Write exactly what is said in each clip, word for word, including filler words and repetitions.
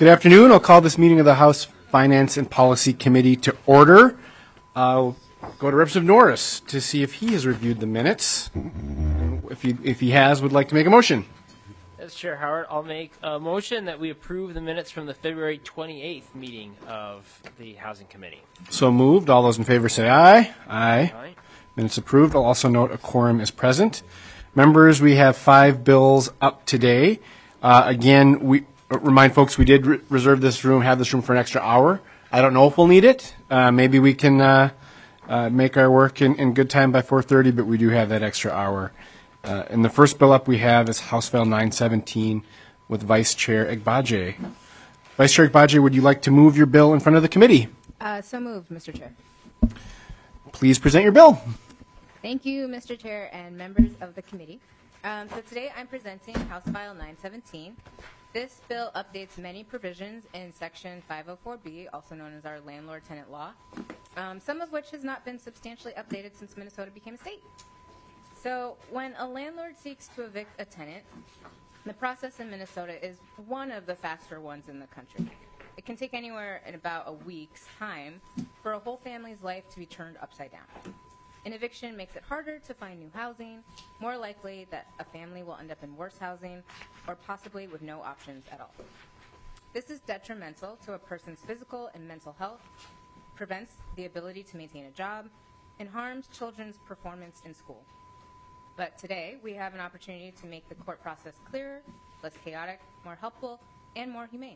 Good afternoon. I'll call this meeting of the House Finance and Policy Committee to order. I'll go to Representative Norris to see if he has reviewed the minutes. If he, if he has, would like to make a motion. As Chair Howard, I'll make a motion that we approve the minutes from the February twenty-eighth meeting of the Housing Committee. So moved. All those in favor say aye. Aye. Aye. Minutes approved. I'll also note a quorum is present. Members, we have five bills up today. Uh, again, we remind folks we did re- reserve this room, have this room for an extra hour. I don't know if we'll need it. Uh, maybe we can uh, uh, make our work in, in good time by four thirty, but we do have that extra hour. Uh, and the first bill up we have is House File nine seventeen with Vice Chair Agbaje. Vice Chair Agbaje, would you like to move your bill in front of the committee? Uh, so moved, Mister Chair. Please present your bill. Thank you, Mister Chair and members of the committee. Um, so today I'm presenting House File nine seventeen. This bill updates many provisions in Section five oh four B, also known as our landlord-tenant law, um, some of which has not been substantially updated since Minnesota became a state. So when a landlord seeks to evict a tenant, the process in Minnesota is one of the faster ones in the country. It can take anywhere in about a week's time for a whole family's life to be turned upside down. An eviction makes it harder to find new housing, more likely that a family will end up in worse housing, or possibly with no options at all. This is detrimental to a person's physical and mental health, prevents the ability to maintain a job, and harms children's performance in school. But today, we have an opportunity to make the court process clearer, less chaotic, more helpful, and more humane.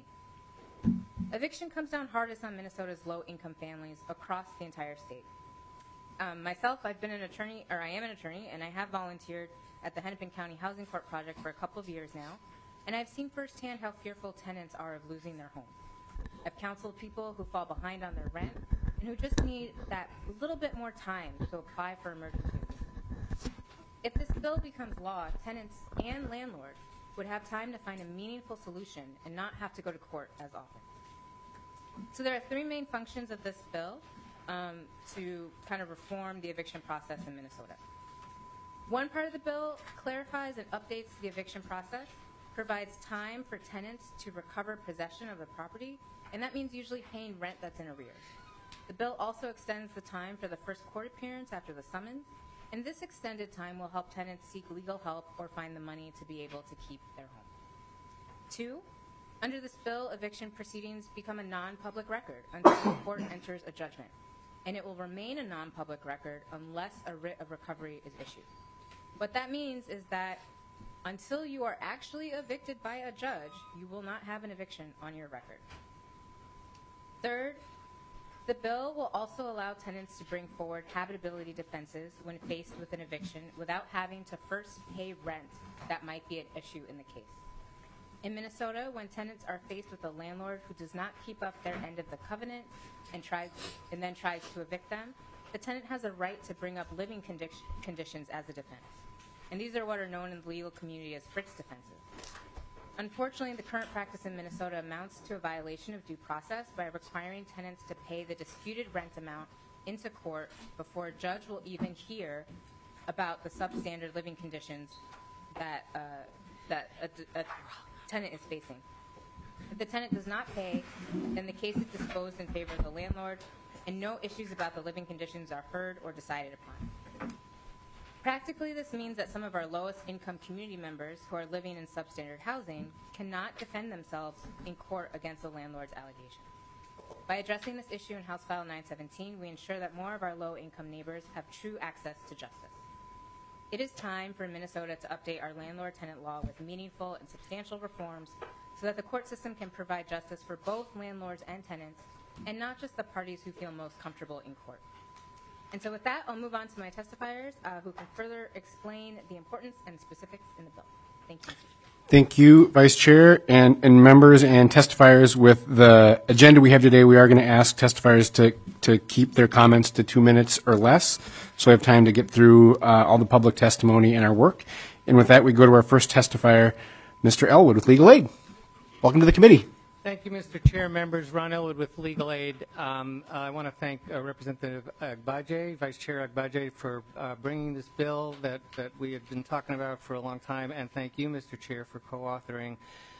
Eviction comes down hardest on Minnesota's low-income families across the entire state. Um, myself, I've been an attorney, or I am an attorney, and I have volunteered at the Hennepin County Housing Court Project for a couple of years now, and I've seen firsthand how fearful tenants are of losing their home. I've counseled people who fall behind on their rent and who just need that little bit more time to apply for emergency relief. If this bill becomes law, tenants and landlords would have time to find a meaningful solution and not have to go to court as often. So there are three main functions of this bill. Um, to kind of reform the eviction process in Minnesota. One part of the bill clarifies and updates the eviction process, provides time for tenants to recover possession of the property, and that means usually paying rent that's in arrears. The bill also extends the time for the first court appearance after the summons, and this extended time will help tenants seek legal help or find the money to be able to keep their home. Two, under this bill, eviction proceedings become a non-public record until the court enters a judgment, and it will remain a non-public record unless a writ of recovery is issued. What that means is that until you are actually evicted by a judge, you will not have an eviction on your record. Third, the bill will also allow tenants to bring forward habitability defenses when faced with an eviction without having to first pay rent that might be an issue in the case. In Minnesota, when tenants are faced with a landlord who does not keep up their end of the covenant and tries and then tries to evict them, the tenant has a right to bring up living condi- conditions as a defense. And these are what are known in the legal community as Fritz defenses. Unfortunately, the current practice in Minnesota amounts to a violation of due process by requiring tenants to pay the disputed rent amount into court before a judge will even hear about the substandard living conditions that uh, that a, a tenant is facing. If the tenant does not pay, then the case is disposed in favor of the landlord, and no issues about the living conditions are heard or decided upon. Practically, this means that some of our lowest income community members who are living in substandard housing cannot defend themselves in court against the landlord's allegations. By addressing this issue in House File nine seventeen, we ensure that more of our low-income neighbors have true access to justice. It is time for Minnesota to update our landlord-tenant law with meaningful and substantial reforms so that the court system can provide justice for both landlords and tenants, and not just the parties who feel most comfortable in court. And so with that, I'll move on to my testifiers uh, who can further explain the importance and specifics in the bill. Thank you. Thank you, Vice Chair, and, and members and testifiers. With the agenda we have today, we are going to ask testifiers to, to keep their comments to two minutes or less, so we have time to get through uh, all the public testimony and our work. And with that, we go to our first testifier, Mister Elwood with Legal Aid. Welcome to the committee. Thank you, Mister Chair. Members, Ron Elwood with Legal Aid. Um, I want to thank uh, Representative Agbaje, Vice Chair Agbaje, for uh, bringing this bill that, that we have been talking about for a long time, and thank you, Mister Chair, for co-authoring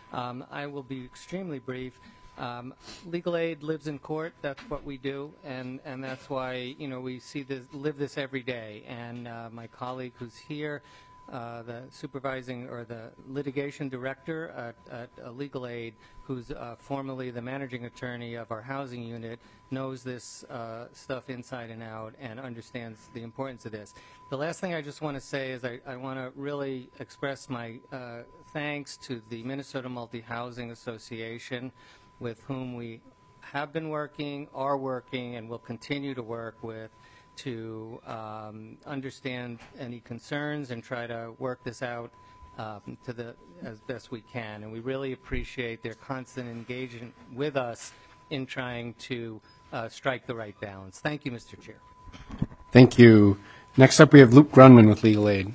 Um, I will be extremely brief. Um, legal aid lives in court. That's what we do, and, and that's why, you know, we see this, live this every day. And uh, my colleague who's here, uh, the supervising or the litigation director at, at uh, Legal Aid, who's uh, formerly the managing attorney of our housing unit, knows this uh, stuff inside and out and understands the importance of this. The last thing I just want to say is I, I want to really express my uh, thanks to the Minnesota Multi-Housing Association, with whom we have been working, are working, and will continue to work with to um, understand any concerns and try to work this out um, to the as best we can. And we really appreciate their constant engagement with us in trying to uh, strike the right balance. Thank you, Mister Chair. Thank you. Next up, we have Luke Grunman with Legal Aid.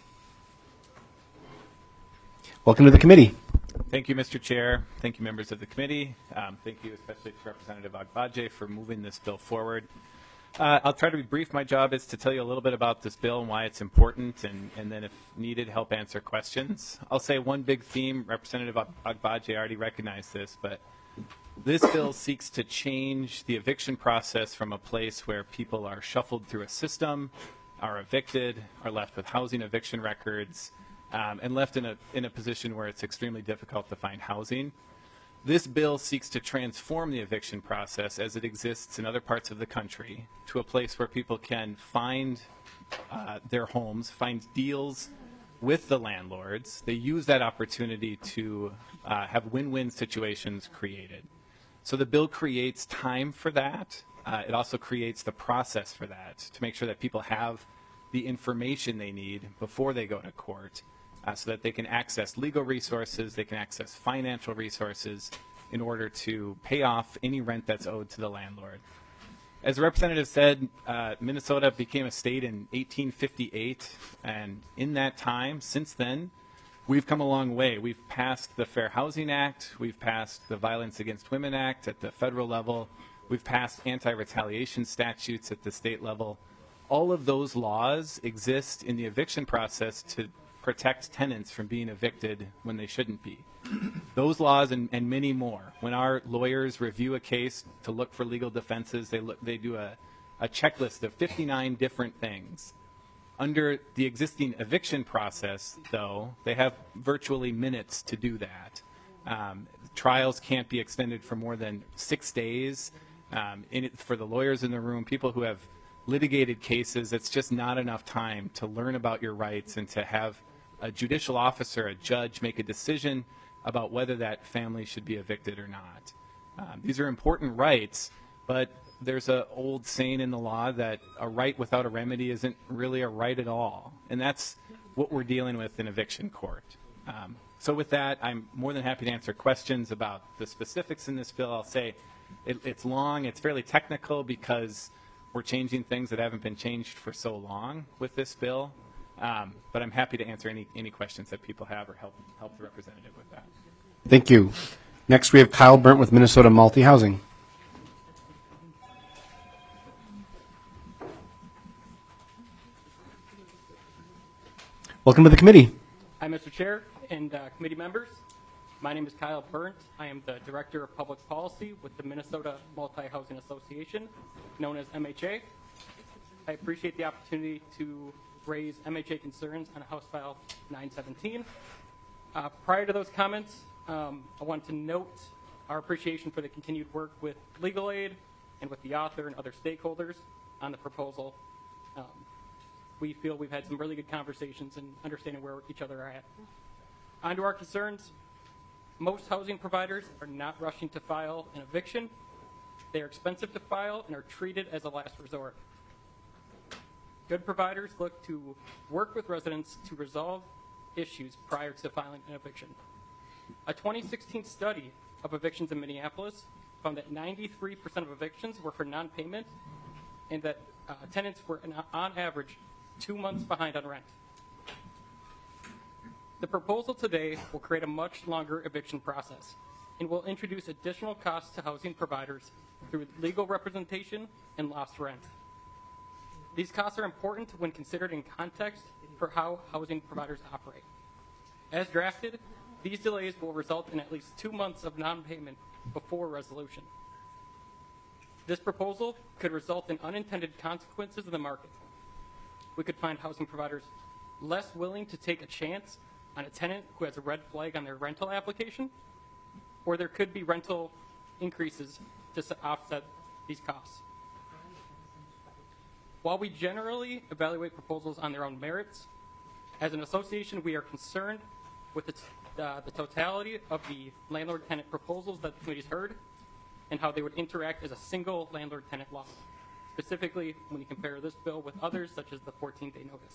Welcome to the committee. Thank you, Mister Chair. Thank you, members of the committee. Um, thank you especially to Representative Agbaje for moving this bill forward. Uh, I'll try to be brief. My job is to tell you a little bit about this bill and why it's important, and, and then if needed, help answer questions. I'll say one big theme, Representative Agbaje already recognized this, but this bill seeks to change the eviction process from a place where people are shuffled through a system, are evicted, are left with housing eviction records, Um, and left in a, in a position where it's extremely difficult to find housing. This bill seeks to transform the eviction process as it exists in other parts of the country to a place where people can find uh, their homes, find deals with the landlords. They use that opportunity to uh, have win-win situations created. So the bill creates time for that. Uh, it also creates the process for that to make sure that people have the information they need before they go to court. Uh, so that they can access legal resources, they can access financial resources in order to pay off any rent that's owed to the landlord. As the representative said, uh, Minnesota became a state in eighteen fifty-eight, and in that time, since then, we've come a long way. We've passed the Fair Housing Act, we've passed the Violence Against Women Act at the federal level, we've passed anti-retaliation statutes at the state level. All of those laws exist in the eviction process to protect tenants from being evicted when they shouldn't be. Those laws and, and many more. When our lawyers review a case to look for legal defenses, they look, they do a, a checklist of fifty-nine different things. Under the existing eviction process, though, they have virtually minutes to do that. Um, trials can't be extended for more than six days. Um, in it, for the lawyers in the room, people who have litigated cases, it's just not enough time to learn about your rights and to have a judicial officer, a judge, make a decision about whether that family should be evicted or not. Um, these are important rights, but there's an old saying in the law that a right without a remedy isn't really a right at all. And that's what we're dealing with in eviction court. Um, so with that, I'm more than happy to answer questions about the specifics in this bill. I'll say it, it's long, it's fairly technical because we're changing things that haven't been changed for so long with this bill. Um, but I'm happy to answer any, any questions that people have or help help the representative with that. Thank you. Next, we have Kyle Burnt with Minnesota Multi-Housing. Welcome to the committee. Hi, Mister Chair and uh, committee members. My name is Kyle Burnt. I am the Director of Public Policy with the Minnesota Multi-Housing Association, known as M H A. I appreciate the opportunity to raise M H A concerns on House File nine seventeen. Uh, prior to those comments, um, I want to note our appreciation for the continued work with Legal Aid and with the author and other stakeholders on the proposal. Um, we feel we've had some really good conversations and understanding where each other are at. On to our concerns. Most housing providers are not rushing to file an eviction. They are expensive to file and are treated as a last resort. Good providers look to work with residents to resolve issues prior to filing an eviction. A twenty sixteen study of evictions in Minneapolis found that ninety-three percent of evictions were for non-payment and that uh, tenants were, on average, two months behind on rent. The proposal today will create a much longer eviction process and will introduce additional costs to housing providers through legal representation and lost rent. These costs are important when considered in context for how housing providers operate. As drafted, These delays will result in at least two months of non-payment before resolution. This proposal could result in unintended consequences in the market. We could find housing providers less willing to take a chance on a tenant who has a red flag on their rental application, or there could be rental increases to offset these costs. While we generally evaluate proposals on their own merits, as an association, we are concerned with the, uh, the totality of the landlord-tenant proposals that the committee's heard and how they would interact as a single landlord-tenant law, specifically when you compare this bill with others, such as the fourteen-day notice.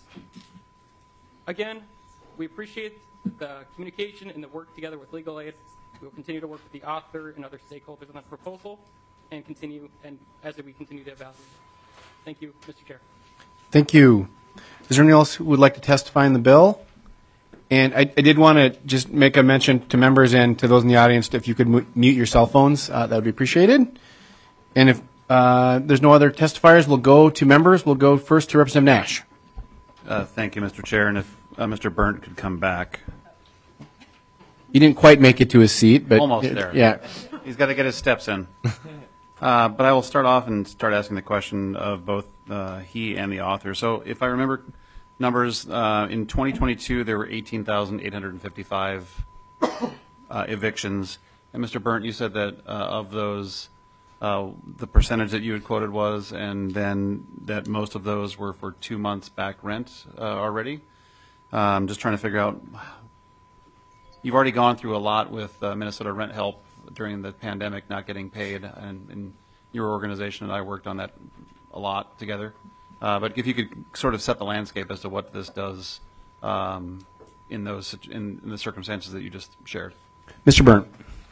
Again, we appreciate the communication and the work together with Legal Aid. We will continue to work with the author and other stakeholders on that proposal and continue and as we continue to evaluate. Thank you, Mister Chair. Thank you. Is there anyone else who would like to testify in the bill? And I, I did want to just make a mention to members and to those in the audience, if you could mu- mute your cell phones, uh, that would be appreciated. And if uh, there's no other testifiers, we'll go to members. We'll go first to Representative Nash. Uh, thank you, Mister Chair. And if uh, Mister Burnt could come back. He didn't quite make it to his seat, but Almost it, there. Yeah. He's got to get his steps in. Uh, but I will start off and start asking the question of both uh, he and the author. So if I remember numbers, uh, in twenty twenty-two there were eighteen thousand eight hundred fifty-five uh, evictions. And Mister Burnt, you said that uh, of those, uh, the percentage that you had quoted was, and then that most of those were for two months back rent uh, already. I'm um, just trying to figure out, you've already gone through a lot with uh, Minnesota Rent Help during the pandemic, not getting paid, and, and your organization and I worked on that a lot together. Uh, but if you could sort of set the landscape as to what this does um, in those in, in the circumstances that you just shared. Mister Burnt.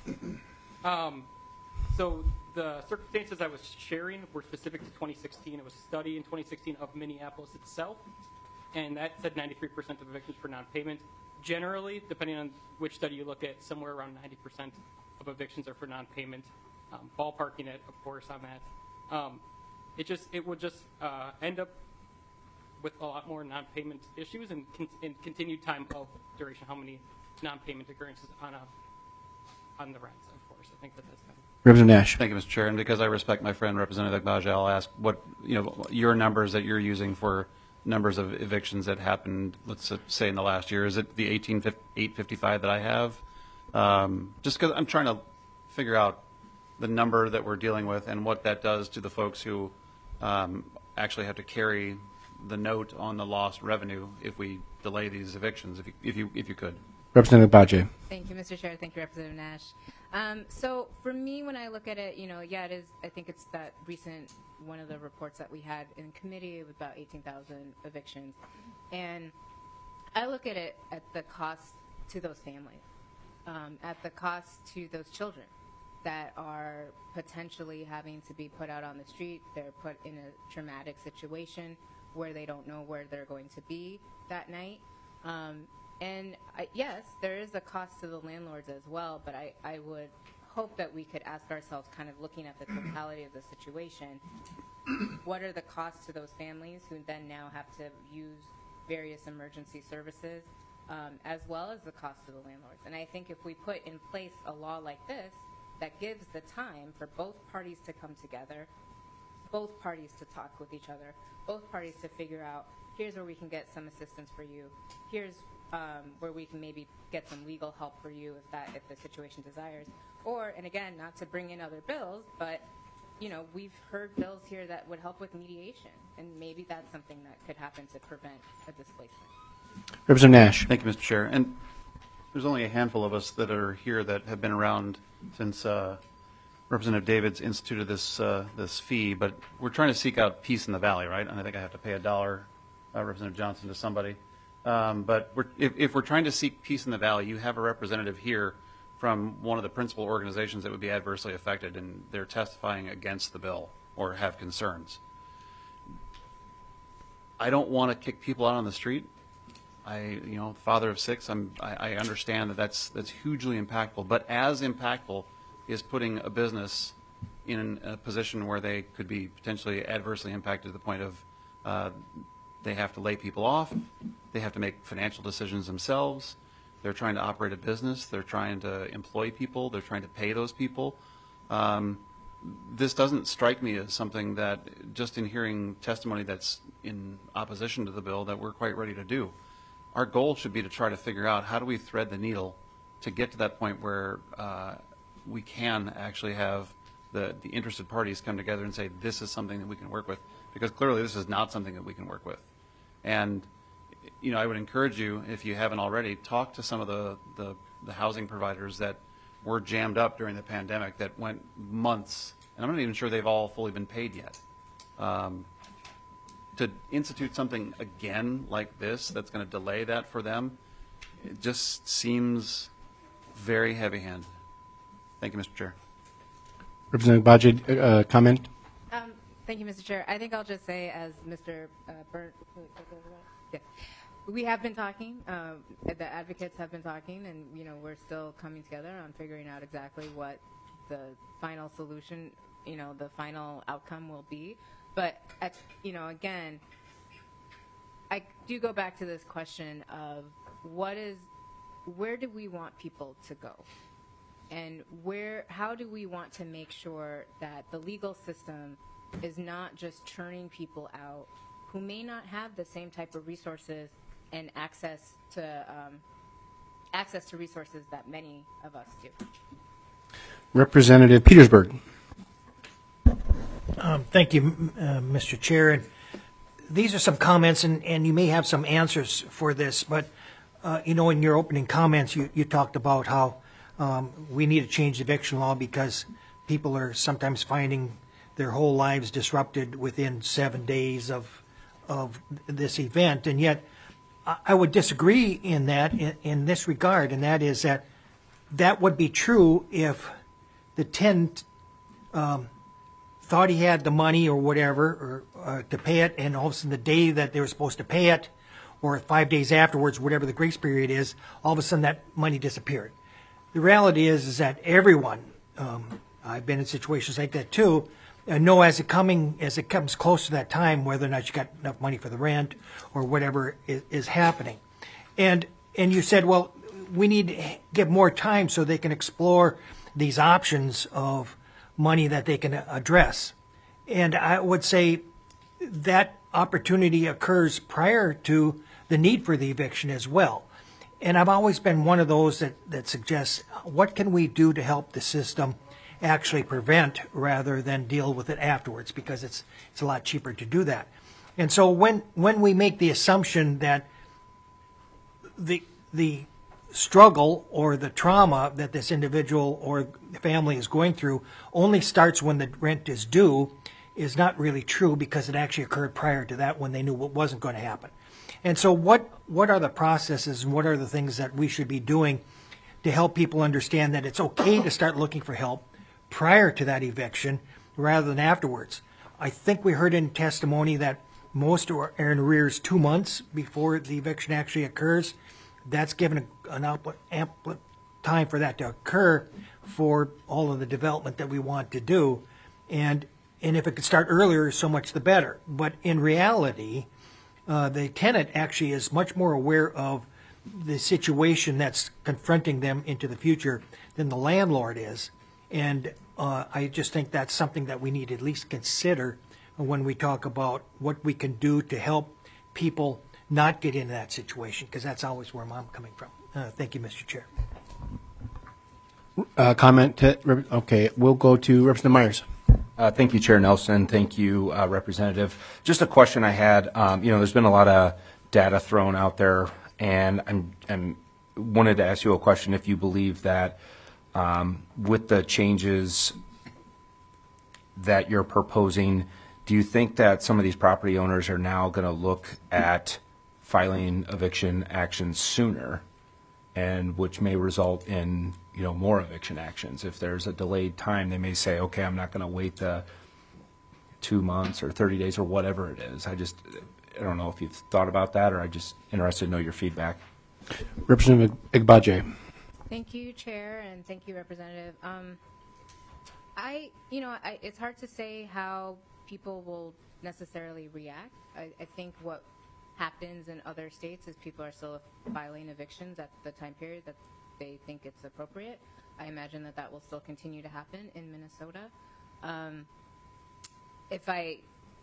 Um, so the circumstances I was sharing were specific to twenty sixteen. It was a study in twenty sixteen of Minneapolis itself, and that said ninety-three percent of evictions for non-payment. Generally, depending on which study you look at, somewhere around ninety percent of evictions are for non-payment. Um, ballparking it, of course, on that. Um, it just it would just uh, end up with a lot more non-payment issues and, con- and continued time of duration. How many non-payment occurrences on a on the rents? Of course, I think that that's kind of. Representative Nash. Thank you, Mister Chair. And because I respect my friend Representative Agbaja, I'll ask what you know your numbers that you're using for numbers of evictions that happened, let's say in the last year. Is it the eighteen eight fifty-five that I have? Um, just because I'm trying to figure out the number that we're dealing with and what that does to the folks who um, actually have to carry the note on the lost revenue if we delay these evictions, if you, if you, if you could. Representative Bajay. Thank you, Mister Chair. Thank you, Representative Nash. Um, so for me, when I look at it, you know, yeah, it is, I think it's that recent, one of the reports that we had in committee with about eighteen thousand evictions. And I look at it at the cost to those families, um, at the cost to those children that are potentially having to be put out on the street. They're put in a traumatic situation where they don't know where they're going to be that night. Um, and I, yes, there is a cost to the landlords as well, but I, I would hope that we could ask ourselves, kind of looking at the totality of the situation, what are the costs to those families who then now have to use various emergency services, um, as well as the cost to the landlords. And I think if we put in place a law like this that gives the time for both parties to come together, both parties to talk with each other, both parties to figure out, here's where we can get some assistance for you, here's um, where we can maybe get some legal help for you if that if the situation desires. Or, and again, not to bring in other bills, but you know, we've heard bills here that would help with mediation, and maybe that's something that could happen to prevent a displacement. Representative Nash. Thank you, Mister Chair. And there's only a handful of us that are here that have been around since uh, Representative Davids instituted this uh, this fee, but we're trying to seek out peace in the valley, right? And I think I have to pay a dollar, uh, Representative Johnson, to somebody. Um, but we're, if, if we're trying to seek peace in the valley, you have a representative here from one of the principal organizations that would be adversely affected, and they're testifying against the bill or have concerns. I don't want to kick people out on the street. I, you know, father of six, I'm, I, I understand that that's, that's hugely impactful, but as impactful is putting a business in a position where they could be potentially adversely impacted to the point of uh, they have to lay people off, they have to make financial decisions themselves, They're trying to operate a business. They're trying to employ people. They're trying to pay those people. Um, this doesn't strike me as something that, just in hearing testimony that's in opposition to the bill, that we're quite ready to do. Our goal should be to try to figure out how do we thread the needle to get to that point where uh, we can actually have the, the interested parties come together and say, this is something that we can work with, because clearly this is not something that we can work with. And, you know, I would encourage you, if you haven't already, talk to some of the, the, the housing providers that were jammed up during the pandemic, that went months, and I'm not even sure they've all fully been paid yet. Um, to institute something again like this that's going to delay that for them, it just seems very heavy-handed. Thank you, Mister Chair. Representative Badge, uh, comment? Um, thank you, Mister Chair. I think I'll just say, as Mister Uh, Burnt, yes, we have been talking. Um, the advocates have been talking, and you know we're still coming together on figuring out exactly what the final solution, you know, the final outcome will be. But at, you know, again, I do go back to this question of what is, where do we want people to go? And where, how do we want to make sure that the legal system is not just churning people out who may not have the same type of resources and access to um, access to resources that many of us do? Representative Petersburg. Um, thank you, uh, Mister Chair. And these are some comments, and, and you may have some answers for this, but uh, you know, in your opening comments, you, you talked about how um, we need to change the eviction law because people are sometimes finding their whole lives disrupted within seven days of of this event, and yet I, I would disagree in that in, in this regard, and that is that that would be true if the tenant um, thought he had the money or whatever or uh, to pay it, and all of a sudden the day that they were supposed to pay it, or five days afterwards, whatever the grace period is, all of a sudden that money disappeared. The reality is, is that everyone, um, I've been in situations like that too, uh, know as it coming as it comes close to that time whether or not you got enough money for the rent or whatever is, is happening. And and you said, well, we need to give more time so they can explore these options of money that they can address. And I would say that opportunity occurs prior to the need for the eviction as well. And I've always been one of those that, that suggests, what can we do to help the system actually prevent rather than deal with it afterwards, because it's it's a lot cheaper to do that. And so when when we make the assumption that the the struggle or the trauma that this individual or family is going through only starts when the rent is due, is not really true, because it actually occurred prior to that when they knew what wasn't going to happen. And so what what are the processes and what are the things that we should be doing to help people understand that it's okay to start looking for help prior to that eviction rather than afterwards? I think we heard in testimony that most are in arrears two months before the eviction actually occurs. That's given an ample time for that to occur for all of the development that we want to do. And and if it could start earlier, so much the better. But in reality, uh, the tenant actually is much more aware of the situation that's confronting them into the future than the landlord is. And uh, I just think that's something that we need to at least consider when we talk about what we can do to help people not get into that situation, because that's always where I'm coming from. Uh, thank you, Mister Chair. Uh, comment? To, okay, we'll go to Representative Myers. Uh, thank you, Chair Nelson. Thank you, uh, Representative. Just a question I had. Um, you know, there's been a lot of data thrown out there, and I'm, I'm wanted to ask you a question. If you believe that um, with the changes that you're proposing, do you think that some of these property owners are now going to look at filing eviction actions sooner, and which may result in, you know, more eviction actions? If there's a delayed time, they may say, okay, I'm not going to wait the two months or thirty days or whatever it is. I just, I don't know if you've thought about that, or I'm just interested to know your feedback. Representative Igbaje. Thank you, Chair, and thank you, Representative. Um, I, you know, I, it's hard to say how people will necessarily react. I, I think what happens in other states is people are still filing evictions at the time period that they think it's appropriate. I imagine that that will still continue to happen in Minnesota. Um, if I,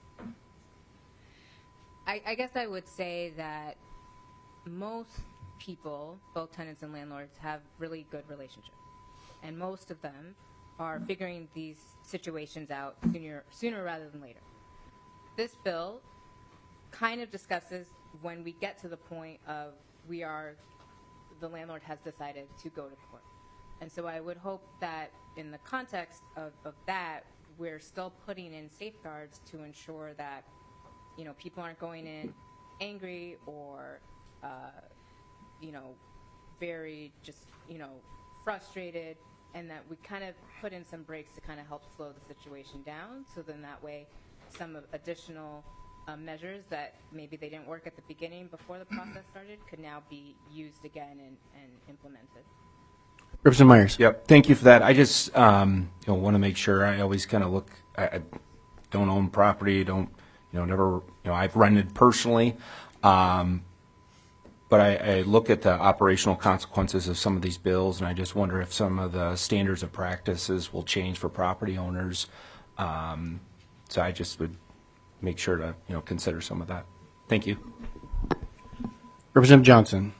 I, I guess I would say that most people, both tenants and landlords, have really good relationships. And most of them are figuring these situations out sooner, sooner rather than later. This bill kind of discusses when we get to the point of we are, the landlord has decided to go to court. And so I would hope that in the context of, of that, we're still putting in safeguards to ensure that, you know, people aren't going in angry or, uh, you know, very just, you know, frustrated, and that we kind of put in some breaks to kind of help slow the situation down. So then that way, some of additional uh, measures that maybe they didn't work at the beginning before the process started could now be used again and, and implemented. Representative Myers. Yep. Thank you for that. I just um, you know want to make sure. I always kind of look. I, I don't own property. Don't you know? Never. You know. I've rented personally, um, but I, I look at the operational consequences of some of these bills, and I just wonder if some of the standards of practices will change for property owners. Um, so I just would make sure to you know consider some of that. Thank you. Representative Johnson.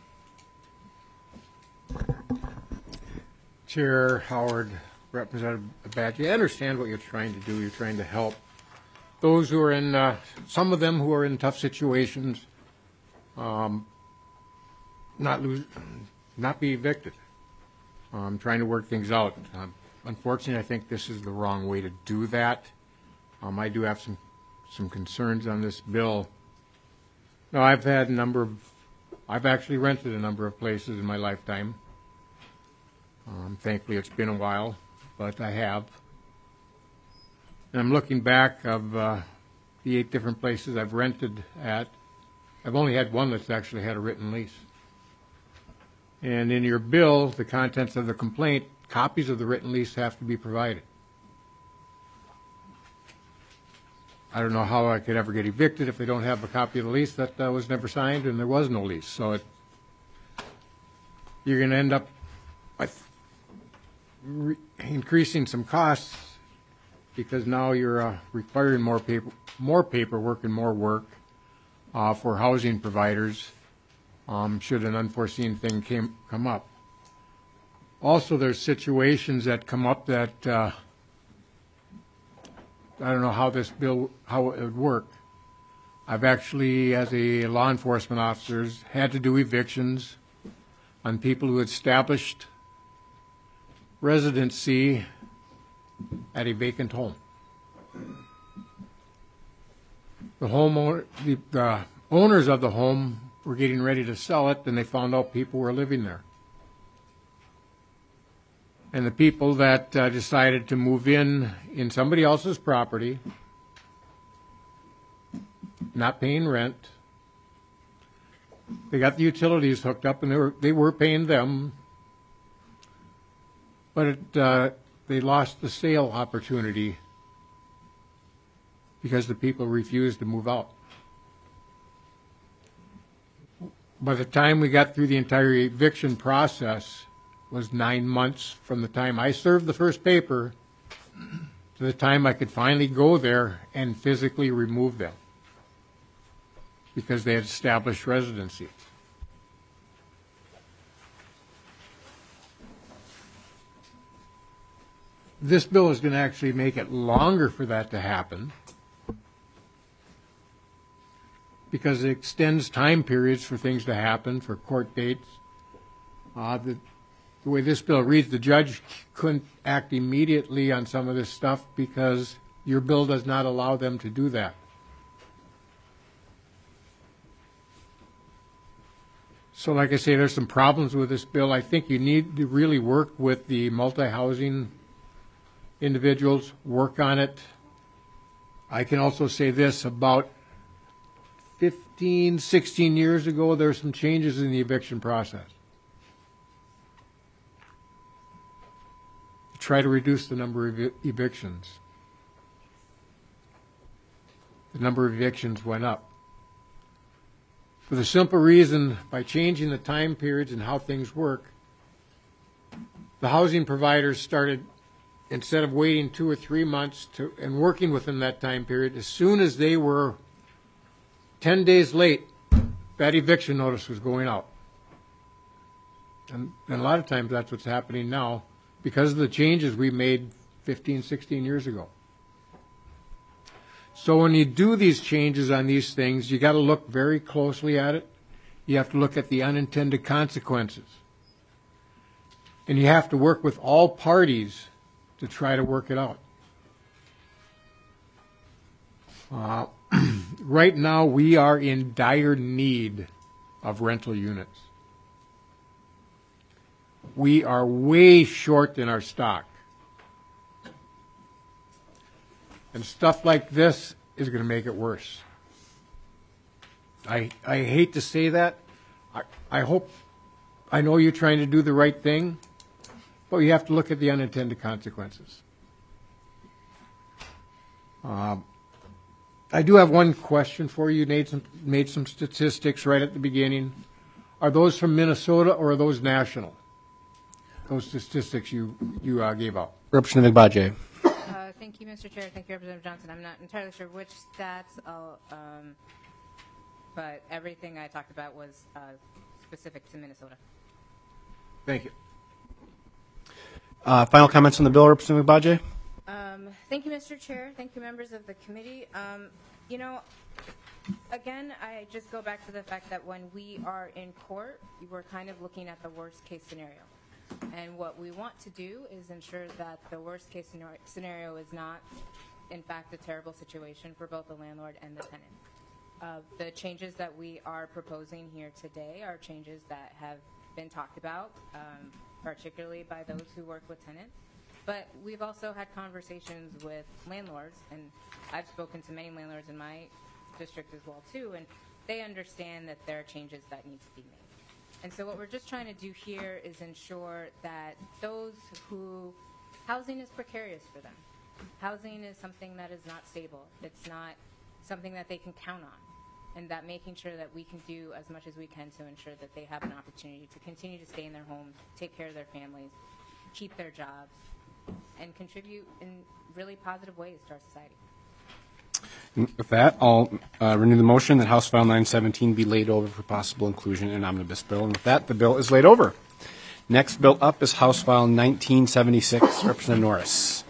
Chair Howard, Representative Badgey, I understand what you're trying to do. You're trying to help those who are in, uh, some of them who are in tough situations, um, not lose, not be evicted. Um, trying to work things out. Um, unfortunately, I think this is the wrong way to do that. Um, I do have some some concerns on this bill. Now, I've had a number of, I've actually rented a number of places in my lifetime. Um, thankfully, it's been a while, but I have. And I'm looking back of uh, the eight different places I've rented at. I've only had one that's actually had a written lease. And in your bill, the contents of the complaint, copies of the written lease have to be provided. I don't know how I could ever get evicted if they don't have a copy of the lease. That uh, was never signed, and there was no lease. So it, you're going to end up with re- increasing some costs because now you're uh, requiring more paper, more paperwork and more work uh, for housing providers um, should an unforeseen thing came, come up. Also, there's situations that come up that uh, I don't know how this bill, how it would work. I've actually, as a law enforcement officer, had to do evictions on people who established residency at a vacant home. The homeowner, the, the owners of the home were getting ready to sell it, and they found out people were living there. And the people that uh, decided to move in in somebody else's property, not paying rent, they got the utilities hooked up, and they were they were paying them, but it, uh, they lost the sale opportunity because the people refused to move out. By the time we got through the entire eviction process, was nine months from the time I served the first paper to the time I could finally go there and physically remove them because they had established residency. This bill is going to actually make it longer for that to happen because it extends time periods for things to happen, for court dates. Uh, the, The way this bill reads, the judge couldn't act immediately on some of this stuff because your bill does not allow them to do that. So like I say, there's some problems with this bill. I think you need to really work with the multi-housing individuals, work on it. I can also say this, about fifteen, sixteen years ago, there were some changes in the eviction process. Try to reduce the number of ev- evictions. The number of evictions went up. for the simple reason, by changing the time periods and how things work, the housing providers started, instead of waiting two or three months to, and working within that time period, as soon as they were ten days late, that eviction notice was going out. And, and a lot of times that's what's happening now because of the changes we made fifteen, sixteen years ago. So when you do these changes on these things, you got to look very closely at it. You have to look at the unintended consequences. And you have to work with all parties to try to work it out. Uh, right now, we are in dire need of rental units. We are way short in our stock. And stuff like this is going to make it worse. I I hate to say that. I, I hope, I know you're trying to do the right thing, but you have to look at the unintended consequences. Um, I do have one question for you. You made some, made some statistics right at the beginning. Are those from Minnesota or are those national? Those statistics you, you uh, gave out. Representative Badje. Uh, thank you, Mister Chair. Thank you, Representative Johnson. I'm not entirely sure which stats, I'll, um, but everything I talked about was uh, specific to Minnesota. Thank you. Uh, final comments on the bill, Representative Badje? Um, thank you, Mister Chair. Thank you, members of the committee. Um, you know, again, I just go back to the fact that when we are in court, we're kind of looking at the worst case scenario. And what we want to do is ensure that the worst case scenario is not, in fact, a terrible situation for both the landlord and the tenant. Uh, the changes that we are proposing here today are changes that have been talked about, um, particularly by those who work with tenants. But we've also had conversations with landlords, and I've spoken to many landlords in my district as well, too, and they understand that there are changes that need to be made. And so what we're just trying to do here is ensure that those who, housing is precarious for them. Housing is something that is not stable. It's not something that they can count on. And that making sure that we can do as much as we can to ensure that they have an opportunity to continue to stay in their homes, take care of their families, keep their jobs, and contribute in really positive ways to our society. With that, I'll uh, renew the motion that House File nine seventeen be laid over for possible inclusion in an omnibus bill. And with that, the bill is laid over. Next bill up is House File nineteen seventy-six. Representative Norris.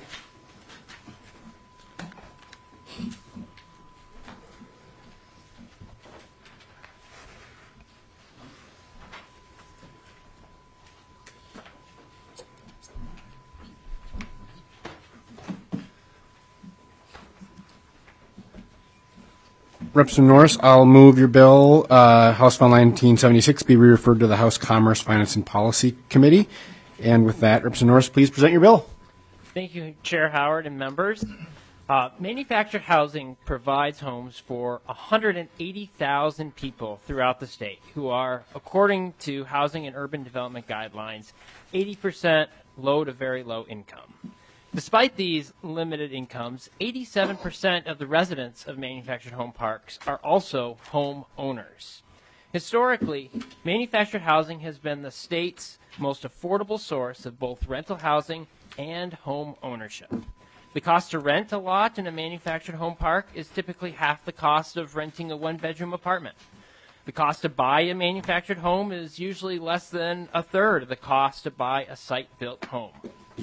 Representative Norris, I'll move your bill, uh, House File nineteen seventy-six, be re-referred to the House Commerce, Finance, and Policy Committee. And with that, Representative Norris, please present your bill. Thank you, Chair Howard and members. Uh, manufactured housing provides homes for one hundred eighty thousand people throughout the state who are, according to Housing and Urban Development Guidelines, eighty percent low to very low income. Despite these limited incomes, eighty-seven percent of the residents of manufactured home parks are also home owners. Historically, manufactured housing has been the state's most affordable source of both rental housing and home ownership. The cost to rent a lot in a manufactured home park is typically half the cost of renting a one-bedroom apartment. The cost to buy a manufactured home is usually less than a third of the cost to buy a site-built home.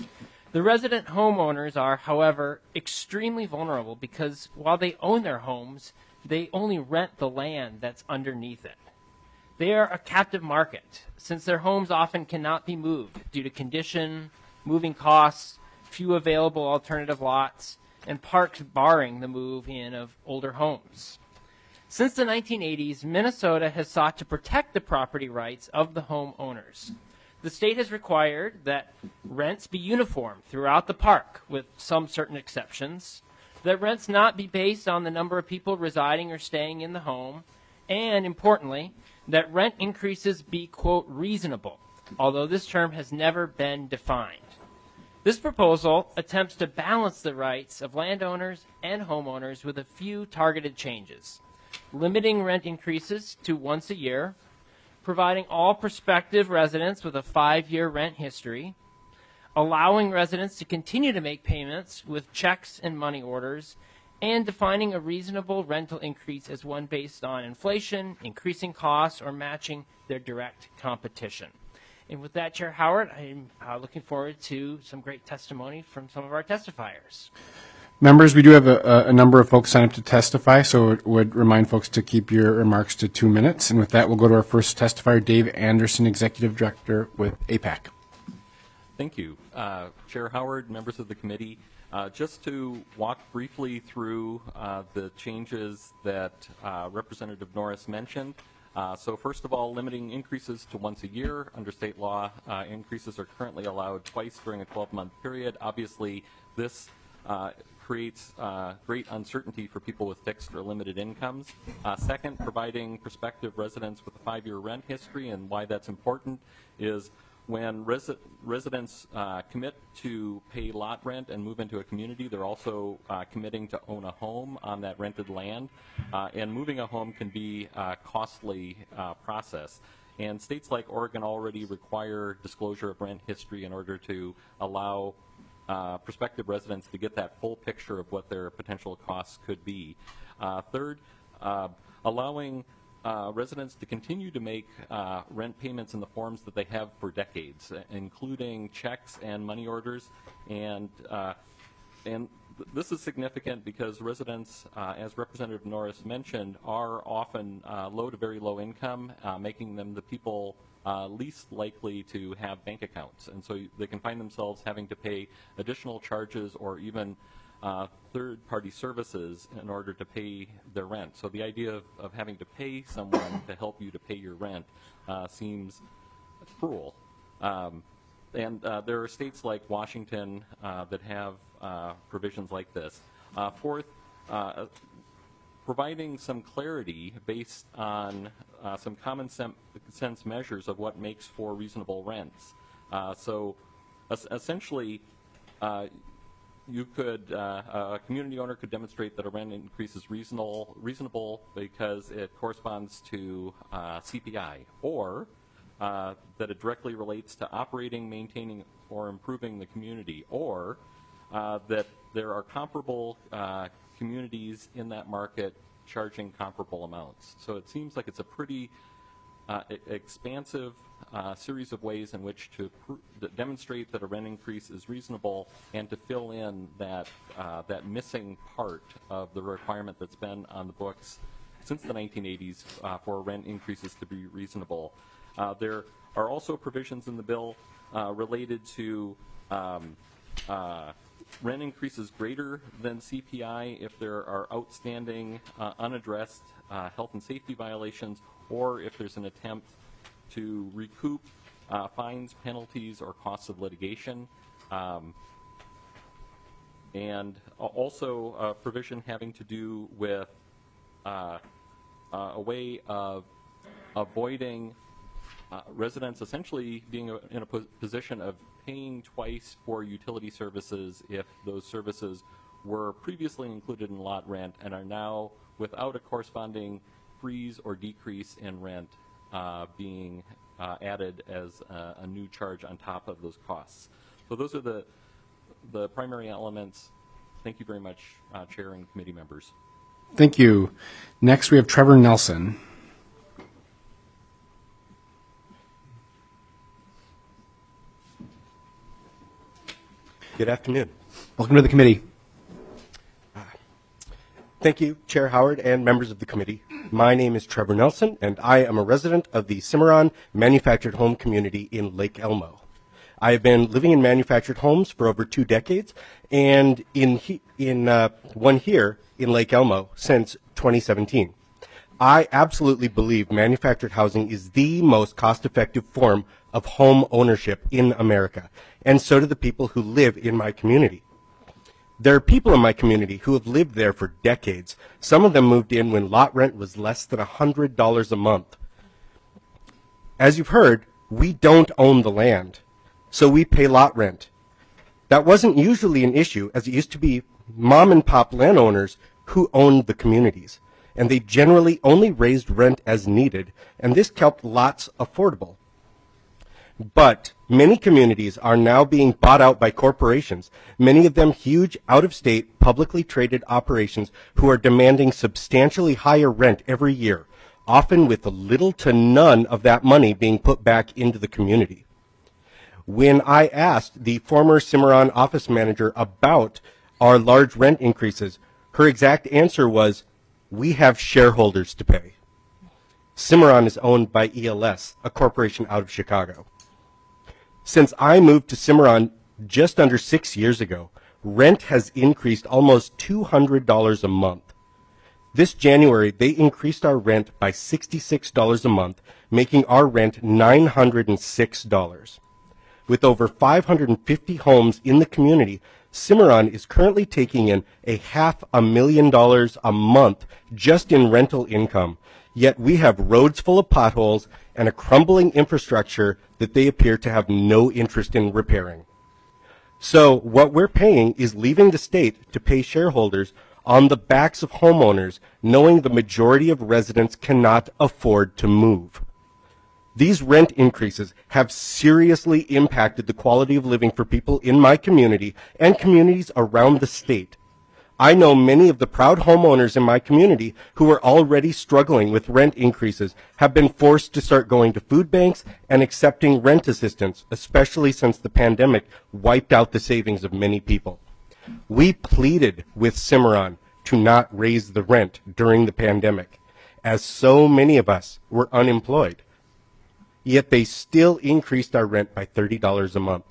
The resident homeowners are, however, extremely vulnerable because while they own their homes, they only rent the land that's underneath it. They are a captive market since their homes often cannot be moved due to condition, moving costs, few available alternative lots, and parks barring the move in of older homes. Since the nineteen eighties, Minnesota has sought to protect the property rights of the homeowners. The state has required that rents be uniform throughout the park, with some certain exceptions, that rents not be based on the number of people residing or staying in the home, and, importantly, that rent increases be, quote, reasonable, although this term has never been defined. This proposal attempts to balance the rights of landowners and homeowners with a few targeted changes. limiting rent increases to once a year, providing all prospective residents with a five-year rent history, allowing residents to continue to make payments with checks and money orders, and defining a reasonable rental increase as one based on inflation, increasing costs, or matching their direct competition. And with that, Chair Howard, I'm uh, looking forward to some great testimony from some of our testifiers. Members, we do have a, a number of folks signed up to testify, so it would remind folks to keep your remarks to two minutes. And with that, we'll go to our first testifier, Dave Anderson, Executive Director with A PAC. Thank you. Uh, Chair Howard, members of the committee, uh, just to walk briefly through uh, the changes that uh, Representative Norris mentioned. Uh, so first of all, limiting increases to once a year. Under state law, uh, increases are currently allowed twice during a twelve-month period. Obviously, this uh, creates uh, great uncertainty for people with fixed or limited incomes. Uh, second, providing prospective residents with a five-year rent history, and why that's important is when resi residents uh, commit to pay lot rent and move into a community, they're also uh, committing to own a home on that rented land. Uh, and moving a home can be a costly uh, process. And states like Oregon already require disclosure of rent history in order to allow uh, prospective residents to get that full picture of what their potential costs could be. Uh, third, uh, allowing Uh, residents to continue to make uh, rent payments in the forms that they have for decades, including checks and money orders. And uh, and th this is significant because residents, uh, as Representative Norris mentioned, are often uh, low to very low income, uh, making them the people uh, least likely to have bank accounts. And so they can find themselves having to pay additional charges or even Uh, third-party services in order to pay their rent. So the idea of, of having to pay someone to help you to pay your rent uh, seems cruel. Um, and uh, there are states like Washington uh, that have uh, provisions like this. Uh, fourth, uh, providing some clarity based on uh, some common sense measures of what makes for reasonable rents. Uh, so es essentially, uh, you could, uh, a community owner could demonstrate that a rent increase is reasonable, reasonable because it corresponds to uh, C P I, or uh, that it directly relates to operating, maintaining, or improving the community, or uh, that there are comparable uh, communities in that market charging comparable amounts. So it seems like it's a pretty uh, expansive Uh, series of ways in which to pr demonstrate that a rent increase is reasonable and to fill in that uh, that missing part of the requirement that's been on the books since the nineteen eighties uh, for rent increases to be reasonable. Uh, there are also provisions in the bill uh, related to um, uh, rent increases greater than C P I if there are outstanding uh, unaddressed uh, health and safety violations, or if there's an attempt to recoup uh, fines, penalties, or costs of litigation. Um, and also a provision having to do with uh, uh, a way of avoiding uh, residents essentially being in a po position of paying twice for utility services if those services were previously included in lot rent and are now, without a corresponding freeze or decrease in rent, Uh, being uh, added as uh, a new charge on top of those costs. So those are the the primary elements. Thank you very much, uh, Chair and committee members. Thank you. Next, we have Trevor Nelson. Good afternoon. Welcome to the committee. Thank you, Chair Howard and members of the committee. My name is Trevor Nelson, and I am a resident of the Cimarron Manufactured Home Community in Lake Elmo. I have been living in manufactured homes for over two decades, and in he, in uh, one here in Lake Elmo since twenty seventeen. I absolutely believe manufactured housing is the most cost-effective form of home ownership in America, and so do the people who live in my community. There are people in my community who have lived there for decades. Some of them moved in when lot rent was less than one hundred dollars a month. As you've heard, we don't own the land, so we pay lot rent. That wasn't usually an issue, as it used to be mom and pop landowners who owned the communities. and they generally only raised rent as needed, and this kept lots affordable. But many communities are now being bought out by corporations, many of them huge out-of-state publicly traded operations who are demanding substantially higher rent every year, often with little to none of that money being put back into the community. When I asked the former Cimarron office manager about our large rent increases, her exact answer was, "We have shareholders to pay." Cimarron is owned by E L S, a corporation out of Chicago. Since I moved to Cimarron just under six years ago, rent has increased almost two hundred dollars a month. This January, they increased our rent by sixty-six dollars a month, making our rent nine hundred six dollars. With over five hundred fifty homes in the community, Cimarron is currently taking in a half a million dollars a month just in rental income, yet we have roads full of potholes and a crumbling infrastructure that they appear to have no interest in repairing. So what we're paying is leaving the state to pay shareholders on the backs of homeowners, knowing the majority of residents cannot afford to move. These rent increases have seriously impacted the quality of living for people in my community and communities around the state. I know many of the proud homeowners in my community who are already struggling with rent increases have been forced to start going to food banks and accepting rent assistance, especially since the pandemic wiped out the savings of many people. We pleaded with Cimarron to not raise the rent during the pandemic, as so many of us were unemployed. Yet they still increased our rent by thirty dollars a month.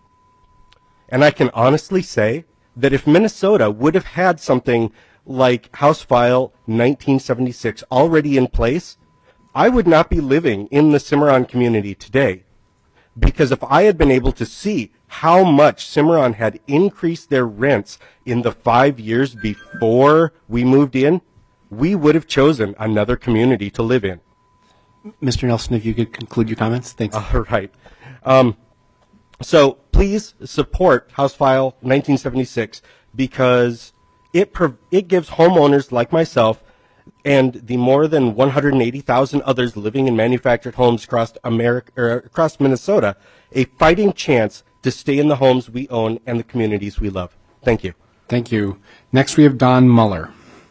And I can honestly say that if Minnesota would have had something like House File nineteen seventy-six already in place, I would not be living in the Cimarron community today. Because if I had been able to see how much Cimarron had increased their rents in the five years before we moved in, we would have chosen another community to live in. Mister Nelson, if you could conclude your comments. Thanks. All right. Um, so please support House File nineteen seventy-six because it prov- it gives homeowners like myself and the more than one hundred eighty thousand others living in manufactured homes across America, or across Minnesota, a fighting chance to stay in the homes we own and the communities we love. Thank you. Thank you. Next, we have Don Muller.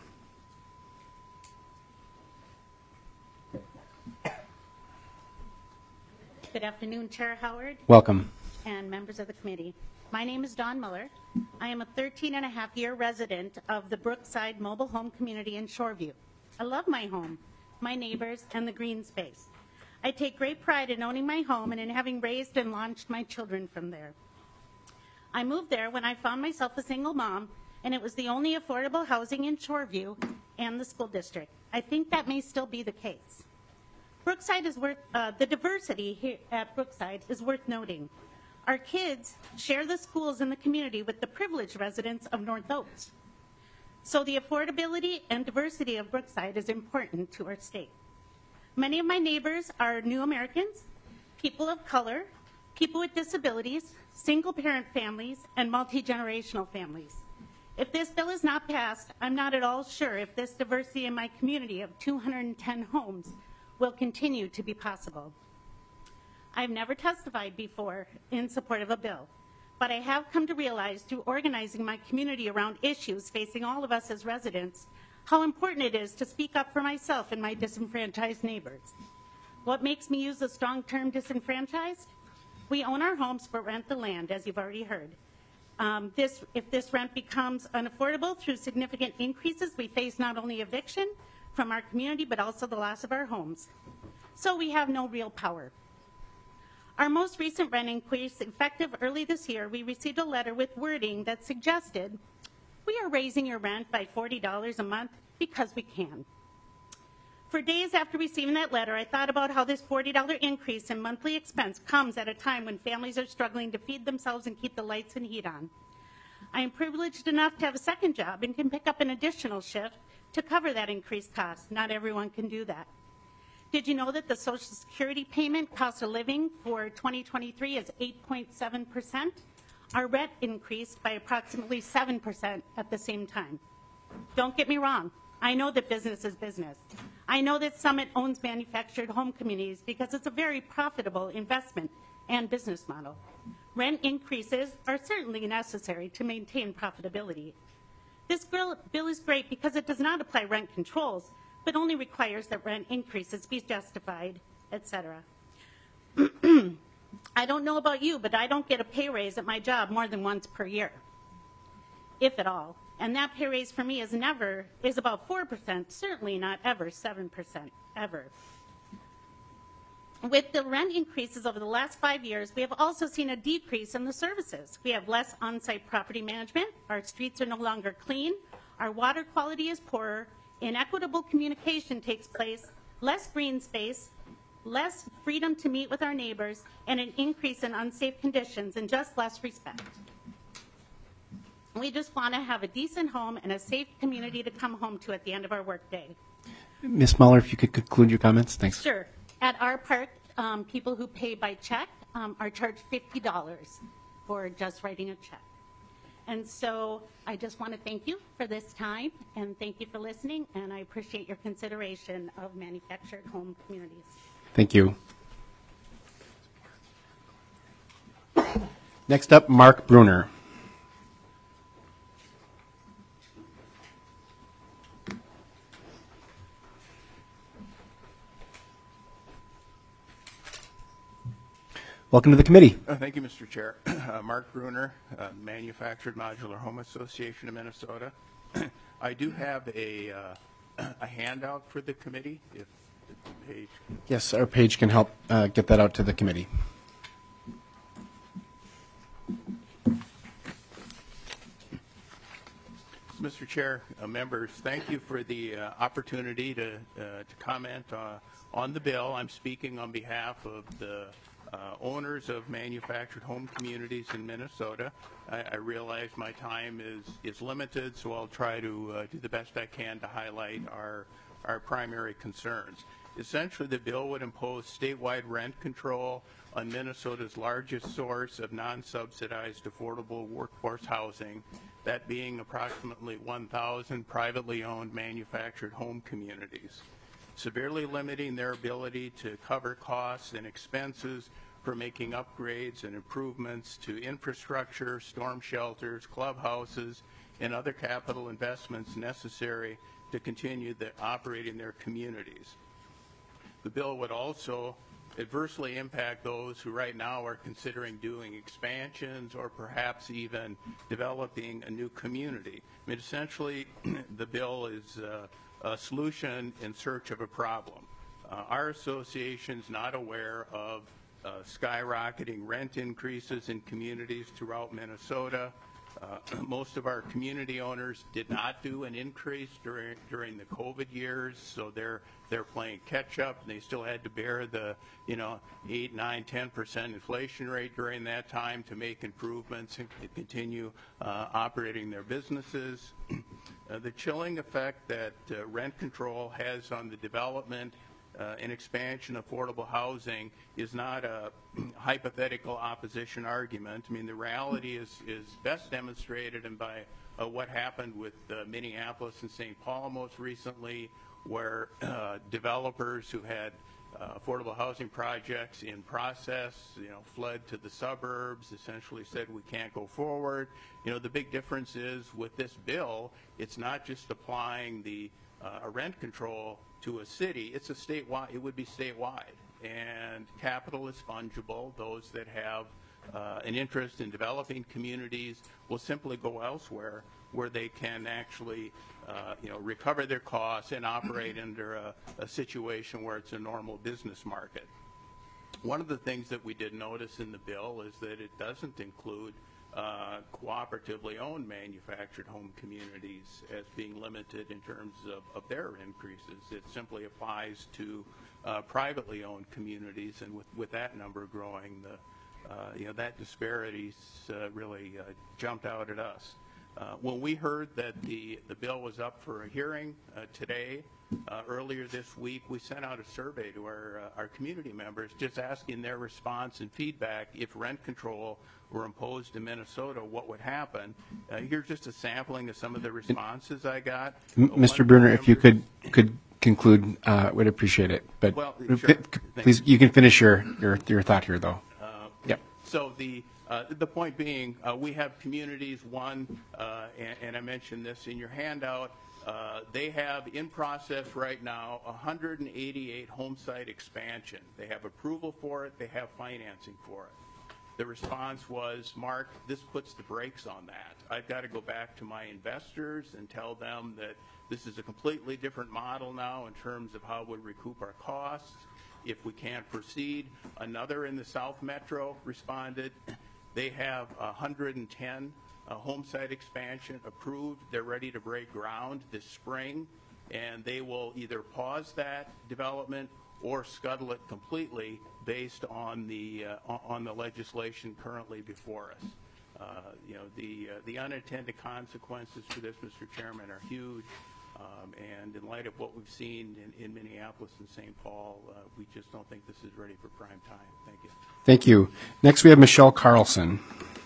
Good afternoon, Chair Howard. Welcome. And members of the committee. My name is Dawn Muller. I am a thirteen and a half year resident of the Brookside Mobile Home Community in Shoreview. I love my home, my neighbors, and the green space. I take great pride in owning my home and in having raised and launched my children from there. I moved there when I found myself a single mom, and it was the only affordable housing in Shoreview and the school district. I think that may still be the case. Brookside is worth, uh, the diversity here at Brookside is worth noting. Our kids share the schools in the community with the privileged residents of North Oaks. So the affordability and diversity of Brookside is important to our state. Many of my neighbors are new Americans, people of color, people with disabilities, single-parent families, and multi-generational families. If this bill is not passed, I'm not at all sure if this diversity in my community of two hundred ten homes will continue to be possible. I've never testified before in support of a bill, but I have come to realize through organizing my community around issues facing all of us as residents, how important it is to speak up for myself and my disenfranchised neighbors. What makes me use the strong term disenfranchised? We own our homes but rent the land, as you've already heard. Um, this, if this rent becomes unaffordable through significant increases, we face not only eviction from our community, but also the loss of our homes. So we have no real power. Our most recent rent increase, effective early this year, we received a letter with wording that suggested, we are raising your rent by forty dollars a month because we can. For days after receiving that letter, I thought about how this forty dollars increase in monthly expense comes at a time when families are struggling to feed themselves and keep the lights and heat on. I am privileged enough to have a second job and can pick up an additional shift to cover that increased cost. Not everyone can do that. Did you know that the Social Security payment cost of living for twenty twenty-three is eight point seven percent? Our rent increased by approximately seven percent at the same time. Don't get me wrong, I know that business is business. I know that Summit owns manufactured home communities because it's a very profitable investment and business model. Rent increases are certainly necessary to maintain profitability. This bill, bill is great because it does not apply rent controls, but only requires that rent increases be justified, et cetera. I don't know about you, but I don't get a pay raise at my job more than once per year, if at all. And that pay raise for me is never, is about four percent, certainly not ever seven percent, ever. With the rent increases over the last five years, we have also seen a decrease in the services. We have less on-site property management, our streets are no longer clean, our water quality is poorer, inequitable communication takes place, less green space, less freedom to meet with our neighbors, and an increase in unsafe conditions and just less respect. We just want to have a decent home and a safe community to come home to at the end of our workday. Miz Muller, if you could conclude your comments. Thanks. Sure. At our park, um, people who pay by check um, are charged fifty dollars for just writing a check. And so I just want to thank you for this time, and thank you for listening, and I appreciate your consideration of manufactured home communities. Thank you. Next up, Mark Bruner. Welcome to the committee. Uh, thank you, Mister Chair. Uh, Mark Bruner, uh, Manufactured Modular Home Association of Minnesota. I do have a, uh, a handout for the committee, if, if the page. Yes, our page can help uh, get that out to the committee. Mister Chair, uh, members, thank you for the uh, opportunity to, uh, to comment uh, on the bill. I'm speaking on behalf of the Uh, owners of manufactured home communities in Minnesota. I, I realize my time is, is limited, so I'll try to uh, do the best I can to highlight our, our primary concerns. Essentially, the bill would impose statewide rent control on Minnesota's largest source of non-subsidized affordable workforce housing, that being approximately one thousand privately owned manufactured home communities, severely limiting their ability to cover costs and expenses for making upgrades and improvements to infrastructure, storm shelters, clubhouses, and other capital investments necessary to continue the, operating their communities. The bill would also adversely impact those who right now are considering doing expansions or perhaps even developing a new community. I mean, essentially, the bill is uh, a solution in search of a problem. Uh, our association is not aware of uh, skyrocketing rent increases in communities throughout Minnesota. Uh, most of our community owners did not do an increase during during the COVID years, so they're they're playing catch up, and they still had to bear the you know eight, nine, ten percent inflation rate during that time to make improvements and to continue uh, operating their businesses. Uh, the chilling effect that uh, rent control has on the development uh, and expansion of affordable housing is not a hypothetical opposition argument. I mean, the reality is, is best demonstrated in by uh, what happened with uh, Minneapolis and Saint Paul most recently, where uh, developers who had uh, affordable housing projects in process, you know, fled to the suburbs, essentially said we can't go forward. You know, the big difference is with this bill, it's not just applying the uh, rent control to a city, it's a statewide, it would be statewide. And capital is fungible. Those that have uh, an interest in developing communities will simply go elsewhere where they can actually uh, you know, recover their costs and operate under a, a situation where it's a normal business market. One of the things that we did notice in the bill is that it doesn't include uh, cooperatively owned manufactured home communities as being limited in terms of, of their increases. It simply applies to uh, privately owned communities, and with, with that number growing, the uh, you know that disparity uh, really uh, jumped out at us. Uh, when we heard that the, the bill was up for a hearing uh, today, uh, earlier this week, we sent out a survey to our, uh, our community members just asking their response and feedback if rent control were imposed in Minnesota, what would happen. Uh, here's just a sampling of some of the responses I got. M- Mister Bruner, if you could could conclude, uh, would appreciate it. But Well, uh, sure. please, you can finish your, your, your thought here, though. Uh, Yep. So the uh, the point being, uh, we have communities. One, uh, and, and I mentioned this in your handout. Uh, they have in process right now one hundred eighty-eight home site expansion. They have approval for it. They have financing for it. The response was, Mark, this puts the brakes on that. I've got to go back to my investors and tell them that this is a completely different model now in terms of how we recoup our costs if we can't proceed. Another in the South Metro responded. They have one hundred ten uh, home site expansion approved. They're ready to break ground this spring, and they will either pause that development or scuttle it completely based on the uh, on the legislation currently before us. Uh, you know, the uh, the unintended consequences for this, Mister Chairman, are huge. Um, and in light of what we've seen in, in Minneapolis and Saint Paul, uh, we just don't think this is ready for prime time. Thank you. Thank you. Next, we have Michelle Carlson.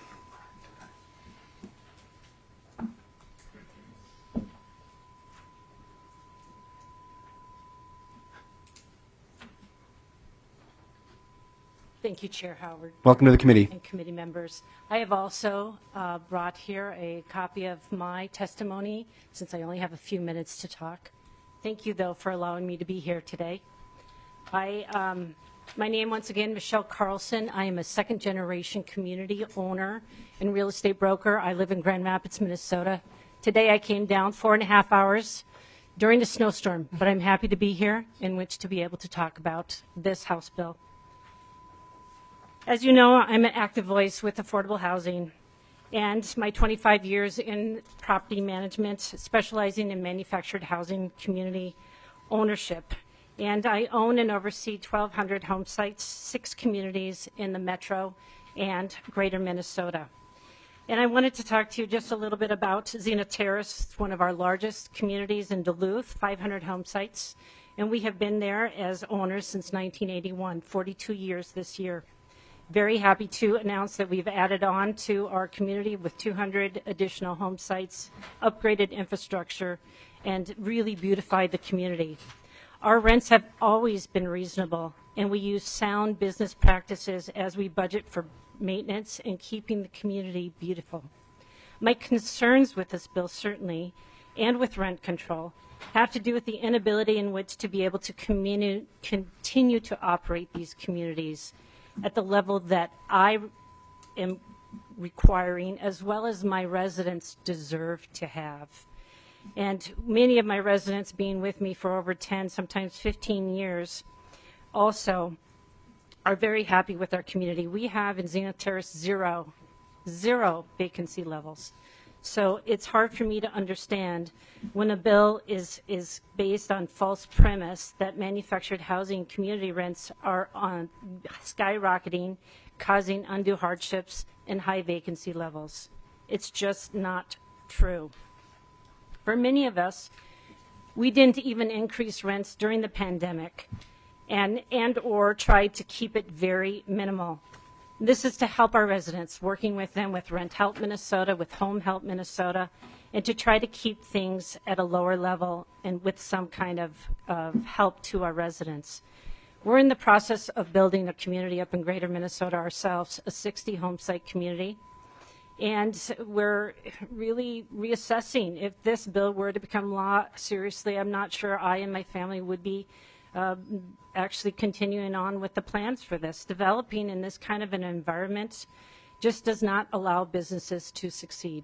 Thank you, Chair Howard. Welcome to the committee. And committee members. I have also uh, brought here a copy of my testimony, since I only have a few minutes to talk. Thank you, though, for allowing me to be here today. I, um, my name, once again, Michelle Carlson. I am a second-generation community owner and real estate broker. I live in Grand Rapids, Minnesota. Today, I came down four and a half hours during the snowstorm, but I'm happy to be here in which to be able to talk about this House bill. As you know, I'm an active voice with affordable housing, and my twenty-five years in property management, specializing in manufactured housing community ownership. And I own and oversee twelve hundred home sites, six communities in the metro and greater Minnesota. And I wanted to talk to you just a little bit about Zenith Terrace, one of our largest communities in Duluth, five hundred home sites. And we have been there as owners since nineteen eighty-one, forty-two years this year. Very happy to announce that we've added on to our community with two hundred additional home sites, upgraded infrastructure, and really beautified the community. Our rents have always been reasonable, and we use sound business practices as we budget for maintenance and keeping the community beautiful. My concerns with this bill, certainly, and with rent control, have to do with the inability in which to be able to communi- continue to operate these communities at the level that I am requiring, as well as my residents deserve to have. And many of my residents being with me for over ten, sometimes fifteen years, also are very happy with our community. We have in Zenith Terrace zero, zero vacancy levels. So it's hard for me to understand when a bill is, is based on false premise that manufactured housing community rents are on skyrocketing, causing undue hardships and high vacancy levels. It's just not true. For many of us, we didn't even increase rents during the pandemic and, and or tried to keep it very minimal. This is to help our residents, working with them with Rent Help Minnesota, with Home Help Minnesota, and to try to keep things at a lower level and with some kind of, of help to our residents. We're in the process of building a community up in greater Minnesota ourselves, a sixty home site community. And we're really reassessing if this bill were to become law. Seriously, I'm not sure I and my family would be Uh, actually continuing on with the plans for this. Developing in this kind of an environment just does not allow businesses to succeed.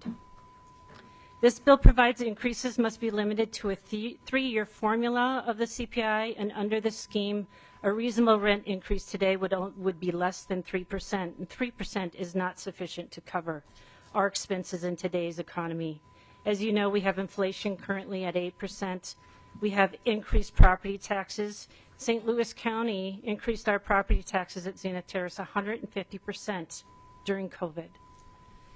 This bill provides increases must be limited to a th- three-year formula of the C P I, and under the scheme, a reasonable rent increase today would, would be less than three percent, and three percent is not sufficient to cover our expenses in today's economy. As you know, we have inflation currently at eight percent. We have increased property taxes. Saint Louis County increased our property taxes at Zenith Terrace one hundred fifty percent during COVID.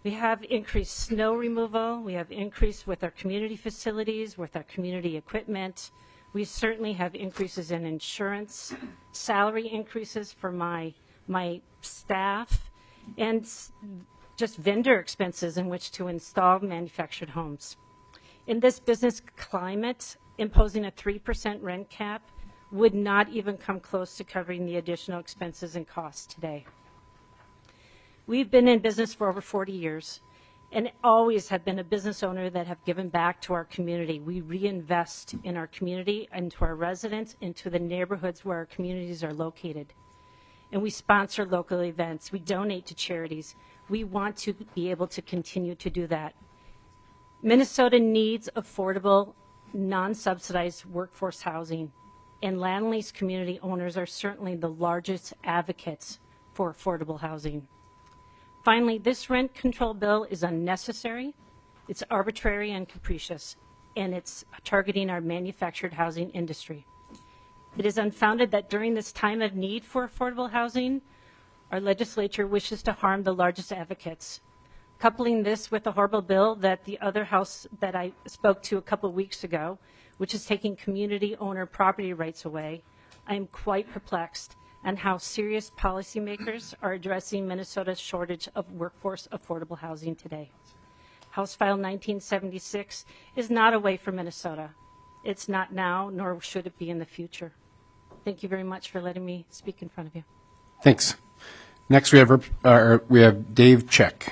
We have increased snow removal. We have increased with our community facilities, with our community equipment. We certainly have increases in insurance, salary increases for my, my staff, and just vendor expenses in which to install manufactured homes. In this business climate, imposing a three percent rent cap would not even come close to covering the additional expenses and costs today. We've been in business for over forty years and always have been a business owner that have given back to our community. We reinvest in our community, into our residents, into the neighborhoods where our communities are located. And we sponsor local events. We donate to charities. We want to be able to continue to do that. Minnesota needs affordable, non-subsidized workforce housing, and land lease community owners are certainly the largest advocates for affordable housing. Finally, this rent control bill is unnecessary, it's arbitrary and capricious, and it's targeting our manufactured housing industry. It is unfounded that during this time of need for affordable housing, our legislature wishes to harm the largest advocates. Coupling this with a horrible bill that the other house that I spoke to a couple of weeks ago, which is taking community owner property rights away, I am quite perplexed on how serious policymakers are addressing Minnesota's shortage of workforce affordable housing today. House File nineteen seventy-six is not a way for Minnesota. It's not now, nor should it be in the future. Thank you very much for letting me speak in front of you. Thanks. Next, we have uh, we have Dave Check.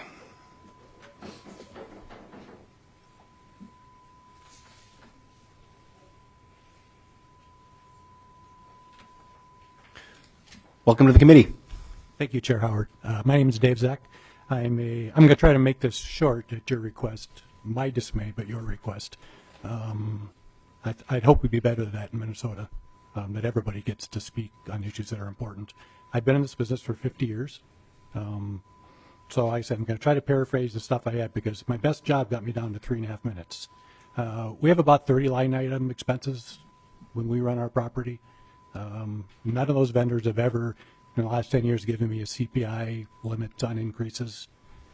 Welcome to the committee. Thank you, Chair Howard. Uh, my name is Dave Zeck. I'm a. I'm going to try to make this short at your request, my dismay, but your request. Um, I'd, I'd hope we'd be better than that in Minnesota, um, that everybody gets to speak on issues that are important. I've been in this business for fifty years, um, so I said I'm going to try to paraphrase the stuff I had because my best job got me down to three and a half minutes. Uh, we have about thirty line item expenses when we run our property. Um, none of those vendors have ever, in the last ten years, given me a C P I limit on increases,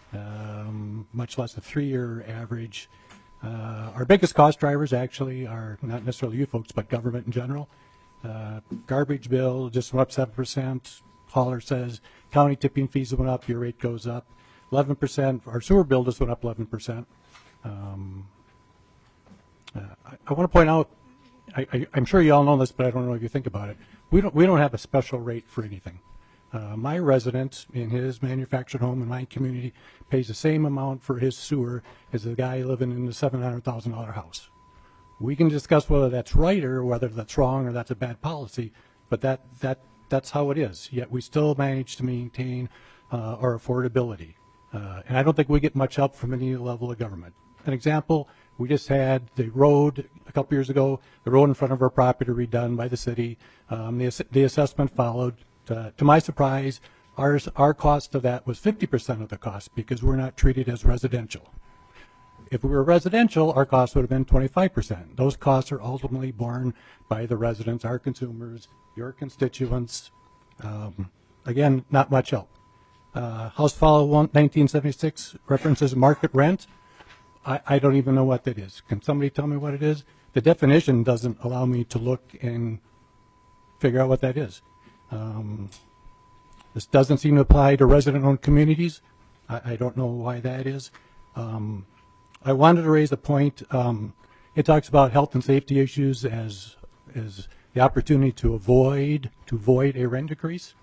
um, much less a three-year average. Uh, our biggest cost drivers actually are not necessarily you folks, but government in general. Uh, garbage bill just went up seven percent. Hauler says county tipping fees went up, your rate goes up. eleven percent. Our sewer bill just went up eleven percent. Um, uh, I, I want to point out, I, I, I'm sure you all know this, but I don't know if you think about it. We don't we don't have a special rate for anything. Uh, my resident in his manufactured home in my community pays the same amount for his sewer as the guy living in the seven hundred thousand dollar house. We can discuss whether that's right or whether that's wrong or that's a bad policy, but that that that's how it is. Yet we still manage to maintain uh, our affordability, uh, and I don't think we get much help from any level of government. An example. We just had the road a couple years ago, the road in front of our property redone by the city. Um, the, the assessment followed. Uh, to my surprise, ours, our cost of that was fifty percent of the cost because we're not treated as residential. If we were residential, our cost would have been twenty-five percent. Those costs are ultimately borne by the residents, our consumers, your constituents. Um, again, not much help. Uh, House File nineteen seventy-six references market rent. I, I don't even know what that is. Can somebody tell me what it is? The definition doesn't allow me to look and figure out what that is. Um, this doesn't seem to apply to resident-owned communities. I, I don't know why that is. Um, I wanted to raise a point. Um, it talks about health and safety issues as as the opportunity to avoid to void a rent decrease.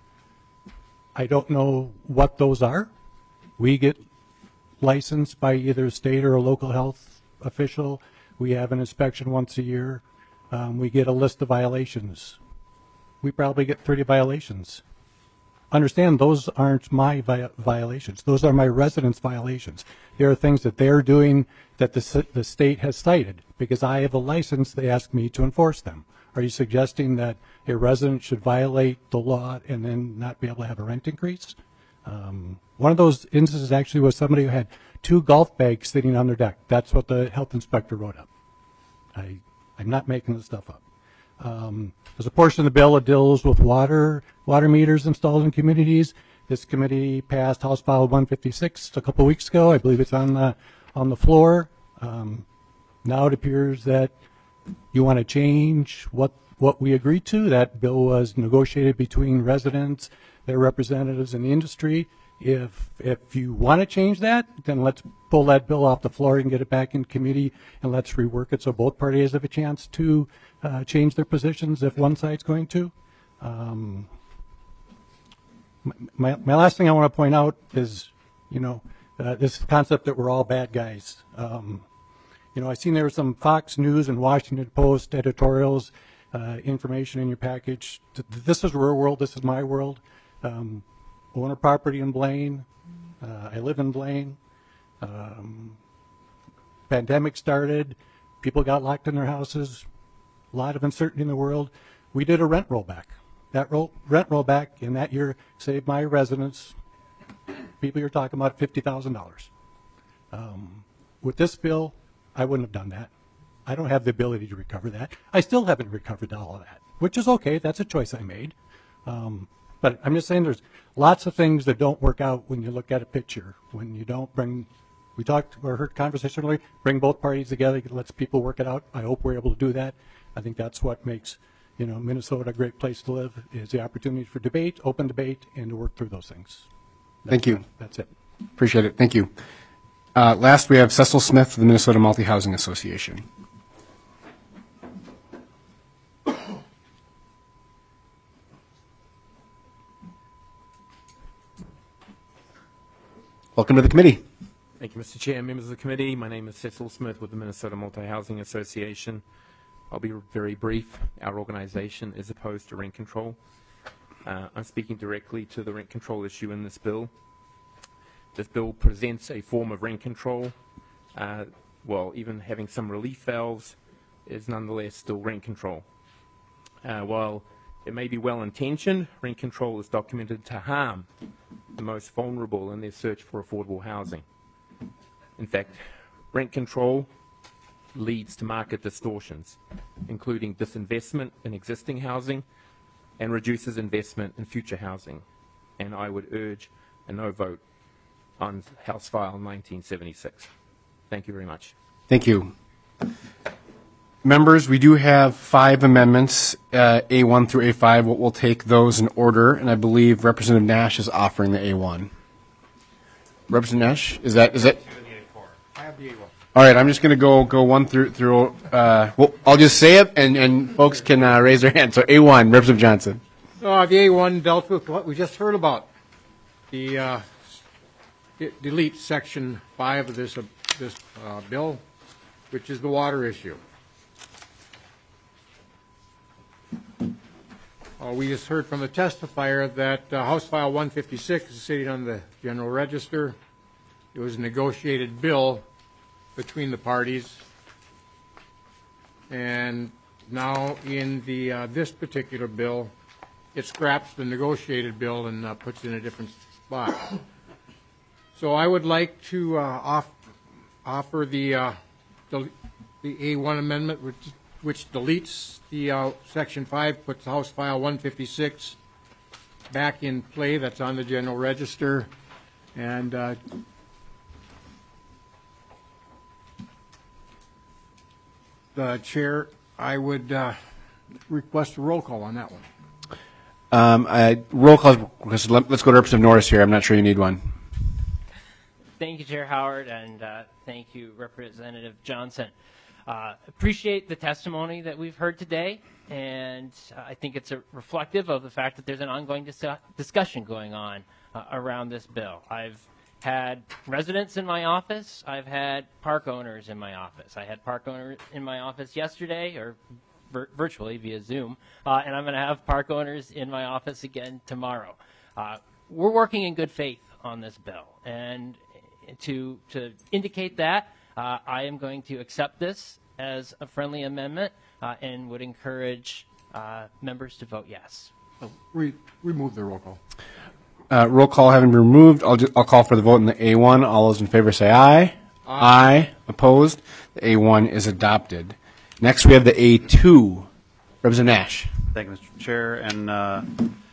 I don't know what those are. We get licensed by either a state or a local health official. We have an inspection once a year. Um, we get a list of violations. We probably get thirty violations. Understand, those aren't my vi- violations. Those are my residents' violations. There are things that they're doing that the, the state has cited. Because I have a license, they ask me to enforce them. Are you suggesting that a resident should violate the law and then not be able to have a rent increase? Um, one of those instances actually was somebody who had two golf bags sitting on their deck. That's what the health inspector wrote up. I, I'm not making this stuff up. Um, there's a portion of the bill that deals with water, water meters installed in communities. This committee passed House File one fifty-six a couple weeks ago. I believe it's on the, on the floor. Um, now it appears that you want to change what, what we agreed to. That bill was negotiated between residents, their representatives, and the industry. If, if you want to change that, then let's pull that bill off the floor and get it back in committee, and let's rework it so both parties have a chance to uh, change their positions if one side's going to. Um, My, my last thing I want to point out is, you know, uh, this concept that we're all bad guys. Um, you know, I seen there were some Fox News and Washington Post editorials, uh, information in your package. This is real world. This is my world. Um, own a property in Blaine. Uh, I live in Blaine. Um, pandemic started. People got locked in their houses. A lot of uncertainty in the world. We did a rent rollback. That roll, rent rollback in that year saved my residents, people you're talking about, fifty thousand dollars. Um, with this bill, I wouldn't have done that. I don't have the ability to recover that. I still haven't recovered all of that, which is okay. That's a choice I made. Um, but I'm just saying there's lots of things that don't work out when you look at a picture, when you don't bring, we talked or heard conversation earlier, bring both parties together, lets people work it out. I hope we're able to do that. I think that's what makes you know, Minnesota, a great place to live, is the opportunity for debate, open debate, and to work through those things. That's Thank you. It. That's it. Appreciate it. Thank you. Uh, last, we have Cecil Smith of the Minnesota Multi-Housing Association. Welcome to the committee. Thank you, Mister Chair. Members of the committee, my name is Cecil Smith with the Minnesota Multi-Housing Association. I'll be very brief. Our organization is opposed to rent control. Uh, I'm speaking directly to the rent control issue in this bill. This bill presents a form of rent control. Uh, well, even having some relief valves is nonetheless still rent control. Uh, while it may be well-intentioned, rent control is documented to harm the most vulnerable in their search for affordable housing. In fact, rent control leads to market distortions, including disinvestment in existing housing and reduces investment in future housing. And I would urge a no vote on House File nineteen seventy-six. Thank you very much. Thank you. Members, we do have five amendments, uh, A one through A five. We'll, we'll take those in order, and I believe Representative Nash is offering the A one. Representative Nash, is that, is that? I have the A one. All right, I'm just going to go go one through through. Uh, well, I'll just say it, and, and folks can uh, raise their hands. So A one, Representative Johnson. Uh, the A one dealt with what we just heard about. The uh, it deletes section five of this uh, this uh, bill, which is the water issue. Uh, we just heard from the testifier that uh, House File one fifty-six is sitting on the General Register. It was a negotiated bill between the parties, and now in the uh, this particular bill, it scraps the negotiated bill and uh, puts it in a different spot. So I would like to uh, off, offer the, uh, the the A one amendment, which, which deletes the uh, section five, puts House File one fifty-six back in play. That's on the General Register, and uh, the chair, I would uh, request a roll call on that one. Um, I, roll call. Let's go to Representative Norris here. I'm not sure you need one. Thank you, Chair Howard, and uh, thank you, Representative Johnson. Uh, appreciate the testimony that we've heard today, and uh, I think it's a reflective of the fact that there's an ongoing dis discussion going on uh, around this bill. I've had residents in my office. I've had park owners in my office. I had park owners in my office yesterday, or vir virtually via Zoom, uh, and I'm going to have park owners in my office again tomorrow. Uh, we're working in good faith on this bill, and to to indicate that, uh, I am going to accept this as a friendly amendment uh, and would encourage uh, members to vote yes. Re remove the roll call. Uh, roll call having been removed, I'll, just, I'll call for the vote in the A one. All those in favor say aye. Aye. Aye. Opposed? The A one is adopted. Next, we have the A two. Representative Nash. Thank you, Mister Chair. And uh,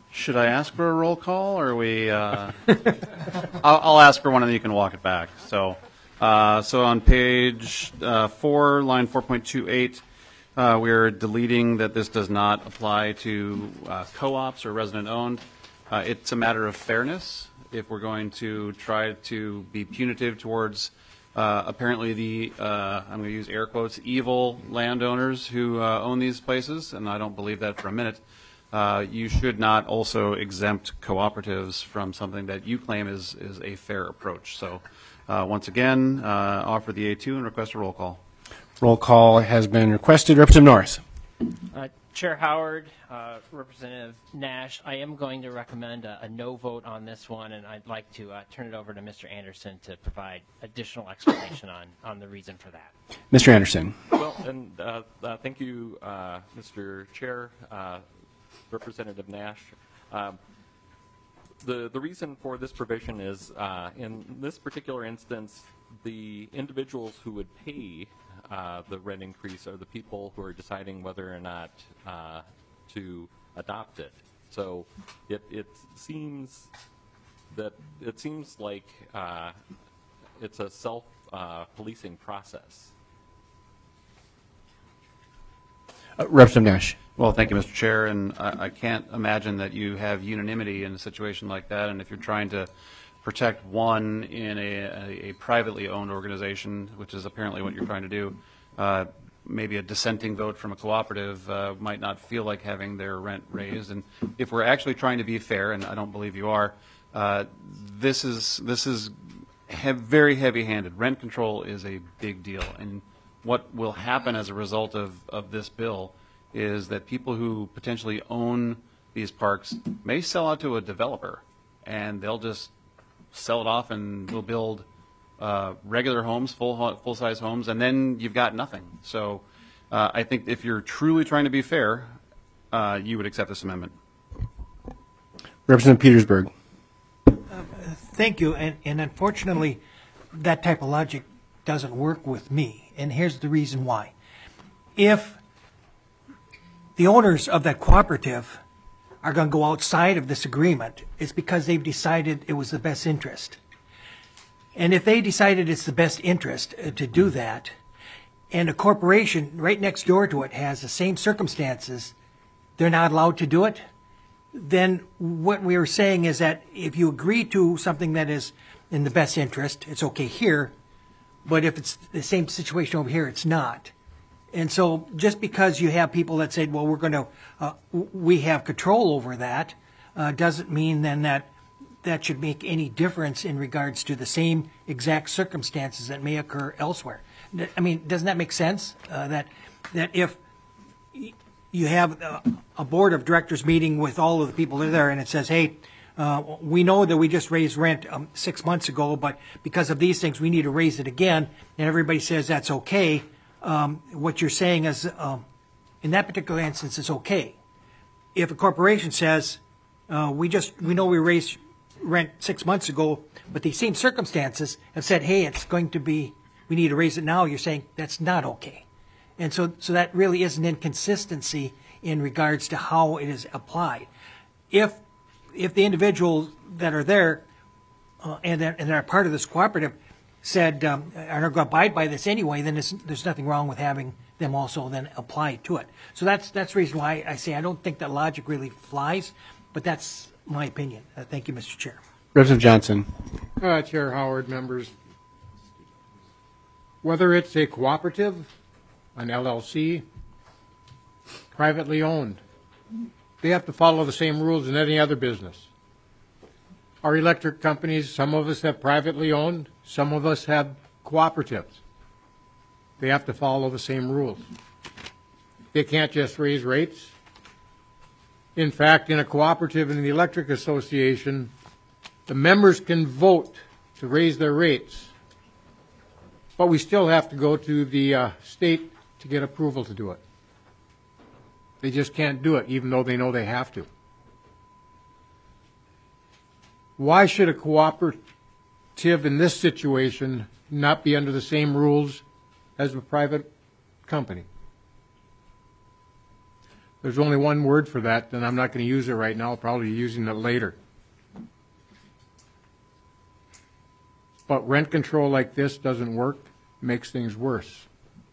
Should I ask for a roll call, or are we? Uh, I'll, I'll ask for one, and then you can walk it back. So, uh, so on page uh, four, line four point two eight, uh, we're deleting that this does not apply to uh, co-ops or resident-owned. Uh, it's a matter of fairness. If we're going to try to be punitive towards uh, apparently the, uh, I'm going to use air quotes, evil landowners who uh, own these places, and I don't believe that for a minute. Uh, you should not also exempt cooperatives from something that you claim is, is a fair approach. So uh, once again, uh, offer the A two and request a roll call. Roll call has been requested. Representative Norris. Uh, Chair Howard, uh, Representative Nash, I am going to recommend a, a no vote on this one, and I'd like to uh, turn it over to Mister Anderson to provide additional explanation on, on the reason for that. Mister Anderson. Well, and uh, uh, thank you, uh, Mister Chair. Uh, Representative Nash. Um, the, the reason for this provision is, uh, in this particular instance, the individuals who would pay uh, the rent increase are the people who are deciding whether or not uh, to adopt it. So it, it seems that it seems like uh, it's a self-policing uh, process. Uh, Representative Nash. Well, thank you, Mister Chair, and I, I can't imagine that you have unanimity in a situation like that, and if you're trying to protect one in a, a, a privately owned organization, which is apparently what you're trying to do, uh, maybe a dissenting vote from a cooperative uh, might not feel like having their rent raised, and if we're actually trying to be fair, and I don't believe you are, uh, this is, this is he- very heavy-handed. Rent control is a big deal, and what will happen as a result of, of this bill is that people who potentially own these parks may sell out to a developer, and they'll just sell it off, and we'll build uh, regular homes, full full size homes, and then you've got nothing. So uh, I think if you're truly trying to be fair, uh, you would accept this amendment. Representative Petersburg. Uh, thank you, and, and unfortunately, that type of logic doesn't work with me, and here's the reason why. If the owners of that cooperative are going to go outside of this agreement, it's because they've decided it was the best interest. And if they decided it's the best interest uh, to do that, and a corporation right next door to it has the same circumstances, they're not allowed to do it, then what we are saying is that if you agree to something that is in the best interest, it's okay here, but if it's the same situation over here, it's not. And so just because you have people that say, well, we're going to, uh, we have control over that, uh, doesn't mean then that that should make any difference in regards to the same exact circumstances that may occur elsewhere. I mean, doesn't that make sense? Uh, that that if you have a, a board of directors meeting with all of the people that are there, and it says, hey, uh, we know that we just raised rent um, six months ago, but because of these things, we need to raise it again, and everybody says that's okay. Um, what you're saying is, um, in that particular instance, it's okay. If a corporation says, uh, we just, we know we raised rent six months ago, but these same circumstances have said, hey, it's going to be, we need to raise it now, you're saying that's not okay. And so, so that really is an inconsistency in regards to how it is applied. If, if the individuals that are there uh, and, that, and are part of this cooperative said um, are going to abide by this anyway, then there's, there's nothing wrong with having them also then apply to it. So that's that's the reason why I say I don't think that logic really flies, but that's my opinion. Uh, thank you, Mister Chair. Representative Johnson. Uh, Chair Howard, members, whether it's a cooperative, an L L C, privately owned, they have to follow the same rules as any other business. Our electric companies, some of us have privately owned, some of us have cooperatives. They have to follow the same rules. They can't just raise rates. In fact, in a cooperative in the electric association, the members can vote to raise their rates, but we still have to go to the uh, state to get approval to do it. They just can't do it, even though they know they have to. Why should a cooperative in this situation not be under the same rules as a private company? There's only one word for that, and I'm not going to use it right now. I'll probably be using it later. But rent control like this doesn't work, makes things worse.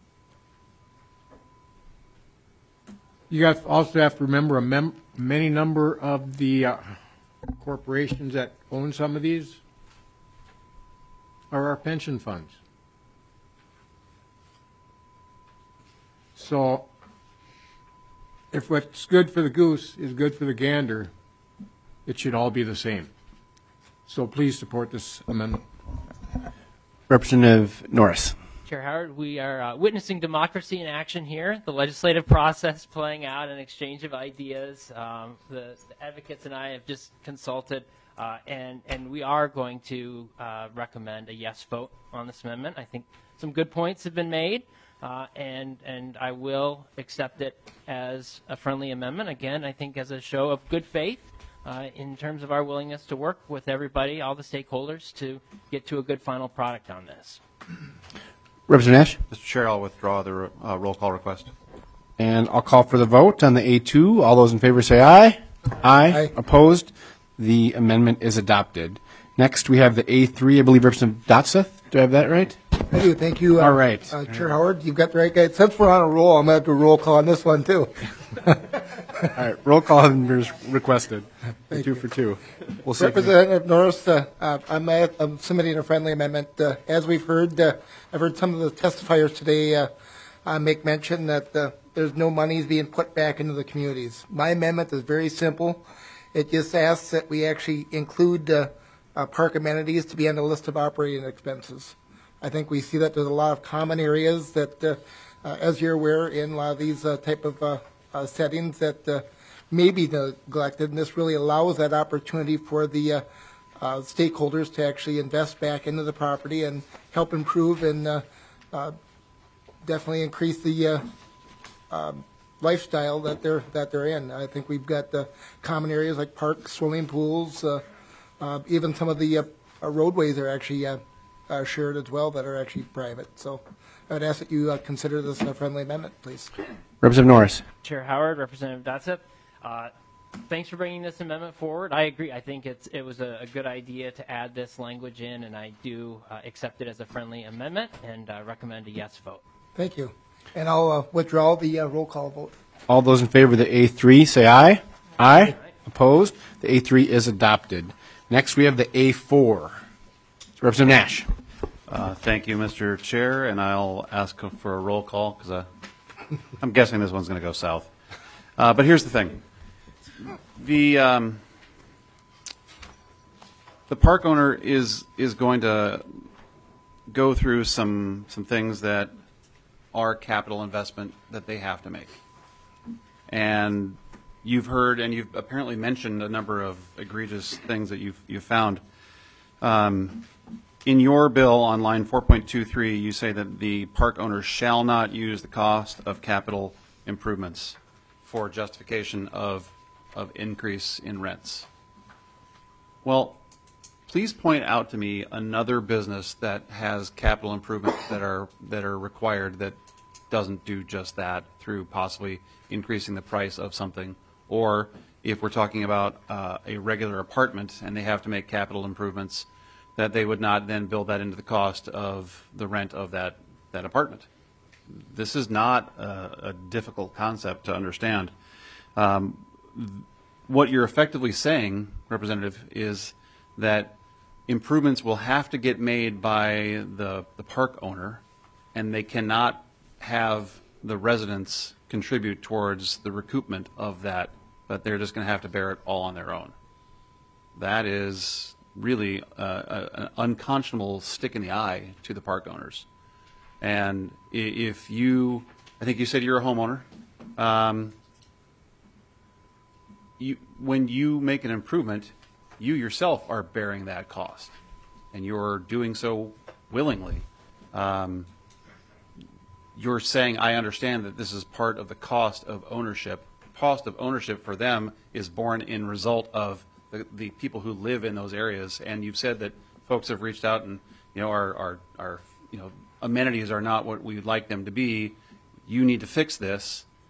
You have also have to remember a mem many number of the uh, corporations that own some of these are our pension funds. So if what's good for the goose is good for the gander, it should all be the same. So please support this amendment. Representative Norris. Chair Howard, we are uh, witnessing democracy in action here, the legislative process playing out, an exchange of ideas. Um, the, the advocates and I have just consulted, uh, and, and we are going to uh, recommend a yes vote on this amendment. I think some good points have been made, uh, and, and I will accept it as a friendly amendment. Again, I think as a show of good faith uh, in terms of our willingness to work with everybody, all the stakeholders, to get to a good final product on this. Representative Nash. Mister Chair, I'll withdraw the uh, roll call request. And I'll call for the vote on the A two. All those in favor say aye. Aye. Aye. Opposed? The amendment is adopted. Next, we have the A three. I believe Representative Dotseth. Do I have that right? I do. Thank you. Uh, All right. Uh, Chair Howard, you've got the right guy. Since we're on a roll, I'm going to have to roll call on this one, too. All right. Roll call has been requested. Thank two you. for two. We'll see. Representative Norris, uh, uh, I'm, uh, I'm submitting a friendly amendment. Uh, as we've heard, uh, I've heard some of the testifiers today uh, uh, make mention that uh, there's no monies being put back into the communities. My amendment is very simple. It just asks that we actually include uh, uh, park amenities to be on the list of operating expenses. I think we see that there's a lot of common areas that, uh, uh, as you're aware, in a lot of these uh, type of uh, uh, settings that uh, may be neglected, and this really allows that opportunity for the uh, uh, stakeholders to actually invest back into the property and help improve and uh, uh, definitely increase the uh, um, lifestyle that they're that they're in. I think we've got uh, common areas like parks, swimming pools, uh, uh, even some of the uh, uh, roadways are actually uh, uh, shared as well that are actually private. So I would ask that you uh, consider this a friendly amendment, please. Representative Norris. Chair Howard, Representative Dotseth, uh, thanks for bringing this amendment forward. I agree. I think it's it was a, a good idea to add this language in, and I do uh, accept it as a friendly amendment and uh, recommend a yes vote. Thank you. And I'll uh, withdraw the uh, roll call vote. All those in favor of the A three say aye. Aye. Aye. Opposed? The A three is adopted. Next, we have the A four. Representative Nash. Uh, thank you, Mister Chair, and I'll ask for a roll call because uh, I'm guessing this one's going to go south. Uh, but here's the thing. The um, the park owner is is going to go through some some things that are capital investment that they have to make. And you've heard and you've apparently mentioned a number of egregious things that you've you've found. Um, in your bill on line four point two three, you say that the park owner shall not use the cost of capital improvements for justification of of increase in rents. Well, please point out to me another business that has capital improvements that are that are required that doesn't do just that through possibly increasing the price of something, or if we're talking about uh, a regular apartment and they have to make capital improvements, that they would not then build that into the cost of the rent of that that apartment. This is not a, a difficult concept to understand. Um, what you're effectively saying, Representative, is that improvements will have to get made by the, the park owner, and they cannot have the residents contribute towards the recoupment of that, but they're just going to have to bear it all on their own. That is really uh, a, an unconscionable stick in the eye to the park owners. And if you, I think you said you're a homeowner, um, you, when you make an improvement, you yourself are bearing that cost, and you're doing so willingly. Um, you're saying, I understand that this is part of the cost of ownership. Cost of ownership for them is borne in result of the, the people who live in those areas. And you've said that folks have reached out and, you know, our, our, our you know, amenities are not what we would like them to be. You need to fix this.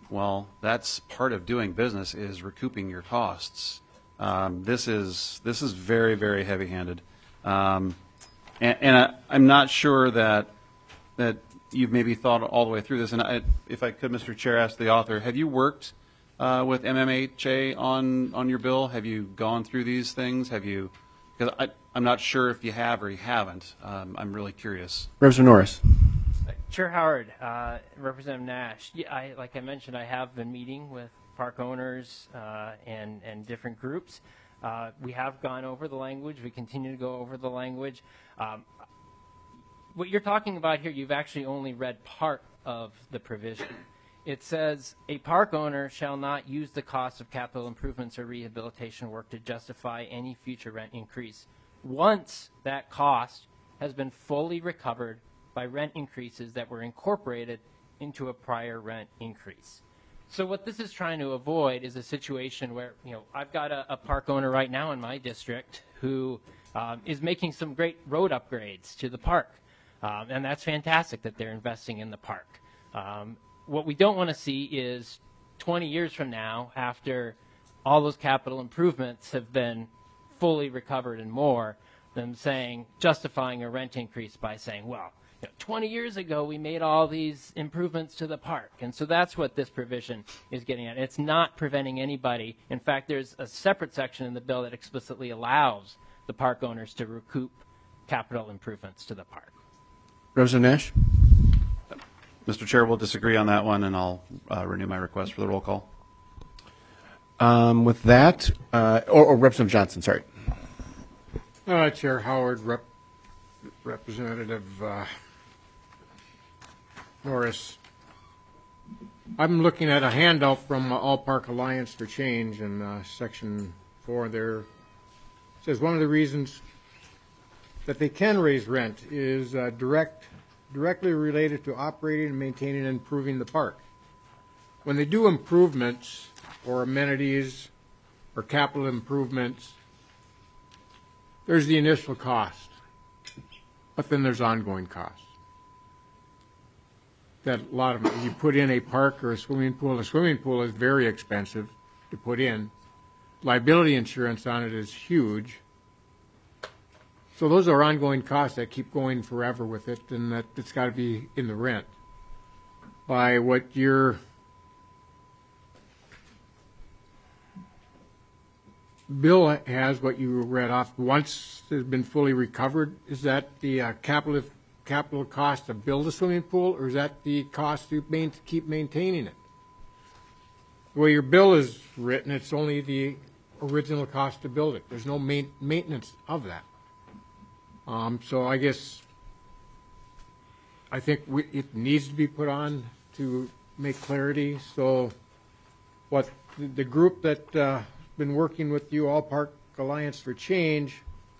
Well, that's part of doing business is recouping your costs. Um, this is this is very, very heavy-handed. Um, and and I, I'm not sure that that you've maybe thought all the way through this. And I, if I could, Mister Chair, ask the author, have you worked uh, with M M H A on, on your bill? Have you gone through these things? Have you? Because I, I'm not sure if you have or you haven't. Um, I'm really curious. Representative Norris. Chair Howard, uh, Representative Nash, yeah, I, like I mentioned, I have been meeting with park owners uh, and, and different groups. Uh, we have gone over the language. We continue to go over the language. Um, what you're talking about here, you've actually only read part of the provision. It says, a park owner shall not use the cost of capital improvements or rehabilitation work to justify any future rent increase once that cost has been fully recovered by rent increases that were incorporated into a prior rent increase. So what this is trying to avoid is a situation where, you know, I've got a, a park owner right now in my district who um, is making some great road upgrades to the park. Um, and that's fantastic that they're investing in the park. Um, what we don't want to see is twenty years from now, after all those capital improvements have been fully recovered and more, them saying, justifying a rent increase by saying, well, you know, twenty years ago, we made all these improvements to the park. And so that's what this provision is getting at. It's not preventing anybody. In fact, there's a separate section in the bill that explicitly allows the park owners to recoup capital improvements to the park. Representative Nash. Mister Chair, we'll disagree on that one, and I'll uh, renew my request for the roll call. Um, with that, uh, or, or Representative Johnson, sorry. Uh, Chair Howard, Rep, Representative uh, Norris, I'm looking at a handout from uh, All Park Alliance for Change, in uh, section four there. It says one of the reasons that they can raise rent is uh, direct, directly related to operating and maintaining and improving the park. When they do improvements or amenities or capital improvements, there's the initial cost, but then there's ongoing costs. That a lot of you put in a park or a swimming pool. A swimming pool is very expensive to put in. Liability insurance on it is huge. So those are ongoing costs that keep going forever with it, and that it's got to be in the rent. By what your bill has, what you read off, once it's been fully recovered, is that the uh, capital capital cost to build a swimming pool, or is that the cost to main, keep maintaining it? The way your bill is written, it's only the original cost to build it. There's no main, maintenance of that. Um, so I guess I think we, it needs to be put on to make clarity. So what the, the group that uh, been working with you, All Park Alliance for Change,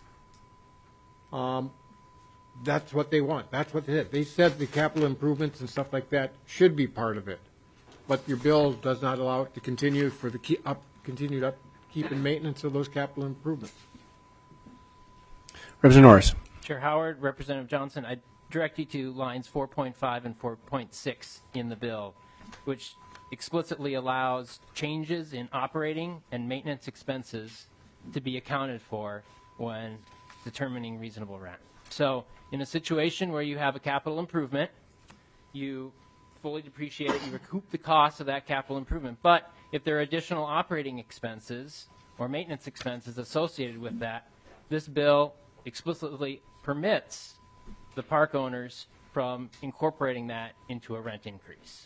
um, that's what they want. That's what they said. They said the capital improvements and stuff like that should be part of it, but your bill does not allow it to continue for the keep up, continued upkeep and maintenance of those capital improvements. Representative Norris. Chair Howard, Representative Johnson, I direct you to lines four point five and four point six in the bill, which explicitly allows changes in operating and maintenance expenses to be accounted for when determining reasonable rent. So in a situation where you have a capital improvement, you fully depreciate it, you recoup the cost of that capital improvement. But if there are additional operating expenses or maintenance expenses associated with that, this bill explicitly permits the park owners from incorporating that into a rent increase.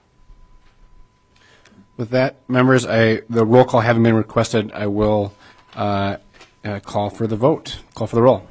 With that, members, I, the roll call having been requested, I will uh, uh, call for the vote. Call for the roll.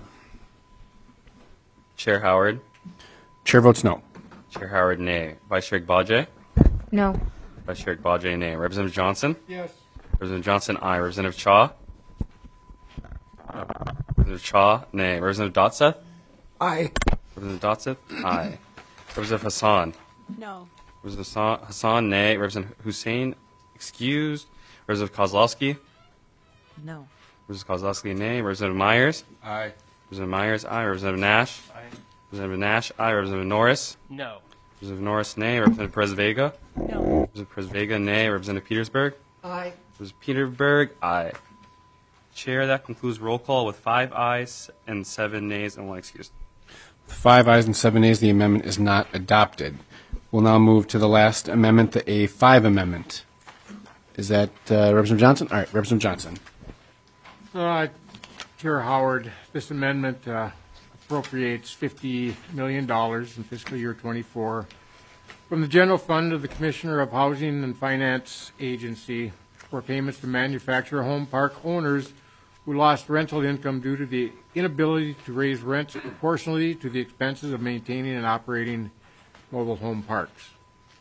Chair Howard. Chair votes no. Chair Howard, nay. Vice Chair Gbadje. No. Vice Chair Gbadje, nay. Representative Johnson. Yes. Representative Johnson, aye. Representative Cha. Representative Cha, nay. Representative Dotseth. Aye. Representative Dotseth, aye. Representative Hassan. No. Representative Hassan, nay. Representative Hussein, excused. Representative Kozlowski. No. Representative Kozlowski, nay. Representative Myers. Aye. Representative Myers, aye. Representative Nash. Aye. Representative Nash, aye. Representative Norris. No. Representative Norris, nay. Representative Perez Vega. No. Representative Representative Perez Vega, nay. Representative Petersburg? Aye. Representative Petersburg, aye. Chair, that concludes roll call with five ayes and seven nays and one excuse. With five ayes and seven nays, the amendment is not adopted. We'll now move to the last amendment, the A five amendment. Is that uh, Representative Johnson? All right, Representative Johnson. Uh, Chair Howard, this amendment uh, appropriates fifty million dollars in fiscal year twenty-four from the general fund of the Commissioner of Housing and Finance Agency for payments to manufactured home park owners who lost rental income due to the inability to raise rents proportionally to the expenses of maintaining and operating mobile home parks.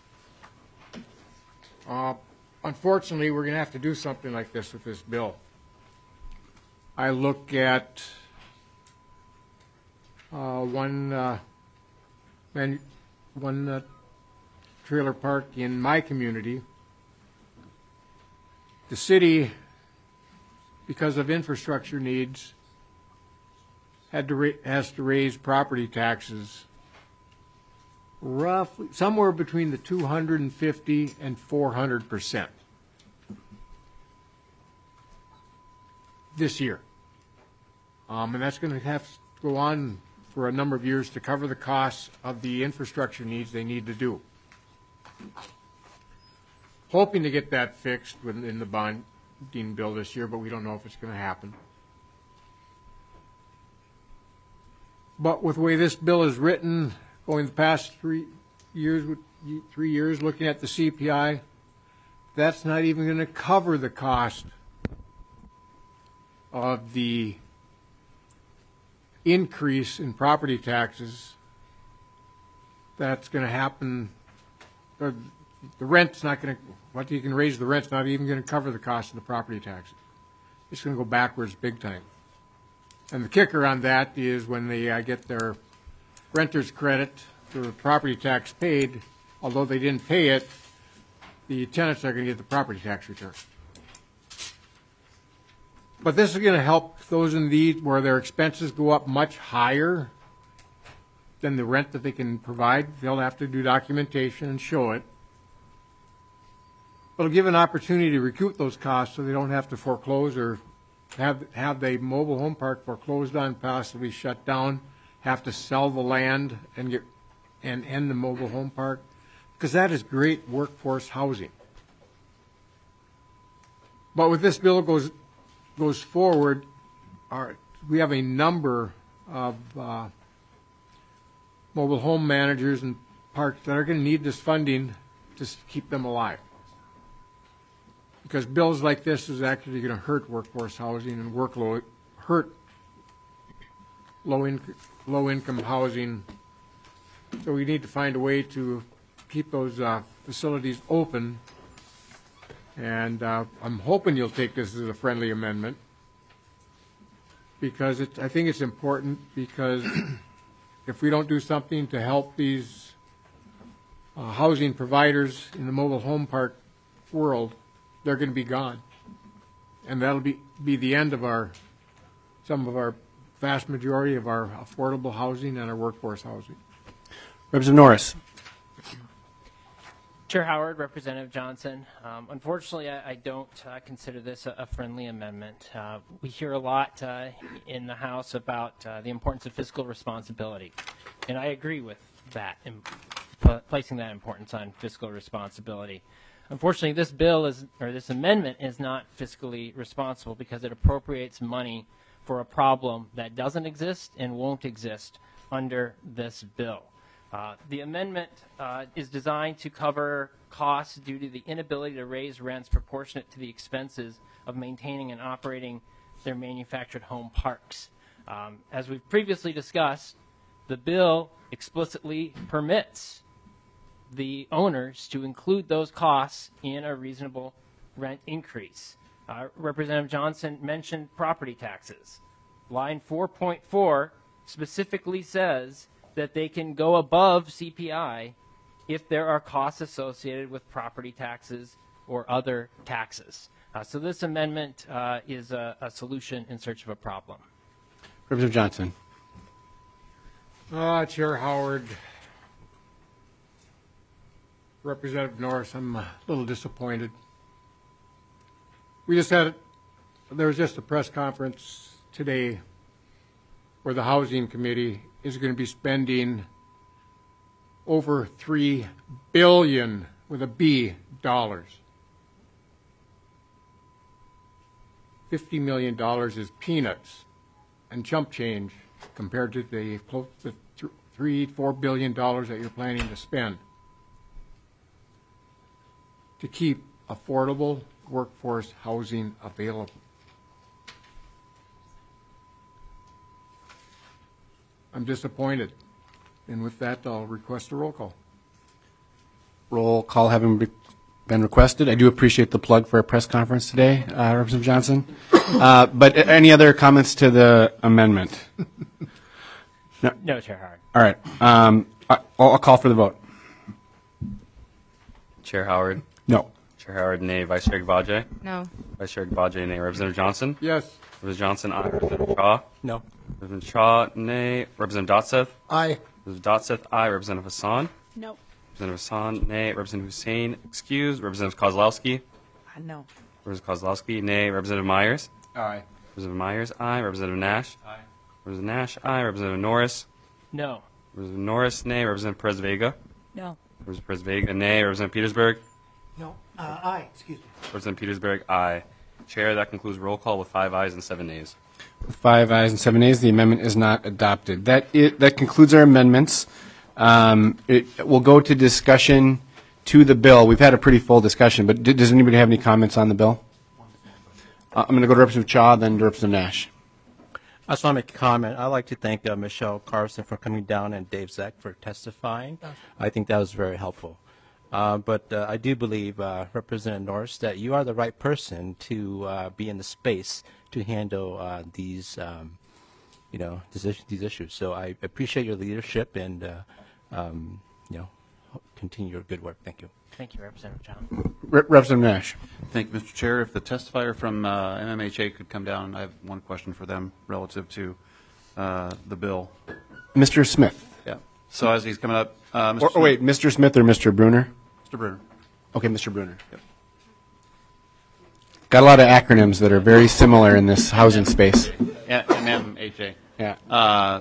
Uh, unfortunately, we're going to have to do something like this with this bill. I look at uh, one uh, man, one uh, trailer park in my community. The city, because of infrastructure needs, had to ra- has to raise property taxes roughly somewhere between the two hundred fifty and four hundred percent this year. Um, and that's going to have to go on for a number of years to cover the costs of the infrastructure needs they need to do. Hoping to get that fixed within the bonding bill this year, but we don't know if it's going to happen. But with the way this bill is written, going the past three years, three years looking at the C P I, that's not even going to cover the cost of the increase in property taxes that's going to happen. Or the rent's not going to, what you can raise the rent's not even going to cover the cost of the property taxes. It's going to go backwards big time. And the kicker on that is when they uh, get their renter's credit for the property tax paid, although they didn't pay it, the tenants are going to get the property tax return. But this is going to help those in need where their expenses go up much higher than the rent that they can provide. They'll have to do documentation and show it. But it'll give an opportunity to recoup those costs so they don't have to foreclose or have have the mobile home park foreclosed on, possibly shut down, have to sell the land and get and end the mobile home park, because that is great workforce housing. But with this bill goes goes forward, our, we have a number of uh, mobile home managers and parks that are going to need this funding to keep them alive. Because bills like this is actually going to hurt workforce housing and workload, hurt low in, low income housing. So we need to find a way to keep those uh, facilities open. And uh, I'm hoping you'll take this as a friendly amendment, because it, I think it's important, because if we don't do something to help these uh, housing providers in the mobile home park world, they're going to be gone. And that'll be, be the end of our, some of our vast majority of our affordable housing and our workforce housing. Representative Norris. Chair Howard, Representative Johnson, um, unfortunately, I, I don't uh, consider this a, a friendly amendment. Uh, we hear a lot uh, in the House about uh, the importance of fiscal responsibility, and I agree with that, in pl- placing that importance on fiscal responsibility. Unfortunately, this bill is, or this amendment is not fiscally responsible because it appropriates money for a problem that doesn't exist and won't exist under this bill. Uh, the amendment uh, is designed to cover costs due to the inability to raise rents proportionate to the expenses of maintaining and operating their manufactured home parks. Um, as we've previously discussed, the bill explicitly permits the owners to include those costs in a reasonable rent increase. Uh, Representative Johnson mentioned property taxes. Line four point four specifically says that they can go above C P I if there are costs associated with property taxes or other taxes. Uh, so this amendment uh, is a, a solution in search of a problem. Representative Johnson. Uh, Chair Howard, Representative Norris, I'm a little disappointed. We just had, there was just a press conference today where the Housing Committee is going to be spending over three billion with a B dollars. Fifty million dollars is peanuts and chump change compared to the close to three, four billion dollars that you're planning to spend to keep affordable workforce housing available. I'm disappointed. And with that, I'll request a roll call. Roll call having be- been requested. I do appreciate the plug for a press conference today, uh, Representative Johnson. Uh, but any other comments to the amendment? No, No, Chair Howard. All right. Um, I- I'll, I'll call for the vote. Chair Howard? No. Chair Howard, nay. Vice Chair Gbadje? No. Vice Chair Gbadje, nay. Representative Johnson? Yes. Representative Johnson, aye. Representative Shaw? No. Representative Shaw, nay. Representative Dotseth? Aye. Representative Dotseth, aye. Representative Hassan? No. Representative Hassan, nay. Representative Hussein, excused. Representative Kozlowski? Uh, no. Representative Kozlowski, nay. Representative Myers? Aye. Representative Myers, aye. Representative Nash? Aye. Representative Nash, aye. Representative Norris? No. Representative Norris, nay. Representative Perez Vega? No. Representative Perez Vega, nay. Representative Petersburg? No. Uh, aye, excuse me. Representative Petersburg, aye. Chair, that concludes roll call with five ayes and seven nays. Five ayes and seven nays. The amendment is not adopted. That i- that concludes our amendments. Um, it will go to discussion to the bill. We've had a pretty full discussion, but d- does anybody have any comments on the bill? Uh, I'm going to go to Representative Chaw, then to Representative Nash. I just want to make a comment. I'd like to thank uh, Michelle Carson for coming down and Dave Zeck for testifying. I think that was very helpful. Uh, but uh, I do believe, uh, Representative Norris, that you are the right person to uh, be in the space to handle uh, these, um, you know, these, is- these issues. So I appreciate your leadership and, uh, um, you know, continue your good work. Thank you. Thank you, Representative John. Re- Representative Nash. Thank you, Mister Chair. If the testifier from uh, M M H A could come down, I have one question for them relative to uh, the bill. Mister Smith. Yeah. So as he's coming up, uh, Mister Or, or wait, Mister Smith or Mister Bruner? Mister Bruner. Okay, Mister Bruner. Yep. Got a lot of acronyms that are very similar in this housing space. M M H A. Yeah. Uh,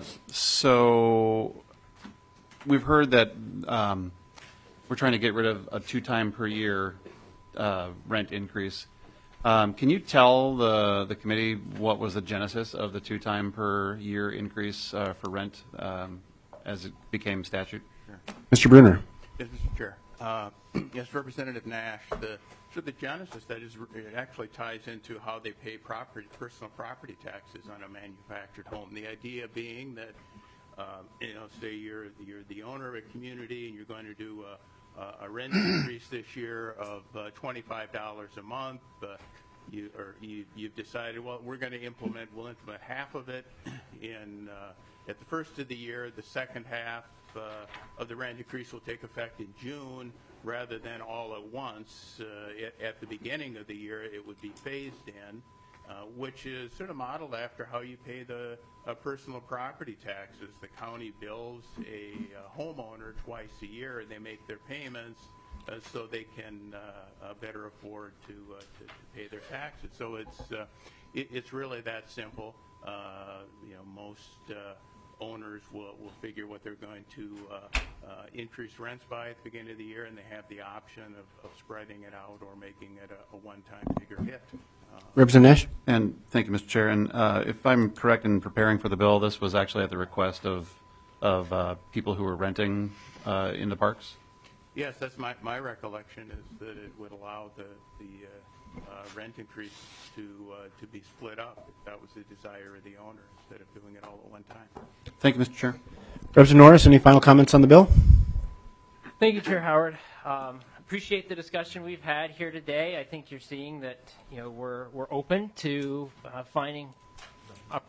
so we've heard that um, we're trying to get rid of a two-time per year uh, rent increase. Um, can you tell the the committee what was the genesis of the two-time per year increase uh, for rent um, as it became statute? Sure. Mister Bruner. Yes, Mister Chair. Uh, yes, Representative Nash. The so the genesis that is it actually ties into how they pay property, personal property taxes on a manufactured home. The idea being that uh, you know, say you're you're the owner of a community and you're going to do a, a rent increase this year of uh, twenty-five dollars a month. Uh, you or you you've decided, well, we're going to implement we'll implement half of it in uh, at the first of the year. The second half uh, of the rent increase will take effect in June rather than all at once. Uh, at, at the beginning of the year, it would be phased in, uh, which is sort of modeled after how you pay the uh, personal property taxes. The county bills a uh, homeowner twice a year, and they make their payments uh, so they can uh, uh, better afford to, uh, to to pay their taxes. So it's uh, it, it's really that simple. Uh, you know, most uh, owners will, will figure what they're going to uh, uh, increase rents by at the beginning of the year, and they have the option of, of spreading it out or making it a, a one-time bigger hit. Uh, Representative Nash. And thank you, Mister Chair. And uh, if I'm correct in preparing for the bill, this was actually at the request of of uh, people who were renting uh, in the parks. Yes, that's my, my recollection is that it would allow the the uh, uh, rent increase to uh, to be split up if that was the desire of the owner instead of doing it all at one time. Thank you, Mister Chair. Representative Norris, any final comments on the bill? Thank you, Chair Howard. Um, appreciate the discussion we've had here today. I think you're seeing that you know we're we're open to uh, finding. Up-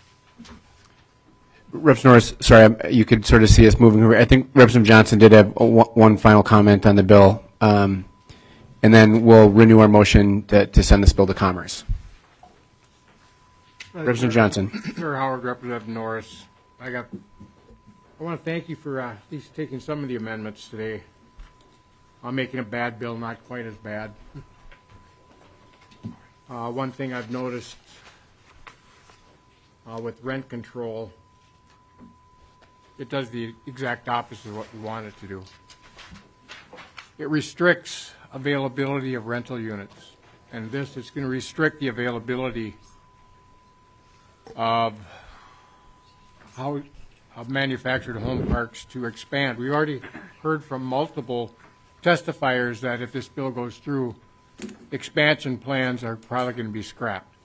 Representative Norris, sorry, um, you could sort of see us moving over. I think Representative Johnson did have a, one final comment on the bill, um, and then we'll renew our motion to, to send this bill to Commerce. Representative Johnson. Chair Howard, Representative Norris, I got. I want to thank you for uh, at least taking some of the amendments today. I'm making a bad bill not quite as bad. Uh, one thing I've noticed uh, with rent control, it does the exact opposite of what we want it to do. It restricts availability of rental units. And this is going to restrict the availability of how of manufactured home parks to expand. We've already heard from multiple testifiers that if this bill goes through, expansion plans are probably going to be scrapped.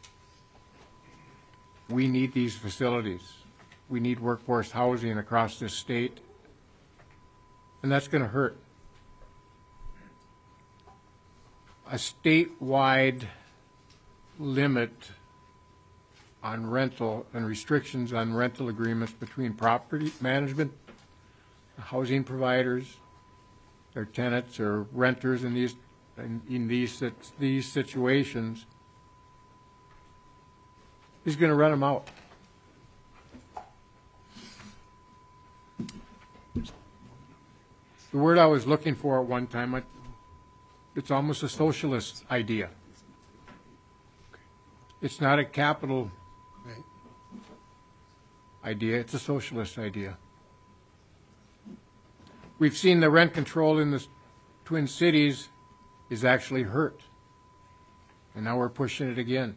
We need these facilities. We need workforce housing across this state, and that's going to hurt. A statewide limit on rental and restrictions on rental agreements between property management, housing providers, their tenants or renters in these in, in these these situations is going to run them out. The word I was looking for at one time, I, it's almost a socialist idea. It's not a capital idea, it's a socialist idea. We've seen the rent control in the Twin Cities is actually hurt, and now we're pushing it again.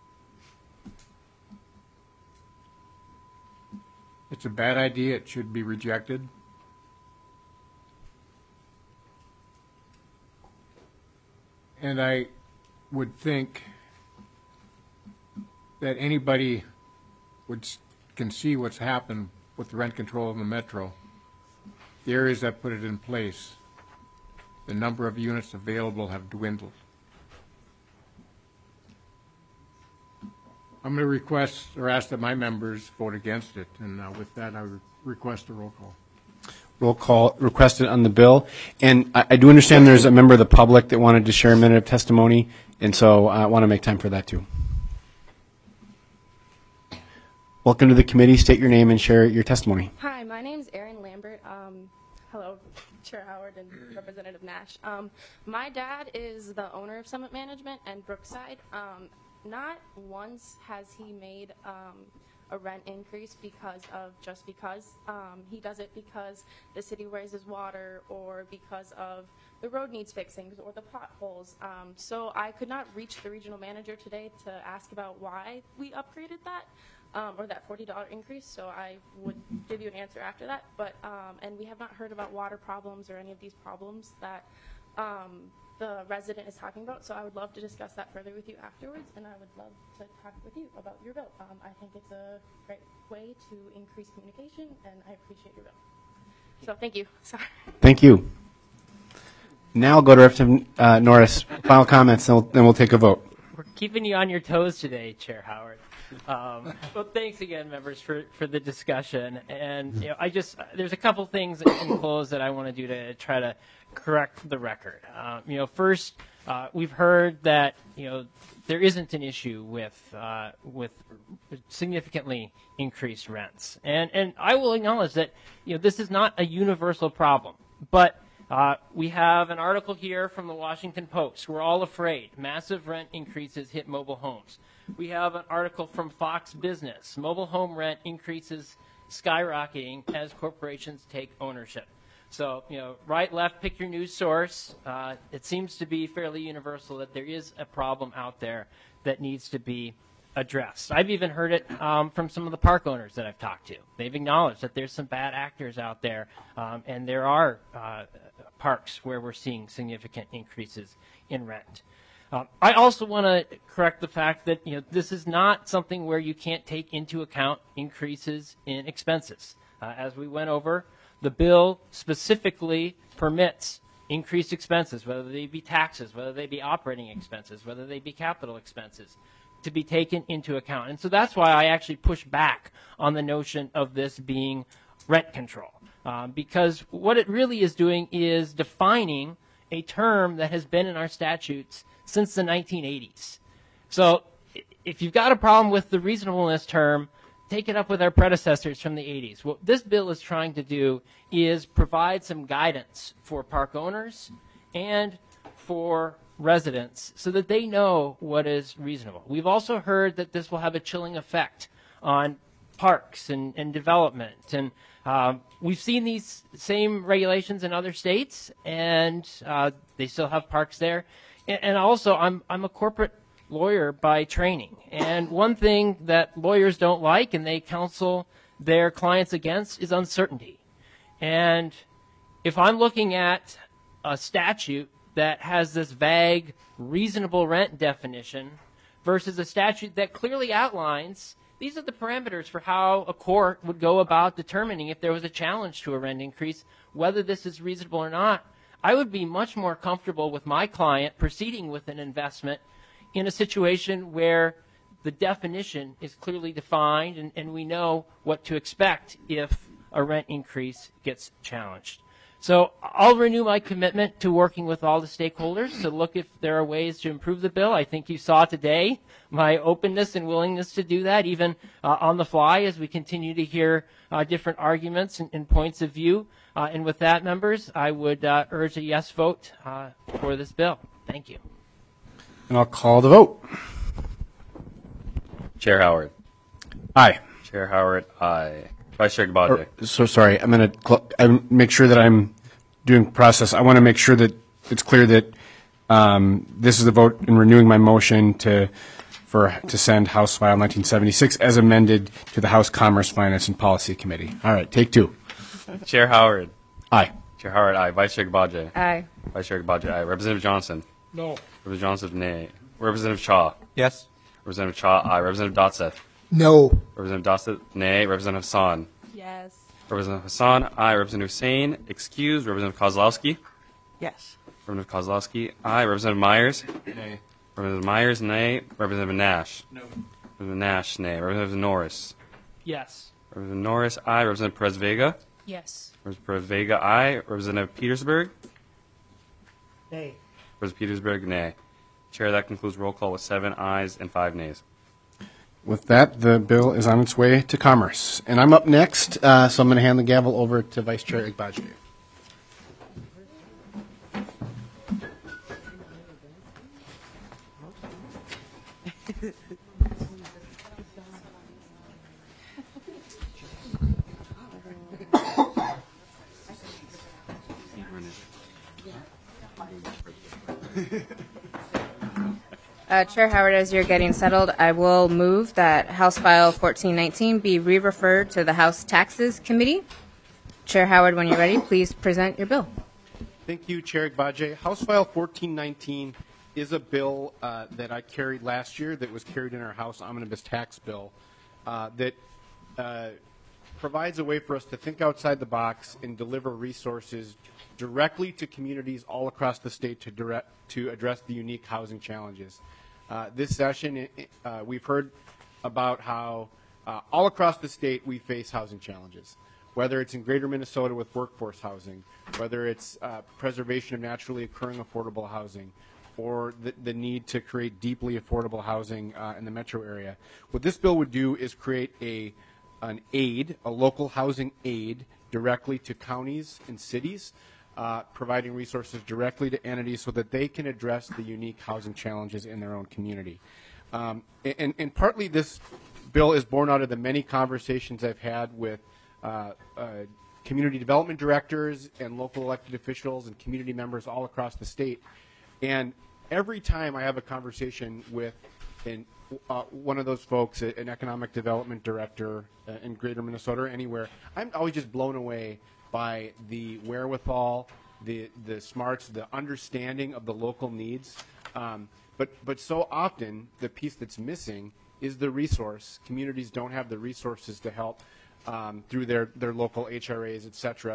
It's a bad idea, it should be rejected. And I would think that anybody would can see what's happened with the rent control in the metro. The areas that put it in place, the number of units available have dwindled. I'm going to request or ask that my members vote against it, and uh, with that, I re request a roll call. Roll call requested on the bill. And I, I do understand there's a member of the public that wanted to share a minute of testimony, and so I want to make time for that too. Welcome to the committee. State your name and share your testimony. Hi, my name is Erin Lambert. Um, hello, Chair Howard and Representative Nash. Um, my dad is the owner of Summit Management and Brookside. Um, not once has he made um, a rent increase because of just because. Um, he does it because the city raises water or because of the road needs fixing or the potholes. Um, so I could not reach the regional manager today to ask about why we upgraded that. Um, or that forty dollar increase, so I would give you an answer after that. But um, and we have not heard about water problems or any of these problems that um, the resident is talking about. So I would love to discuss that further with you afterwards, and I would love to talk with you about your bill. Um, I think it's a great way to increase communication, and I appreciate your bill. So thank you. Sorry. Thank you. Now I'll go to Representative uh, Norris. Final comments, and we'll, then we'll take a vote. We're keeping you on your toes today, Chair Howard. Um, well, thanks again, members, for, for the discussion. And you know, I just there's a couple things in close that I want to do to try to correct the record. Uh, you know, first, uh, we've heard that you know there isn't an issue with uh, with significantly increased rents, and and I will acknowledge that you know this is not a universal problem, but. Uh, we have an article here from the Washington Post. We're all afraid. Massive rent increases hit mobile homes. We have an article from Fox Business. Mobile home rent increases skyrocketing as corporations take ownership. So, you know, right, left, pick your news source. Uh, it seems to be fairly universal that there is a problem out there that needs to be addressed. I've even heard it um, from some of the park owners that I've talked to. They've acknowledged that there's some bad actors out there, um, and there are uh, parks where we're seeing significant increases in rent. Um, I also want to correct the fact that you know this is not something where you can't take into account increases in expenses. Uh, as we went over, the bill specifically permits increased expenses, whether they be taxes, whether they be operating expenses, whether they be capital expenses, to be taken into account. And so that's why I actually push back on the notion of this being rent control. Um, because what it really is doing is defining a term that has been in our statutes since the nineteen eighties. So if you've got a problem with the reasonableness term, take it up with our predecessors from the eighties. What this bill is trying to do is provide some guidance for park owners and for residents so that they know what is reasonable. We've also heard that this will have a chilling effect on parks and, and development. And uh, we've seen these same regulations in other states, and uh, they still have parks there. And, and also, I'm, I'm a corporate lawyer by training. And one thing that lawyers don't like and they counsel their clients against is uncertainty. And if I'm looking at a statute that has this vague, reasonable rent definition versus a statute that clearly outlines these are the parameters for how a court would go about determining if there was a challenge to a rent increase, whether this is reasonable or not, I would be much more comfortable with my client proceeding with an investment in a situation where the definition is clearly defined and, and we know what to expect if a rent increase gets challenged. So I'll renew my commitment to working with all the stakeholders to look if there are ways to improve the bill. I think you saw today my openness and willingness to do that, even uh, on the fly as we continue to hear uh, different arguments and, and points of view. Uh, and with that, members, I would uh, urge a yes vote uh, for this bill. Thank you. And I'll call the vote. Chair Howard. Aye. Chair Howard, aye. Vice Chair Gbaje. Or, so sorry, I'm going to make sure that I'm doing process. I want to make sure that it's clear that um, this is the vote in renewing my motion to for to send House File nineteen seventy-six as amended to the House Commerce, Finance, and Policy Committee. All right, take two. Chair Howard. Aye. Chair Howard, aye. Vice Chair Gbaje. Aye. Vice Chair Gbaje, aye. Representative Johnson. No. Representative Johnson, nay. Representative Chaw. Yes. Representative Chaw, aye. Representative Dotseth. No. Representative Dotseth, nay. Representative Hassan. Yes. Representative Hassan, aye. Representative Hussein, excused. Representative Kozlowski. Yes. Representative Kozlowski, aye. Representative Myers. Nay. Representative Myers, nay. Representative Nash. No. Representative Nash, nay. Representative Norris. Yes. Representative Norris, aye. Representative Perez Vega. Yes. Representative Perez Vega, aye. Representative Petersburg. Nay. Representative Petersburg, nay. Chair, that concludes roll call with seven ayes and five nays. With that, the bill is on its way to Commerce. And I'm up next, uh, so I'm going to hand the gavel over to Vice Chair Gbaje. Uh, Chair Howard, as you're getting settled, I will move that House File fourteen nineteen be re-referred to the House Taxes Committee. Chair Howard, when you're ready, please present your bill. Thank you, Chair Gbaje. House File fourteen nineteen is a bill uh, that I carried last year that was carried in our House Omnibus Tax Bill uh, that uh, provides a way for us to think outside the box and deliver resources directly to communities all across the state to, direct, to address the unique housing challenges. Uh, this session, uh, we've heard about how uh, all across the state we face housing challenges, whether it's in greater Minnesota with workforce housing, whether it's uh, preservation of naturally occurring affordable housing, or the, the need to create deeply affordable housing uh, in the metro area. What this bill would do is create a an aid, a local housing aid, directly to counties and cities, uh, providing resources directly to entities so that they can address the unique housing challenges in their own community. Um, and, and partly this bill is born out of the many conversations I've had with uh, uh, community development directors and local elected officials and community members all across the state. And every time I have a conversation with an, uh, one of those folks, an economic development director uh, in greater Minnesota or anywhere, I'm always just blown away by the wherewithal, the, the smarts, the understanding of the local needs. Um, but, but so often the piece that's missing is the resource. Communities don't have the resources to help um, through their, their local H R As, et cetera,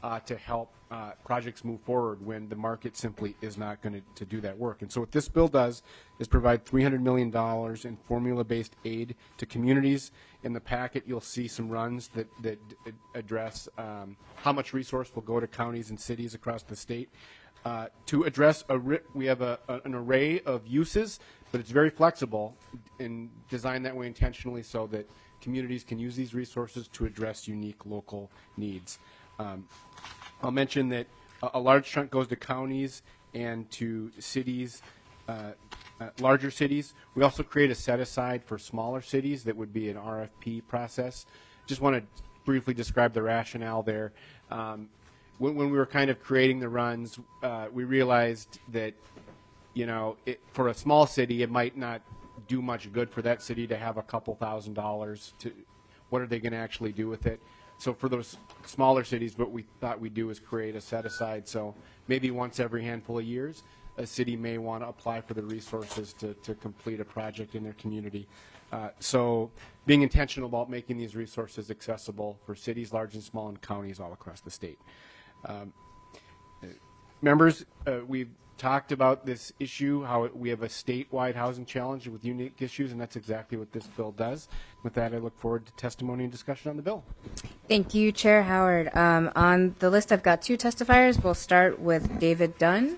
uh, to help uh, projects move forward when the market simply is not going to do that work. And so what this bill does is provide three hundred million dollars in formula-based aid to communities. In the packet, you'll see some runs that, that address um, how much resource will go to counties and cities across the state. Uh, to address, a we have a, a, an array of uses, but it's very flexible and designed that way intentionally so that communities can use these resources to address unique local needs. Um, I'll mention that a, a large chunk goes to counties and to cities, uh, uh, larger cities. We also create a set-aside for smaller cities that would be an R F P process. Just want to briefly describe the rationale there. Um, when, when we were kind of creating the runs, uh, we realized that, you know, it, for a small city, it might not do much good for that city to have a couple thousand dollars to, what are they going to actually do with it? So for those smaller cities, what we thought we'd do is create a set aside. So maybe once every handful of years, a city may want to apply for the resources to, to complete a project in their community. Uh, so being intentional about making these resources accessible for cities large and small and counties all across the state. Um, members, uh, we've talked about this issue, how it, we have a statewide housing challenge with unique issues, and that's exactly what this bill does. With that, I look forward to testimony and discussion on the bill. Thank you, Chair Howard. Um, on the list, I've got two testifiers. We'll start with David Dunn.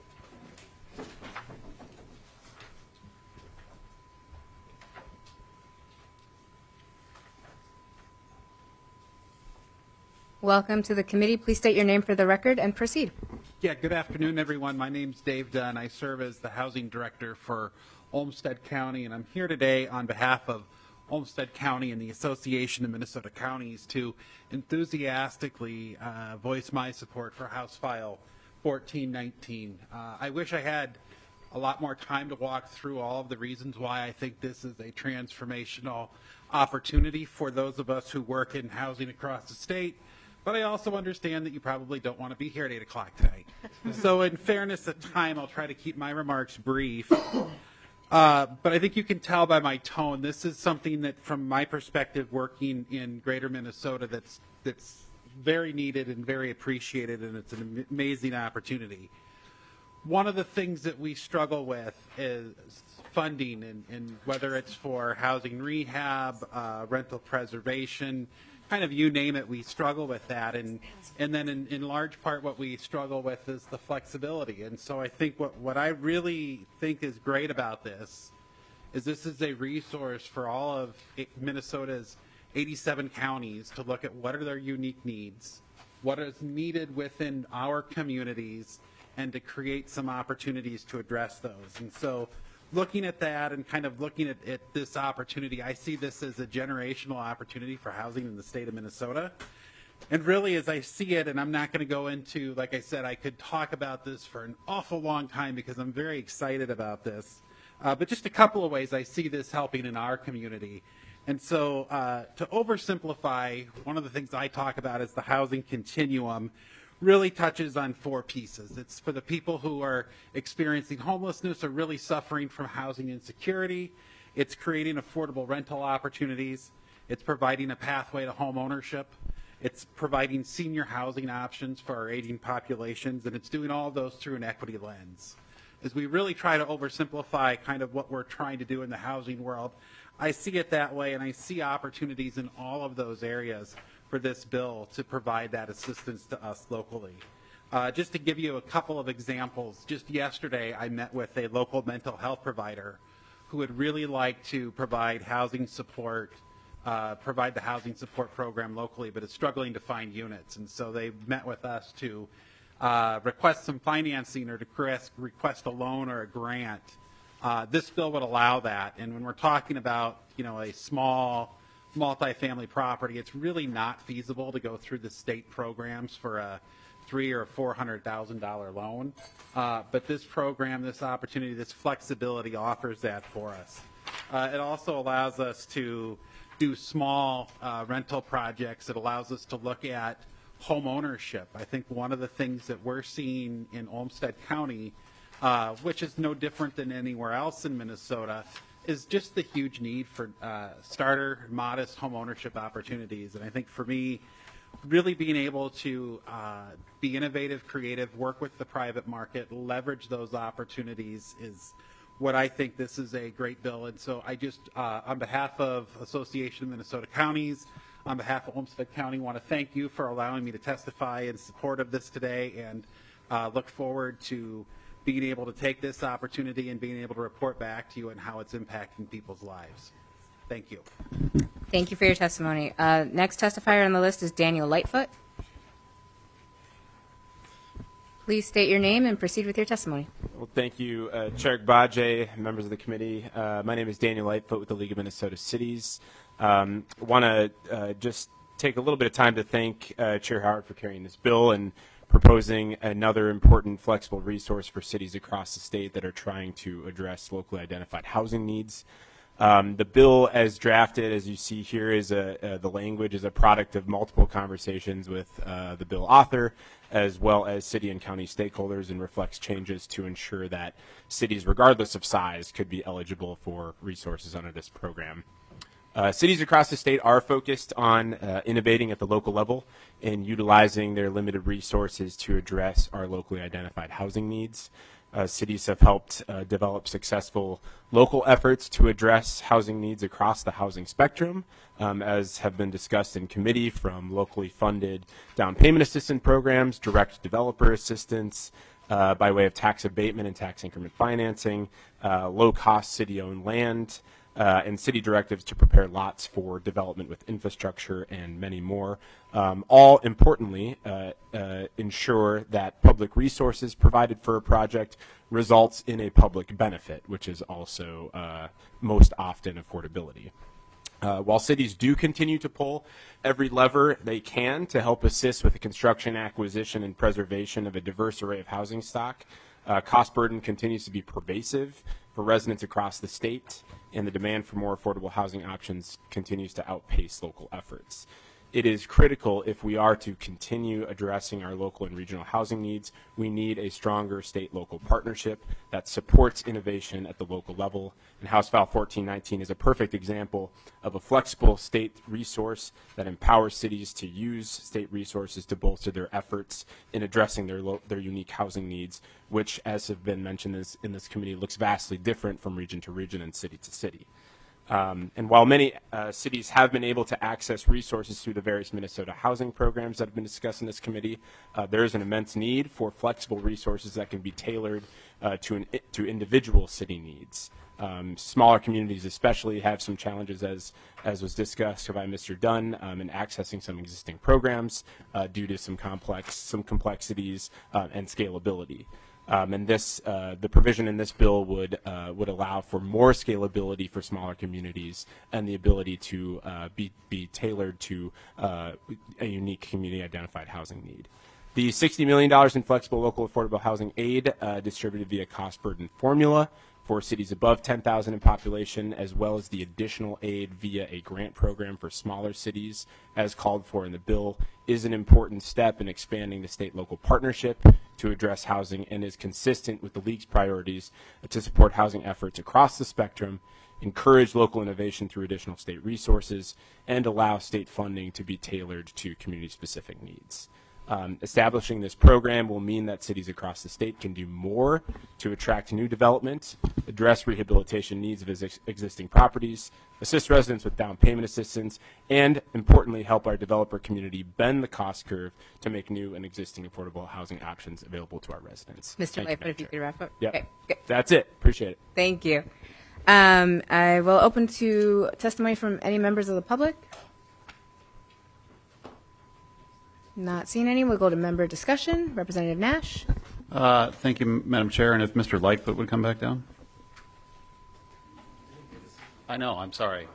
Welcome to the committee. Please state your name for the record and proceed. Yeah, good afternoon, everyone. My name's Dave Dunn. I serve as the housing director for Olmsted County, and I'm here today on behalf of Olmsted County and the Association of Minnesota Counties to enthusiastically uh, voice my support for House File fourteen nineteen. Uh, I wish I had a lot more time to walk through all of the reasons why I think this is a transformational opportunity for those of us who work in housing across the state. But I also understand that you probably don't want to be here at eight o'clock tonight. So in fairness of time, I'll try to keep my remarks brief. Uh, but I think you can tell by my tone, this is something that, from my perspective, working in greater Minnesota, that's, that's very needed and very appreciated, and it's an amazing opportunity. One of the things that we struggle with is funding, and, and whether it's for housing rehab, uh, rental preservation, kind of you name it, we struggle with that. And and then in, in large part what we struggle with is the flexibility. And so I think what, what I really think is great about this is this is a resource for all of Minnesota's eighty-seven counties to look at what are their unique needs, what is needed within our communities, and to create some opportunities to address those. And so looking at that and kind of looking at, at this opportunity, I see this as a generational opportunity for housing in the state of Minnesota. And really, as I see it, and I'm not going to go into, like I said, I could talk about this for an awful long time because I'm very excited about this. Uh, but just a couple of ways I see this helping in our community. And so uh, to oversimplify, one of the things I talk about is the housing continuum really touches on four pieces. It's for the people who are experiencing homelessness or really suffering from housing insecurity. It's creating affordable rental opportunities. It's providing a pathway to home ownership. It's providing senior housing options for our aging populations, and it's doing all of those through an equity lens. As we really try to oversimplify kind of what we're trying to do in the housing world, I see it that way, and I see opportunities in all of those areas for this bill to provide that assistance to us locally. Uh, just to give you a couple of examples, just yesterday I met with a local mental health provider who would really like to provide housing support, uh, provide the housing support program locally, but is struggling to find units. And so they met with us to uh, request some financing or to request a loan or a grant. Uh, this bill would allow that. And when we're talking about, you know, a small multifamily property, it's really not feasible to go through the state programs for a three or four hundred thousand dollar loan. Uh, but this program, this opportunity, this flexibility offers that for us. Uh, it also allows us to do small uh, rental projects. It allows us to look at home ownership. I think one of the things that we're seeing in Olmsted County, uh, which is no different than anywhere else in Minnesota, is just the huge need for uh, starter, modest home ownership opportunities. And I think for me, really being able to uh, be innovative, creative, work with the private market, leverage those opportunities is what I think this is a great bill. And so I just, uh, on behalf of Association of Minnesota Counties, on behalf of Olmsted County, want to thank you for allowing me to testify in support of this today, and uh, look forward to being able to take this opportunity and being able to report back to you on how it's impacting people's lives. Thank you. Thank you for your testimony. Uh, next testifier on the list is Daniel Lightfoot. Please state your name and proceed with your testimony. Well, thank you, uh, Chair Gbaje, members of the committee. Uh, my name is Daniel Lightfoot with the League of Minnesota Cities. Um, I want to uh, just take a little bit of time to thank uh, Chair Howard for carrying this bill and proposing another important flexible resource for cities across the state that are trying to address locally identified housing needs. Um, the bill as drafted, as you see here, is a, uh, the language is a product of multiple conversations with uh, the bill author, as well as city and county stakeholders, and reflects changes to ensure that cities, regardless of size, could be eligible for resources under this program. Uh, cities across the state are focused on uh, innovating at the local level and utilizing their limited resources to address our locally identified housing needs. Uh, cities have helped uh, develop successful local efforts to address housing needs across the housing spectrum, um, as have been discussed in committee, from locally funded down payment assistance programs, direct developer assistance, uh, by way of tax abatement and tax increment financing, uh, low-cost city-owned land, Uh, and city directives to prepare lots for development with infrastructure, and many more. Um, all importantly, uh, uh, ensure that public resources provided for a project results in a public benefit, which is also uh, most often affordability. Uh, while cities do continue to pull every lever they can to help assist with the construction, acquisition, and preservation of a diverse array of housing stock, uh, cost burden continues to be pervasive for residents across the state, and the demand for more affordable housing options continues to outpace local efforts. It is critical, if we are to continue addressing our local and regional housing needs, we need a stronger state-local partnership that supports innovation at the local level. And House File fourteen nineteen is a perfect example of a flexible state resource that empowers cities to use state resources to bolster their efforts in addressing their, lo their unique housing needs, which, as have been mentioned this, in this committee, looks vastly different from region to region and city to city. Um, and while many uh, cities have been able to access resources through the various Minnesota housing programs that have been discussed in this committee, uh, there is an immense need for flexible resources that can be tailored uh, to, an, to individual city needs. Um, smaller communities especially have some challenges, as, as was discussed by Mister Dunn, um, in accessing some existing programs uh, due to some complex, some complexities uh, and scalability. Um, and this, uh, the provision in this bill would uh, would allow for more scalability for smaller communities and the ability to uh, be be tailored to uh, a unique community-identified housing need. The sixty million dollars in flexible local affordable housing aid uh, distributed via cost burden formula for cities above ten thousand in population, as well as the additional aid via a grant program for smaller cities, as called for in the bill, is an important step in expanding the state-local partnership to address housing, and is consistent with the League's priorities to support housing efforts across the spectrum, encourage local innovation through additional state resources, and allow state funding to be tailored to community-specific needs. Um, establishing this program will mean that cities across the state can do more to attract new development, address rehabilitation needs of ex existing properties, assist residents with down payment assistance, and importantly help our developer community bend the cost curve to make new and existing affordable housing options available to our residents. Mister Lightfoot, if you could wrap up. Yep. Okay, good. That's it. Appreciate it. Thank you. Um, I will open to testimony from any members of the public. Not seeing any. We'll go to member discussion. Representative Nash. Uh, thank you, Madam Chair. And if Mister Lightfoot would come back down. I know. I'm sorry.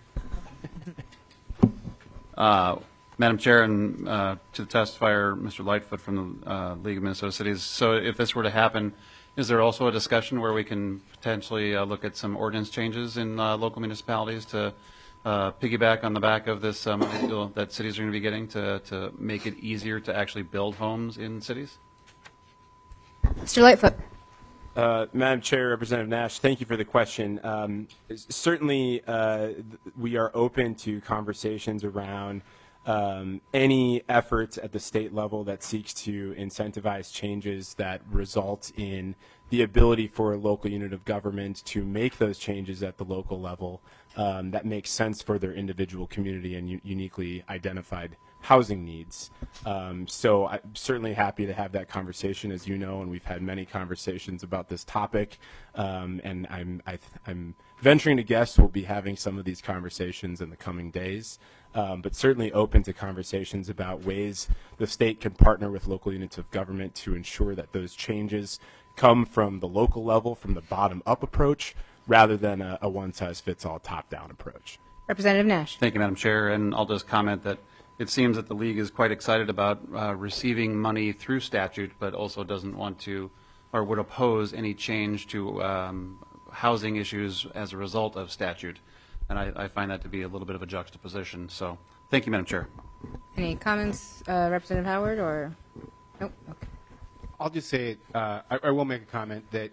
Uh, Madam Chair, and uh, to the testifier, Mister Lightfoot from the uh, League of Minnesota Cities. So if this were to happen, is there also a discussion where we can potentially uh, look at some ordinance changes in uh, local municipalities to Uh, piggyback on the back of this um, deal that cities are going to be getting to, to make it easier to actually build homes in cities? Mister Lightfoot. Uh, Madam Chair, Representative Nash, thank you for the question. Um, certainly, uh, we are open to conversations around um, any efforts at the state level that seeks to incentivize changes that result in the ability for a local unit of government to make those changes at the local level um, that makes sense for their individual community and u- uniquely identified housing needs. Um, so I'm certainly happy to have that conversation, as you know, and we've had many conversations about this topic. Um, and I'm, I, I'm venturing to guess we'll be having some of these conversations in the coming days. Um, but certainly open to conversations about ways the state can partner with local units of government to ensure that those changes come from the local level, from the bottom-up approach, rather than a, a one-size-fits-all top-down approach. Representative Nash. Thank you, Madam Chair. And I'll just comment that it seems that the League is quite excited about uh, receiving money through statute, but also doesn't want to or would oppose any change to um, housing issues as a result of statute. And I, I find that to be a little bit of a juxtaposition. So thank you, Madam Chair. Any comments, uh, Representative Howard, or? Nope. Okay. I'll just say, uh, I, I will make a comment that,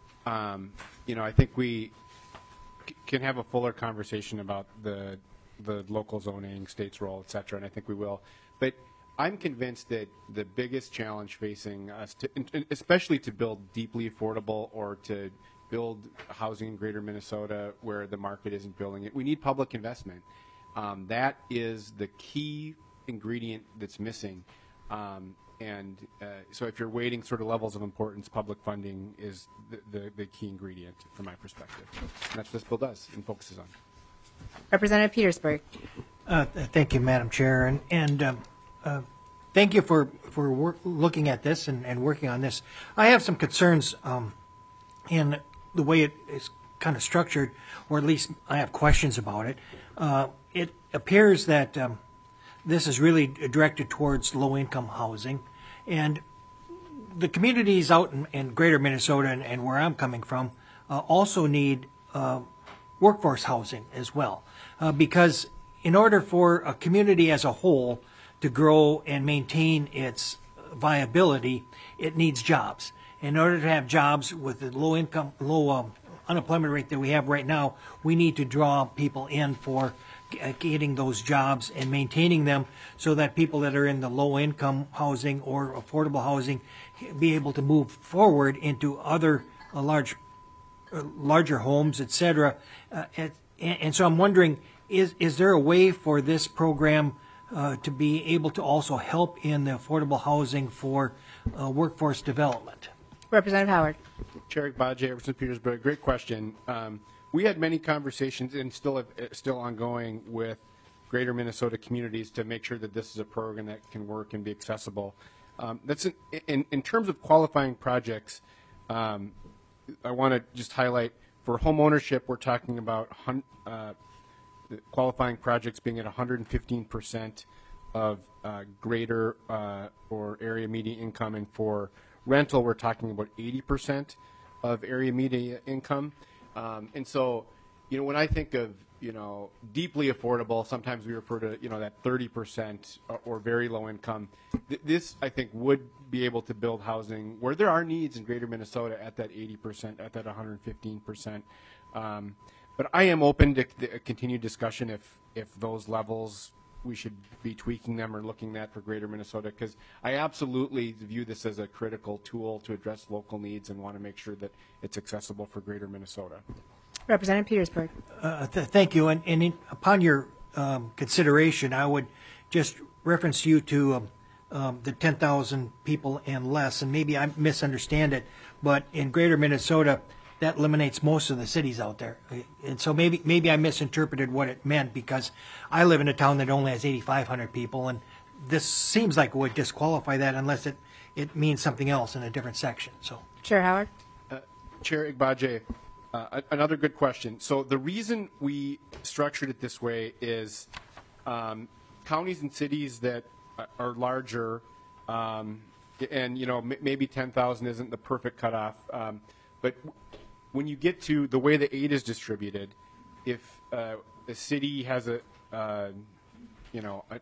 um, you know, I think we c- can have a fuller conversation about the the local zoning, state's role, et cetera, and I think we will. But I'm convinced that the biggest challenge facing us, to, especially to build deeply affordable or to build housing in greater Minnesota where the market isn't building it, we need public investment. Um, that is the key ingredient that's missing. Um, and uh, so if you're weighting sort of levels of importance, public funding is the, the, the key ingredient from my perspective. And that's what this bill does and focuses on. Representative Petersburg. Uh, th- Thank you, Madam Chair, and, and um, uh, thank you for, for work, looking at this and, and working on this. I have some concerns um, in the way it is kind of structured, or at least I have questions about it. Uh, it appears that um, this is really directed towards low-income housing, and the communities out in, in greater Minnesota and, and where I'm coming from uh, also need uh, workforce housing as well, uh, because in order for a community as a whole to grow and maintain its viability, it needs jobs. In order to have jobs with the low income, low um, unemployment rate that we have right now, we need to draw people in for getting those jobs and maintaining them so that people that are in the low income housing or affordable housing be able to move forward into other uh, large uh, larger homes, et cetera. Uh, and, and so I'm wondering, is is there a way for this program uh, to be able to also help in the affordable housing for uh, workforce development? Representative Howard. Chair Baje, Representative Petersburg, great question. Um, we had many conversations and still have, uh, still ongoing with greater Minnesota communities to make sure that this is a program that can work and be accessible. Um, that's in, in, in terms of qualifying projects. Um, I want to just highlight for home ownership, we're talking about hun- uh, qualifying projects being at one hundred fifteen percent of uh, greater uh, or area median income, and for rental, we're talking about eighty percent of area median income. Um, and so, you know, when I think of, you know, deeply affordable, sometimes we refer to, you know, that thirty percent or very low income. Th- this, I think, would be able to build housing where there are needs in greater Minnesota at that eighty percent, at that one hundred fifteen percent. Um, but I am open to the continued discussion if, if those levels, we should be tweaking them or looking at for greater Minnesota, because I absolutely view this as a critical tool to address local needs and want to make sure that it's accessible for greater Minnesota. Representative Petersburg. Uh, th- thank you. And, and in, upon your um, consideration, I would just reference you to um, um, the ten thousand people and less, and maybe I misunderstand it, but in greater Minnesota, that eliminates most of the cities out there. And so maybe maybe I misinterpreted what it meant, because I live in a town that only has eighty-five hundred people, and this seems like it would disqualify that unless it, it means something else in a different section. So, Chair Howard. Uh, Chair Igbaje, uh, another good question. So the reason we structured it this way is um, counties and cities that are larger, um, and you know m- maybe ten thousand isn't the perfect cutoff, um, but when you get to the way the aid is distributed, if uh, a city has a, uh, you know, a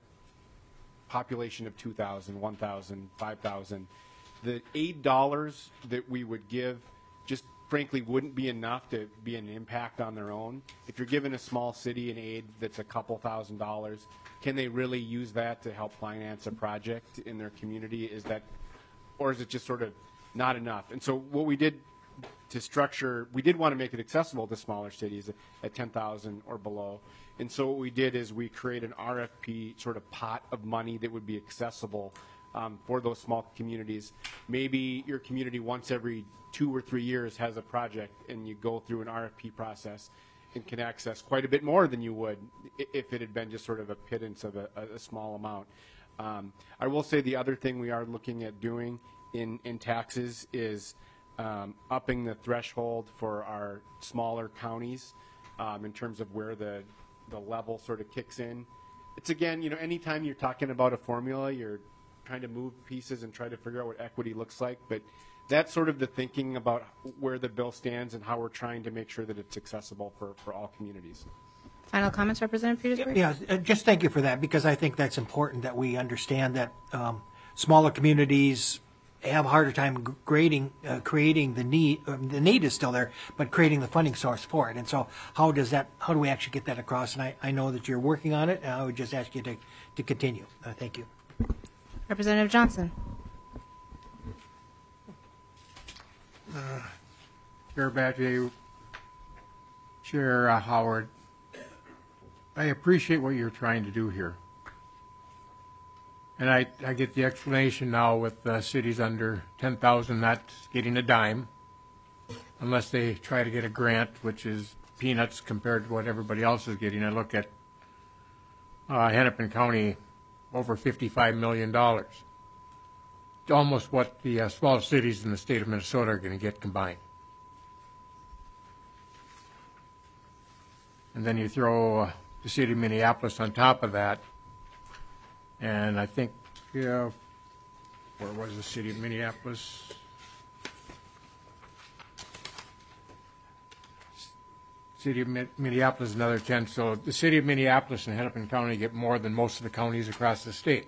population of two thousand, one thousand, five thousand, the aid dollars that we would give, just frankly wouldn't be enough to be an impact on their own. If you're giving a small city an aid that's a couple thousand dollars, can they really use that to help finance a project in their community? Is that, or is it just sort of not enough? And so what we did to structure, we did want to make it accessible to smaller cities at ten thousand or below. And so what we did is we create an R F P sort of pot of money that would be accessible um, for those small communities. Maybe your community once every two or three years has a project and you go through an R F P process and can access quite a bit more than you would if it had been just sort of a pittance of a, a small amount. Um, I will say the other thing we are looking at doing in, in taxes is um, upping the threshold for our smaller counties um, in terms of where the, the level sort of kicks in. It's again, you know, anytime you're talking about a formula, you're trying to move pieces and try to figure out what equity looks like, but that's sort of the thinking about where the bill stands and how we're trying to make sure that it's accessible for, for all communities. Final comments, Representative Petersburg? Yeah, uh, just thank you for that, because I think that's important that we understand that um, smaller communities have a harder time g- grading, uh, creating the need. Um, the need is still there, but creating the funding source for it. And so, how does that? How do we actually get that across? And I, I know that you're working on it. And I would just ask you to to continue. Uh, thank you, Representative Johnson. Uh, Chair Badger, Chair uh, Howard, I appreciate what you're trying to do here. And I, I get the explanation now with uh, cities under ten thousand not getting a dime unless they try to get a grant, which is peanuts compared to what everybody else is getting. I look at uh, Hennepin County, over fifty-five million dollars. Almost what the uh, small cities in the state of Minnesota are going to get combined. And then you throw uh, the city of Minneapolis on top of that, and I think, yeah, where was the city of Minneapolis? City of Mi- Minneapolis is another ten, so the city of Minneapolis and Hennepin County get more than most of the counties across the state.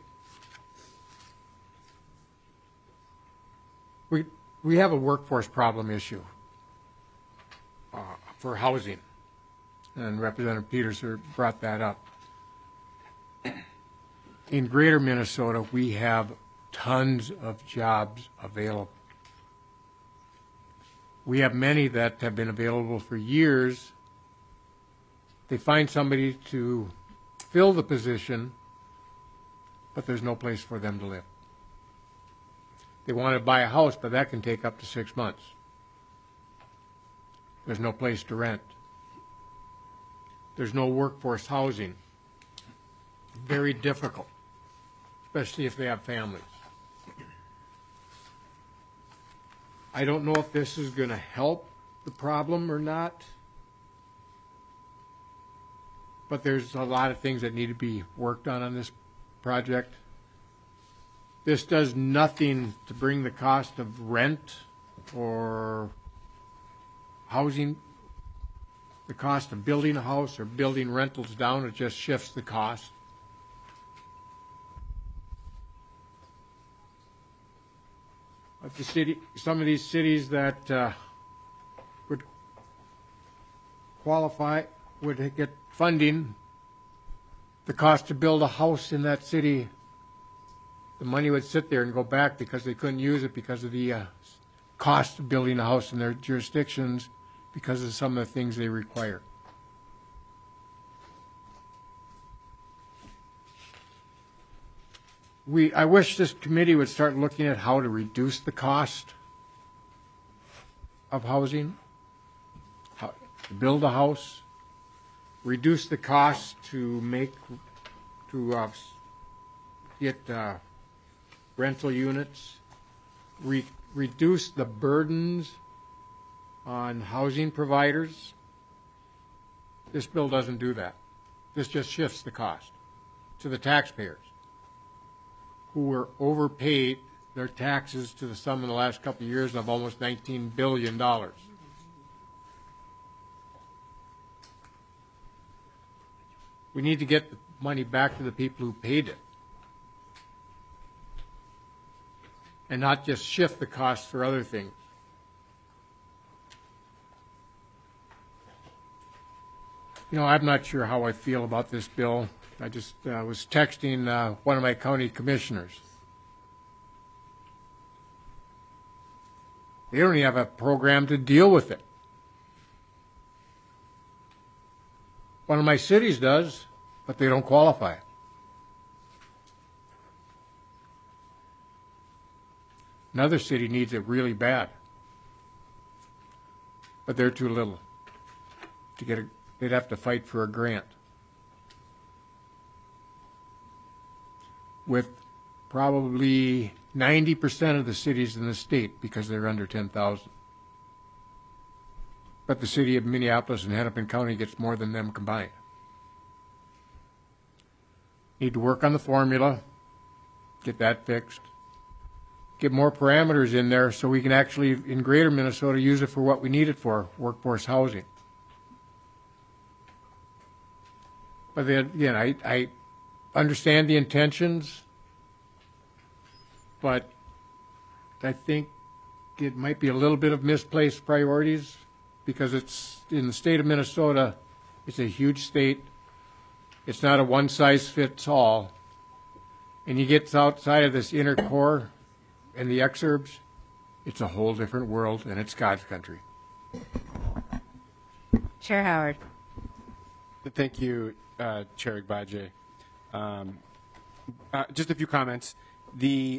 We, we have a workforce problem issue uh, for housing, and Representative Peters brought that up. In greater Minnesota, we have tons of jobs available. We have many that have been available for years. They find somebody to fill the position, but there's no place for them to live. They want to buy a house, but that can take up to six months. There's no place to rent. There's no workforce housing. Very difficult, especially if they have families. I don't know if this is going to help the problem or not, but there's a lot of things that need to be worked on on this project. This does nothing to bring the cost of rent or housing, the cost of building a house or building rentals down. It just shifts the cost. But the city, some of these cities that uh, would qualify would get funding. The cost to build a house in that city, the money would sit there and go back because they couldn't use it because of the uh, cost of building a house in their jurisdictions because of some of the things they require. We, I wish this committee would start looking at how to reduce the cost of housing, how to build a house, reduce the cost to make, to uh, get uh, rental units, re reduce the burdens on housing providers. This bill doesn't do that. This just shifts the cost to the taxpayers, who were overpaid their taxes to the sum in the last couple of years of almost nineteen billion dollars. We need to get the money back to the people who paid it, and not just shift the cost for other things. You know, I'm not sure how I feel about this bill. I just uh, was texting uh, one of my county commissioners. They don't even have a program to deal with it. One of my cities does, but they don't qualify. Another city needs it really bad, but they're too little to get a, they'd have to fight for a grant. With probably ninety percent of the cities in the state because they're under ten thousand. But the city of Minneapolis and Hennepin County gets more than them combined. Need to work on the formula, get that fixed, get more parameters in there so we can actually, in greater Minnesota, use it for what we need it for, workforce housing. But then, again, I, I understand the intentions, but I think it might be a little bit of misplaced priorities because it's in the state of Minnesota. It's a huge state. It's not a one-size-fits-all. And you get outside of this inner core and the exurbs, it's a whole different world, and it's God's country. Chair Howard. Thank you, uh, Chair Agbaje. Um, uh, just a few comments. The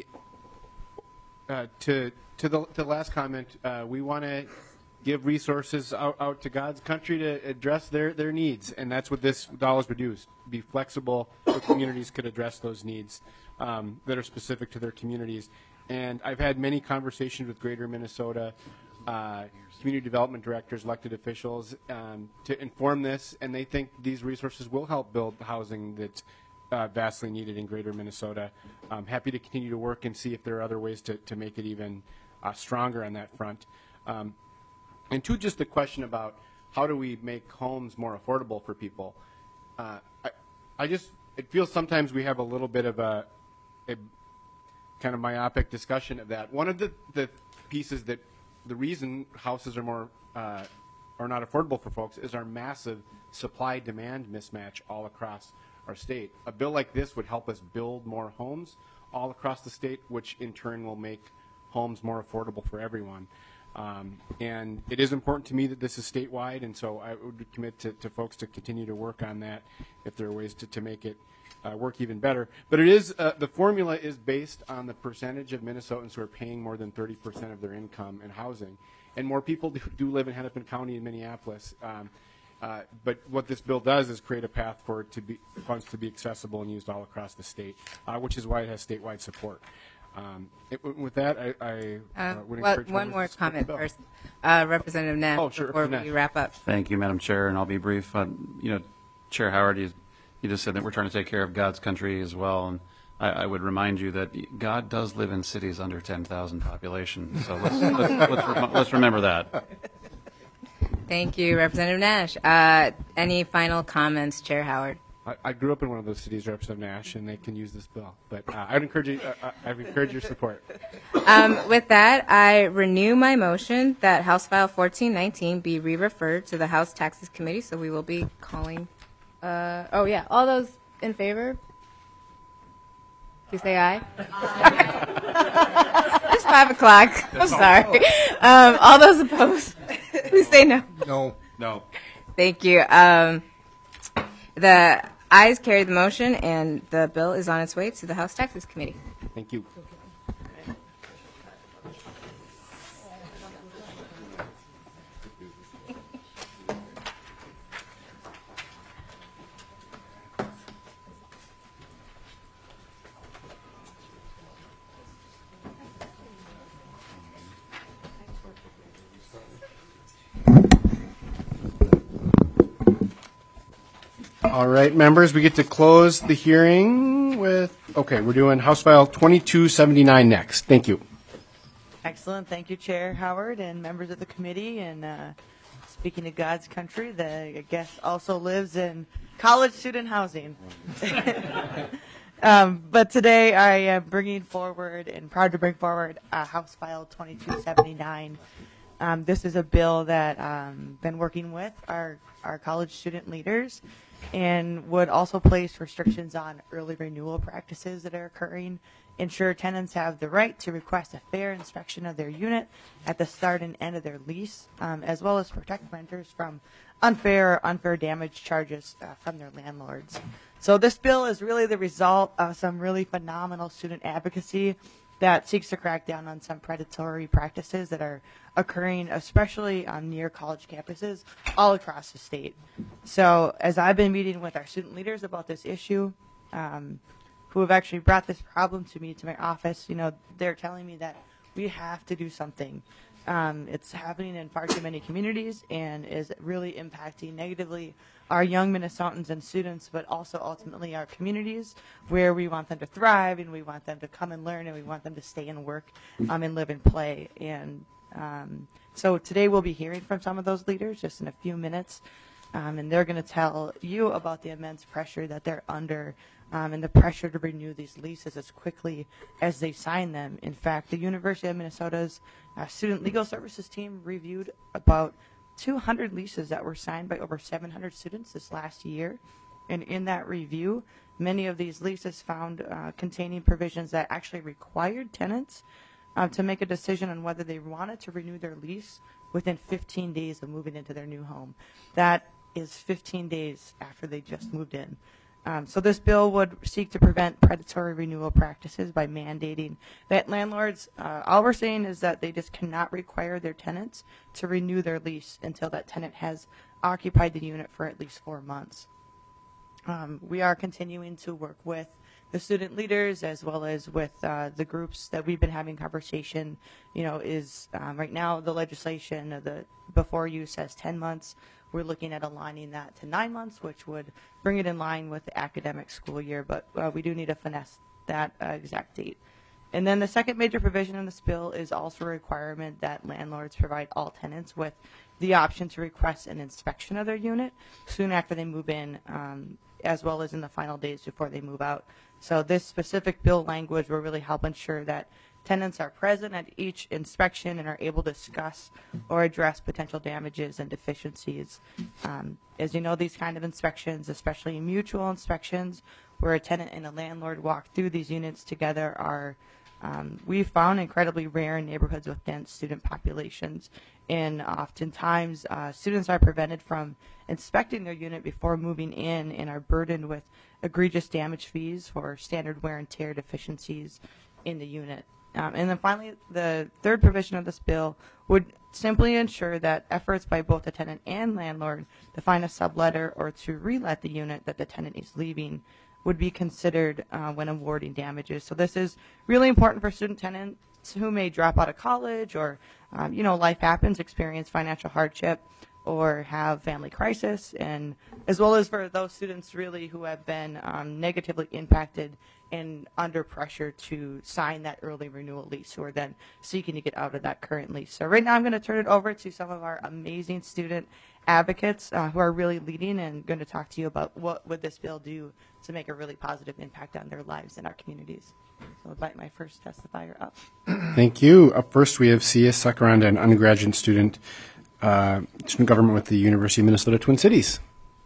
uh, to to the, to the last comment, uh, we want to give resources out, out to God's country to address their, their needs, and that's what this dollars would do, is be flexible so communities could address those needs um, that are specific to their communities. And I've had many conversations with Greater Minnesota uh, community development directors, elected officials, um, to inform this, and they think these resources will help build housing that's uh, vastly needed in Greater Minnesota. I'm happy to continue to work and see if there are other ways to, to make it even uh, stronger on that front. Um, And two, just the question about how do we make homes more affordable for people. Uh, I, I just, it feels sometimes we have a little bit of a, a kind of myopic discussion of that. One of the, the pieces that, the reason houses are more, uh, are not affordable for folks is our massive supply-demand mismatch all across our state. A bill like this would help us build more homes all across the state, which in turn will make homes more affordable for everyone. Um, and it is important to me that this is statewide, and so I would commit to, to folks to continue to work on that if there are ways to, to make it uh, work even better. But it is, uh, the formula is based on the percentage of Minnesotans who are paying more than thirty percent of their income in housing. And more people do, do live in Hennepin County and Minneapolis. Um, uh, but what this bill does is create a path for it to be, funds to be accessible and used all across the state, uh, which is why it has statewide support. Um, it, with that, I, I uh, Uh, would well, encourage one members more to support the comment bill. first. Uh, Representative Nash, Oh, sure, before we Nash. wrap up. Thank you, Madam Chair, and I'll be brief. Uh, you know, Chair Howard, you, you just said that we're trying to take care of God's country as well, and I, I would remind you that God does live in cities under ten thousand population, so let's, let's, let's, rem- let's remember that. Thank you, Representative Nash. Uh, any final comments, Chair Howard? I, I grew up in one of those cities, Representative Nash, and they can use this bill. But uh, I would encourage you. Uh, I would encourage your support. Um, with that, I renew my motion that House File fourteen nineteen be re-referred to the House Taxes Committee. So we will be calling. Uh, oh yeah, all those in favor, please say aye. It's five o'clock. I'm sorry. Um, all those opposed, please say no. No. No. Thank you. Um, the ayes carry the motion, and the bill is on its way to the House Taxes Committee. Thank you. All right, members, we get to close the hearing with, okay, we're doing House File twenty-two seventy-nine next. Thank you. Excellent. Thank you, Chair Howard and members of the committee. And uh, speaking of God's country, the guest also lives in college student housing. um, but today I am bringing forward and proud to bring forward uh, House File twenty-two seventy-nine. Um, this is a bill that um, been working with our, our college student leaders and would also place restrictions on early renewal practices that are occurring, ensure tenants have the right to request a fair inspection of their unit at the start and end of their lease, um, as well as protect renters from unfair or unfair damage charges uh, from their landlords. So this bill is really the result of some really phenomenal student advocacy that seeks to crack down on some predatory practices that are occurring, especially on near college campuses all across the state. So as I've been meeting with our student leaders about this issue, um, who have actually brought this problem to me, to my office, you know, they're telling me that we have to do something. Um, it's happening in far too many communities and is really impacting negatively our young Minnesotans and students, but also ultimately our communities where we want them to thrive and we want them to come and learn and we want them to stay and work um, and live and play. And um, so today we'll be hearing from some of those leaders just in a few minutes, um, and they're going to tell you about the immense pressure that they're under um, and the pressure to renew these leases as quickly as they sign them. In fact, the University of Minnesota's uh, Student Legal Services team reviewed about two hundred leases that were signed by over seven hundred students this last year. And in that review, many of these leases found uh, containing provisions that actually required tenants uh, to make a decision on whether they wanted to renew their lease within fifteen days of moving into their new home. That is fifteen days after they just moved in. Um, so this bill would seek to prevent predatory renewal practices by mandating that landlords, uh, all we're saying is that they just cannot require their tenants to renew their lease until that tenant has occupied the unit for at least four months. Um, we are continuing to work with the student leaders as well as with uh, the groups that we've been having conversation. You know, is um, right now the legislation of the before you says ten months. We're looking at aligning that to nine months, which would bring it in line with the academic school year, but uh, we do need to finesse that uh, exact date. And then the second major provision in this bill is also a requirement that landlords provide all tenants with the option to request an inspection of their unit soon after they move in, um, as well as in the final days before they move out. So this specific bill language will really help ensure that tenants are present at each inspection and are able to discuss or address potential damages and deficiencies. Um, as you know, these kind of inspections, especially mutual inspections, where a tenant and a landlord walk through these units together, are um, we've found incredibly rare in neighborhoods with dense student populations. And oftentimes, uh, students are prevented from inspecting their unit before moving in and are burdened with egregious damage fees for standard wear and tear deficiencies in the unit. Um, and then finally, the third provision of this bill would simply ensure that efforts by both the tenant and landlord to find a subletter or to relet the unit that the tenant is leaving would be considered uh, when awarding damages. So this is really important for student tenants who may drop out of college or, um, you know, life happens, experience financial hardship, or have family crisis, and as well as for those students really who have been um, negatively impacted and under pressure to sign that early renewal lease, who are then seeking to get out of that current lease. So right now I'm going to turn it over to some of our amazing student advocates uh, who are really leading and going to talk to you about what would this bill do to make a really positive impact on their lives and our communities. So I'll invite my first testifier up. Thank you. Up first we have Sia Sakaranda, an undergraduate student, uh, student government with the University of Minnesota Twin Cities.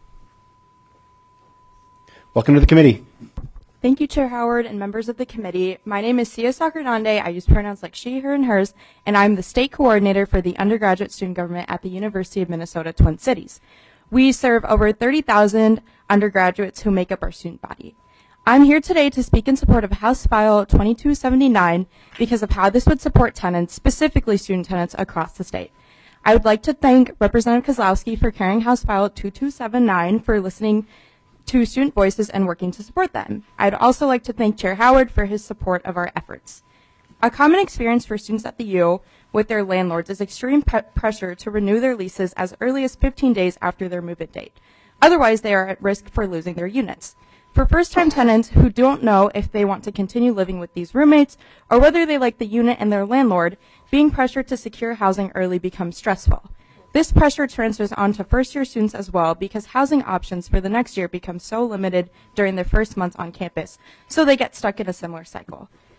Welcome to the committee. Thank you, Chair Howard and members of the committee. My name is Sia Sakarande. I use pronouns like she, her, and hers, and I'm the state coordinator for the undergraduate student government at the University of Minnesota Twin Cities. We serve over thirty thousand undergraduates who make up our student body. I'm here today to speak in support of House File twenty-two seventy-nine because of how this would support tenants, specifically student tenants, across the state. I would like to thank Representative Kozlowski for carrying House File twenty-two seventy-nine for listening to student voices and working to support them. I'd also like to thank Chair Howard for his support of our efforts. A common experience for students at the U with their landlords is extreme pe- pressure to renew their leases as early as fifteen days after their move-in date. Otherwise, they are at risk for losing their units. For first-time tenants who don't know if they want to continue living with these roommates or whether they like the unit and their landlord, being pressured to secure housing early becomes stressful. This pressure transfers on to first-year students as well because housing options for the next year become so limited during their first months on campus, so they get stuck in a similar cycle.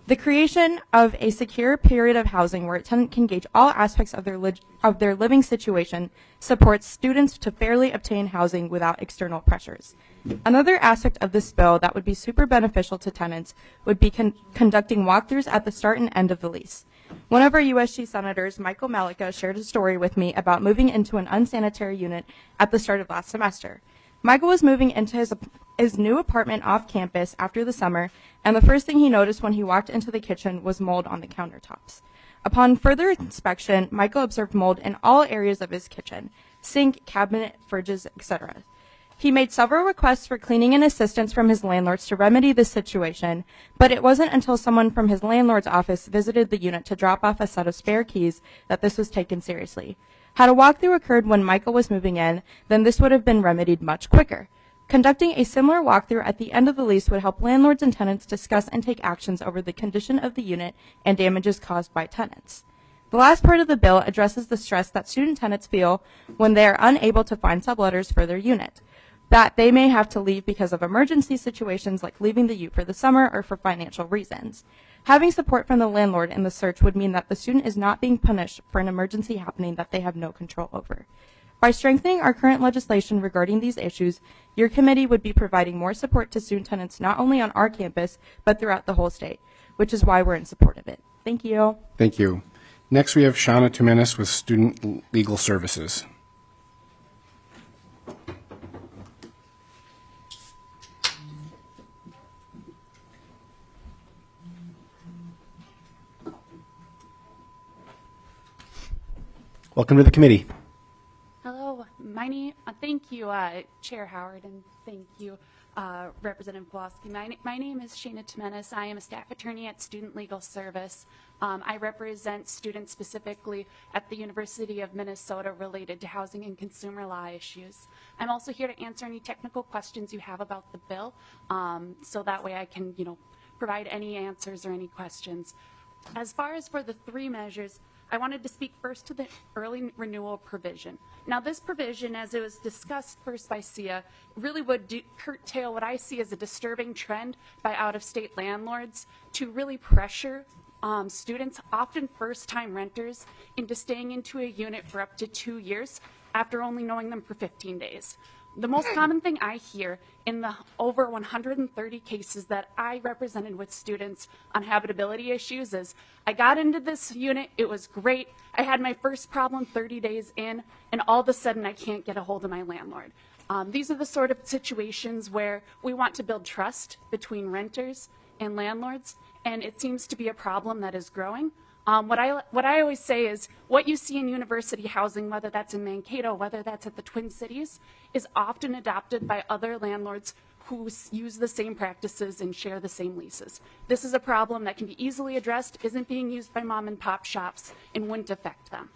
The creation of a secure period of housing where a tenant can gauge all aspects of their, lig- of their living situation supports students to fairly obtain housing without external pressures. Another aspect of this bill that would be super beneficial to tenants would be con- conducting walkthroughs at the start and end of the lease. One of our U S G senators, Michael Malika, shared a story with me about moving into an unsanitary unit at the start of last semester. Michael was moving into his, his new apartment off campus after the summer, and the first thing he noticed when he walked into the kitchen was mold on the countertops. Upon further inspection, Michael observed mold in all areas of his kitchen: sink, cabinet, fridges, et cetera. He made several requests for cleaning and assistance from his landlords to remedy this situation, but it wasn't until someone from his landlord's office visited the unit to drop off a set of spare keys that this was taken seriously. Had a walkthrough occurred when Michael was moving in, then this would have been remedied much quicker. Conducting a similar walkthrough at the end of the lease would help landlords and tenants discuss and take actions over the condition of the unit and damages caused by tenants. The last part of the bill addresses the stress that student tenants feel when they are unable to find subletters for their unit, that they may have to leave because of emergency situations like leaving the U for the summer or for financial reasons. Having support from the landlord in the search would mean that the student is not being punished for an emergency happening that they have no control over. By strengthening our current legislation regarding these issues, your committee would be providing more support to student tenants not only on our campus, but throughout the whole state, which is why we're in support of it. Thank you. Thank you. Next, we have Shauna Tumenis with Student Legal Services. Welcome to the committee. Hello, my name. Uh, thank you, uh, Chair Howard, and thank you, uh, Representative Pawlowski. My, my name is Shana Temenis. I am a staff attorney at Student Legal Service. Um, I represent students specifically at the University of Minnesota related to housing and consumer law issues. I'm also here to answer any technical questions you have about the bill, um, so that way I can, you know, provide any answers or any questions. As far as for the three measures, I wanted to speak first to the early renewal provision. Now, this provision, as it was discussed first by Sia, really would do, curtail what I see as a disturbing trend by out-of-state landlords to really pressure um, students, often first-time renters, into staying into a unit for up to two years after only knowing them for fifteen days. The most common thing I hear in the over one hundred thirty cases that I represented with students on habitability issues is, I got into this unit, it was great, I had my first problem thirty days in, and all of a sudden I can't get a hold of my landlord. Um, these are the sort of situations where we want to build trust between renters and landlords, and it seems to be a problem that is growing. Um, what I what I always say is what you see in university housing, whether that's in Mankato, whether that's at the Twin Cities, is often adopted by other landlords who use the same practices and share the same leases. This is a problem that can be easily addressed, isn't being used by mom and pop shops, and wouldn't affect them.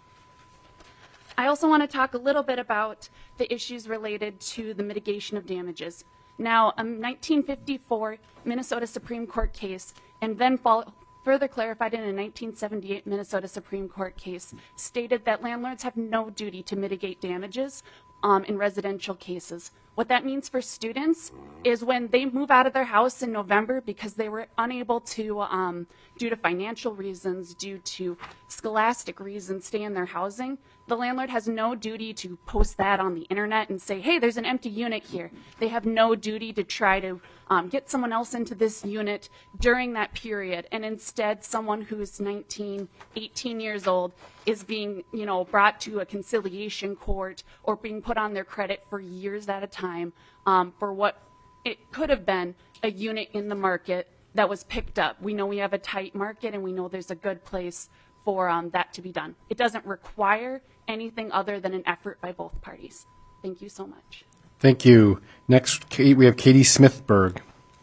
I also want to talk a little bit about the issues related to the mitigation of damages. Now, a nineteen fifty-four Minnesota Supreme Court case, and then follow, further clarified in a nineteen seventy-eight Minnesota Supreme Court case, stated that landlords have no duty to mitigate damages um, in residential cases. What that means for students is when they move out of their house in November because they were unable to, um, due to financial reasons, due to scholastic reasons, stay in their housing, the landlord has no duty to post that on the internet and say, hey, there's an empty unit here. They have no duty to try to um, get someone else into this unit during that period. And instead, someone who's nineteen, eighteen years old is being, you know, brought to a conciliation court or being put on their credit for years at a time um, for what it could have been a unit in the market that was picked up. We know we have a tight market and we know there's a good place for um, that to be done. It doesn't require anything other than an effort by both parties. Thank you so much. Thank you. Next, Kate, we have Katie Smithberg.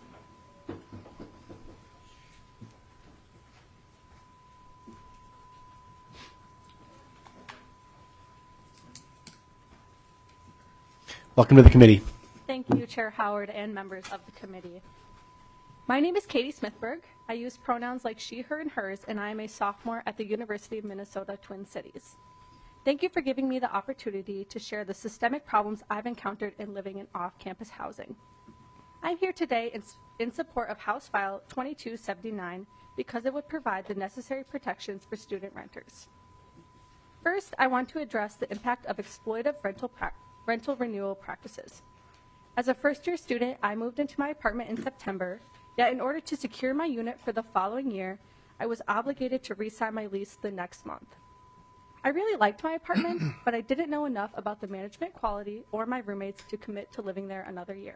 Welcome to the committee. Thank you, Chair Howard and members of the committee. My name is Katie Smithberg. I use pronouns like she, her, and hers, and I am a sophomore at the University of Minnesota Twin Cities. Thank you for giving me the opportunity to share the systemic problems I've encountered in living in off-campus housing. I'm here today in, in support of House File twenty-two seventy-nine because it would provide the necessary protections for student renters. First, I want to address the impact of exploitative rental, pra- rental renewal practices. As a first-year student, I moved into my apartment in September, yet in order to secure my unit for the following year, I was obligated to re-sign my lease the next month. I really liked my apartment, but I didn't know enough about the management quality or my roommates to commit to living there another year.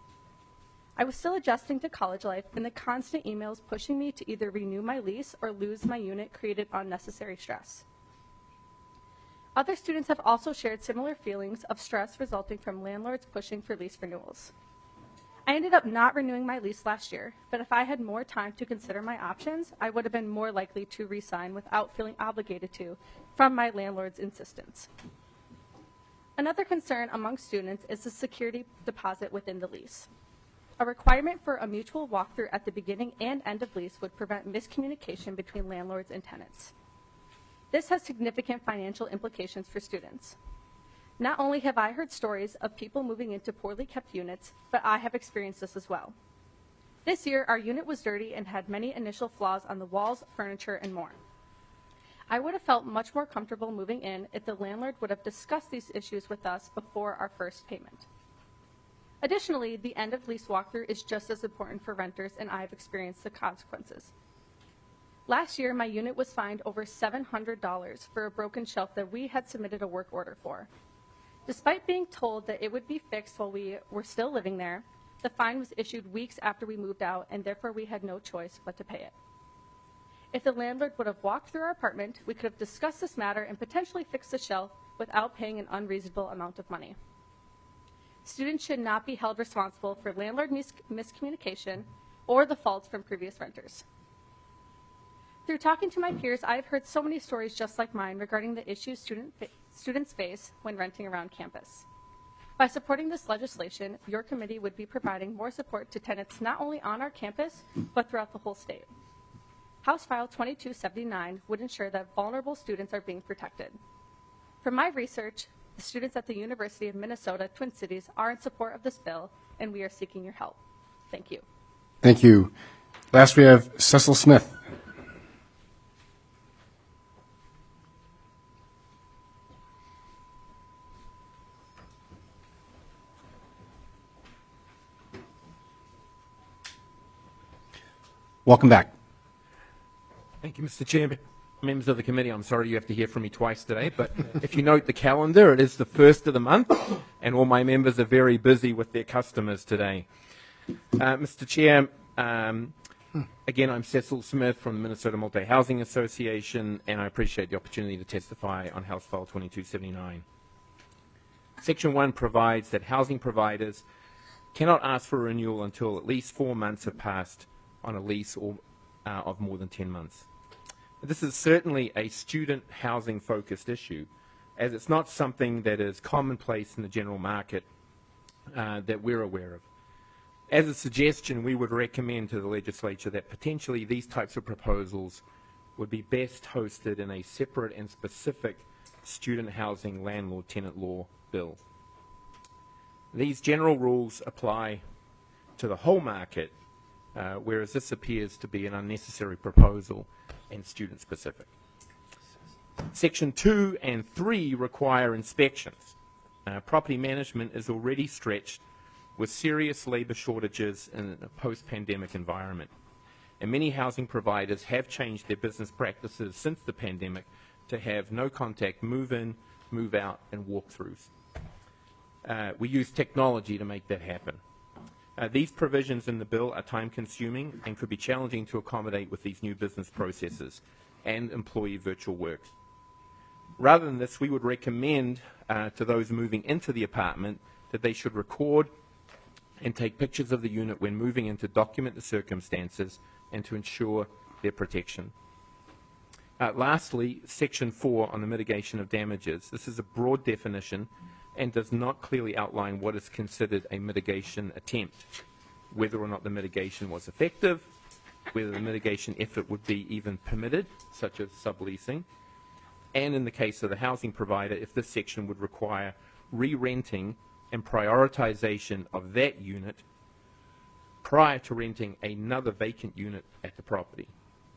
I was still adjusting to college life, and the constant emails pushing me to either renew my lease or lose my unit created unnecessary stress. Other students have also shared similar feelings of stress resulting from landlords pushing for lease renewals. I ended up not renewing my lease last year, but if I had more time to consider my options, I would have been more likely to re-sign without feeling obligated to from my landlord's insistence. Another concern among students is the security deposit within the lease. A requirement for a mutual walkthrough at the beginning and end of lease would prevent miscommunication between landlords and tenants. This has significant financial implications for students. Not only have I heard stories of people moving into poorly kept units, but I have experienced this as well. This year, our unit was dirty and had many initial flaws on the walls, furniture, and more. I would have felt much more comfortable moving in if the landlord would have discussed these issues with us before our first payment. Additionally, the end of lease walkthrough is just as important for renters, and I have experienced the consequences. Last year, my unit was fined over seven hundred dollars for a broken shelf that we had submitted a work order for. Despite being told that it would be fixed while we were still living there, the fine was issued weeks after we moved out, and therefore we had no choice but to pay it. If the landlord would have walked through our apartment, we could have discussed this matter and potentially fixed the shelf without paying an unreasonable amount of money. Students should not be held responsible for landlord mis- miscommunication or the faults from previous renters. Through talking to my peers, I have heard so many stories just like mine regarding the issues student fa- students face when renting around campus. By supporting this legislation, your committee would be providing more support to tenants not only on our campus, but throughout the whole state. House File twenty-two seventy-nine would ensure that vulnerable students are being protected. From my research, the students at the University of Minnesota Twin Cities are in support of this bill, and we are seeking your help. Thank you. Thank you. Last, we have Cecil Smith. Welcome back. Thank you, Mister Chairman. Members of the committee, I'm sorry you have to hear from me twice today, but if you note the calendar, it is the first of the month, and all my members are very busy with their customers today. Uh, Mister Chair, um, again, I'm Cecil Smith from the Minnesota Multi-Housing Association, and I appreciate the opportunity to testify on House File twenty-two seventy-nine. Section one provides that housing providers cannot ask for a renewal until at least four months have passed on a lease or, uh, of more than ten months. This is certainly a student housing focused issue, as it's not something that is commonplace in the general market uh, that we're aware of. As a suggestion, we would recommend to the legislature that potentially these types of proposals would be best hosted in a separate and specific student housing landlord-tenant law bill. These general rules apply to the whole market, uh, whereas this appears to be an unnecessary proposal and student-specific. Section two and three require inspections. Uh, property management is already stretched with serious labor shortages in a post-pandemic environment. And many housing providers have changed their business practices since the pandemic to have no-contact move-in, move-out, and walkthroughs. Uh, we use technology to make that happen. Uh, these provisions in the bill are time-consuming and could be challenging to accommodate with these new business processes and employee virtual work. Rather than this, we would recommend uh, to those moving into the apartment that they should record and take pictures of the unit when moving in to document the circumstances and to ensure their protection. Uh, lastly, Section four on the mitigation of damages. This is a broad definition and does not clearly outline what is considered a mitigation attempt, whether or not the mitigation was effective, whether the mitigation effort would be even permitted, such as subleasing, and in the case of the housing provider, if this section would require re-renting and prioritization of that unit prior to renting another vacant unit at the property.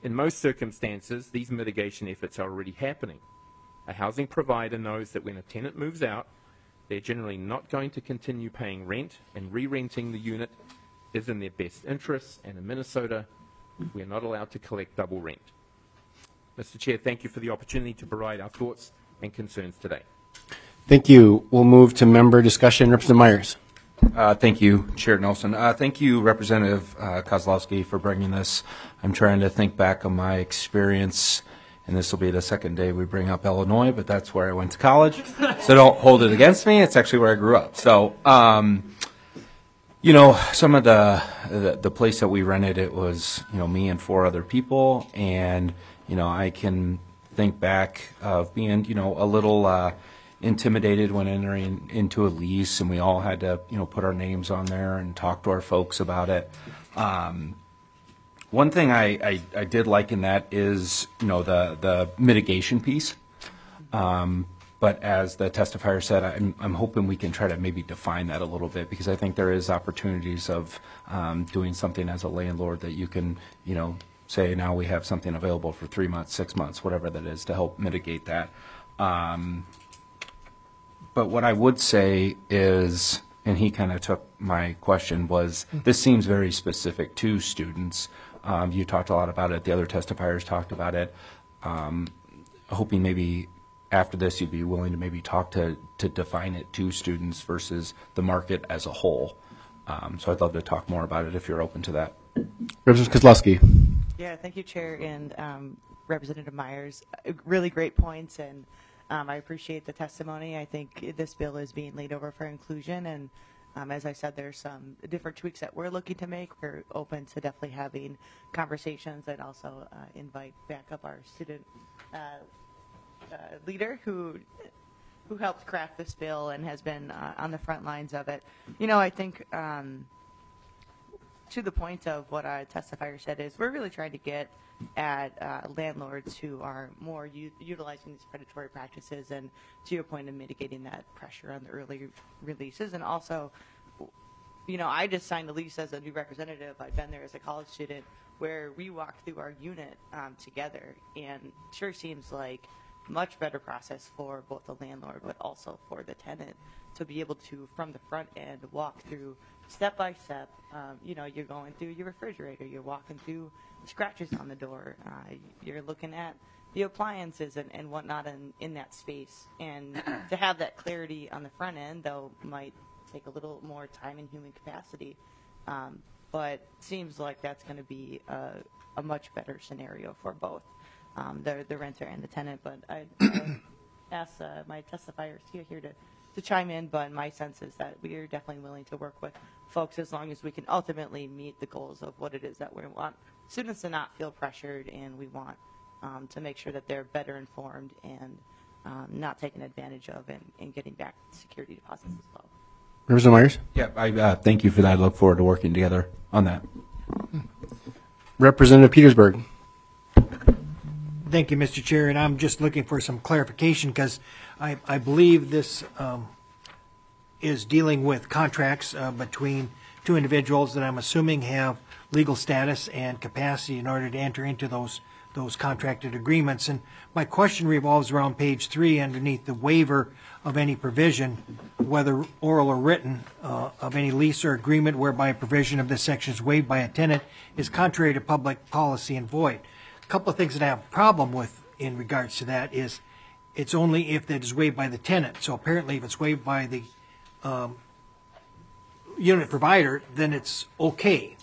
In most circumstances, these mitigation efforts are already happening. A housing provider knows that when a tenant moves out, they're generally not going to continue paying rent, and re-renting the unit is in their best interests, and in Minnesota, we are not allowed to collect double rent. Mister Chair, thank you for the opportunity to provide our thoughts and concerns today. Thank you. We'll move to member discussion. Representative Myers. Uh, thank you, Chair Nelson. Uh, thank you, Representative uh, Kozlowski, for bringing this. I'm trying to think back on my experience, and this will be the second day we bring up Illinois, but that's where I went to college. So don't hold it against me. It's actually where I grew up. So, um, you know, some of the, the the place that we rented, it was, you know, me and four other people, and, you know, I can think back of being, you know, a little uh, intimidated when entering into a lease, and we all had to, you know, put our names on there and talk to our folks about it. Um, one thing I, I, I did like in that is, you know, the, the mitigation piece. Um, but as the testifier said, I'm, I'm hoping we can try to maybe define that a little bit, because I think there is opportunities of um, doing something as a landlord that you can, you know, say now we have something available for three months, six months, whatever that is, to help mitigate that. Um, But what I would say is, and he kind of took my question, was this seems very specific to students. Um, you talked a lot about it. The other testifiers talked about it. Um, hoping maybe after this you'd be willing to maybe talk to, to define it to students versus the market as a whole. Um, so I'd love to talk more about it if you're open to that. Representative Kozlowski. Yeah, thank you, Chair, and um, Representative Myers. Uh, Really great points, and Um, I appreciate the testimony. I think this bill is being laid over for inclusion, and um, as I said, there's some different tweaks that we're looking to make. We're open to definitely having conversations, and also uh, invite back up our student uh, uh, leader who who helped craft this bill and has been uh, on the front lines of it. You know, I think um, to the point of what our testifier said is we're really trying to get at uh, landlords who are more u- utilizing these predatory practices, and to your point of mitigating that pressure on the early releases. And also, you know, I just signed a lease as a new representative. I've been there as a college student, where we walked through our unit um, together, and sure seems like much better process for both the landlord but also for the tenant to be able to, from the front end, walk through step by step. Um, you know, you're going through your refrigerator, you're walking through scratches on the door, uh, you're looking at the appliances and, and whatnot in, in that space. And to have that clarity on the front end, though, might take a little more time and human capacity. Um, but seems like that's going to be a, a much better scenario for both um, the, the renter and the tenant. But I, I ask uh, my testifiers here, here to, to chime in, but my sense is that we are definitely willing to work with folks as long as we can ultimately meet the goals of what it is that we want students to not feel pressured, and we want um, to make sure that they're better informed and um, not taken advantage of, and, and getting back security deposits as well. Representative Myers. Yeah, I uh, thank you for that. I look forward to working together on that. Representative Petersburg. Thank you, Mister Chair, and I'm just looking for some clarification, because I, I believe this um, is dealing with contracts uh, between two individuals that I'm assuming have legal status and capacity in order to enter into those those contracted agreements. And my question revolves around page three, underneath the waiver of any provision, whether oral or written, uh, of any lease or agreement whereby a provision of this section is waived by a tenant is contrary to public policy and void. A couple of things that I have a problem with in regards to that is it's only if that is waived by the tenant. So apparently if it's waived by the um, unit provider, then it's okay.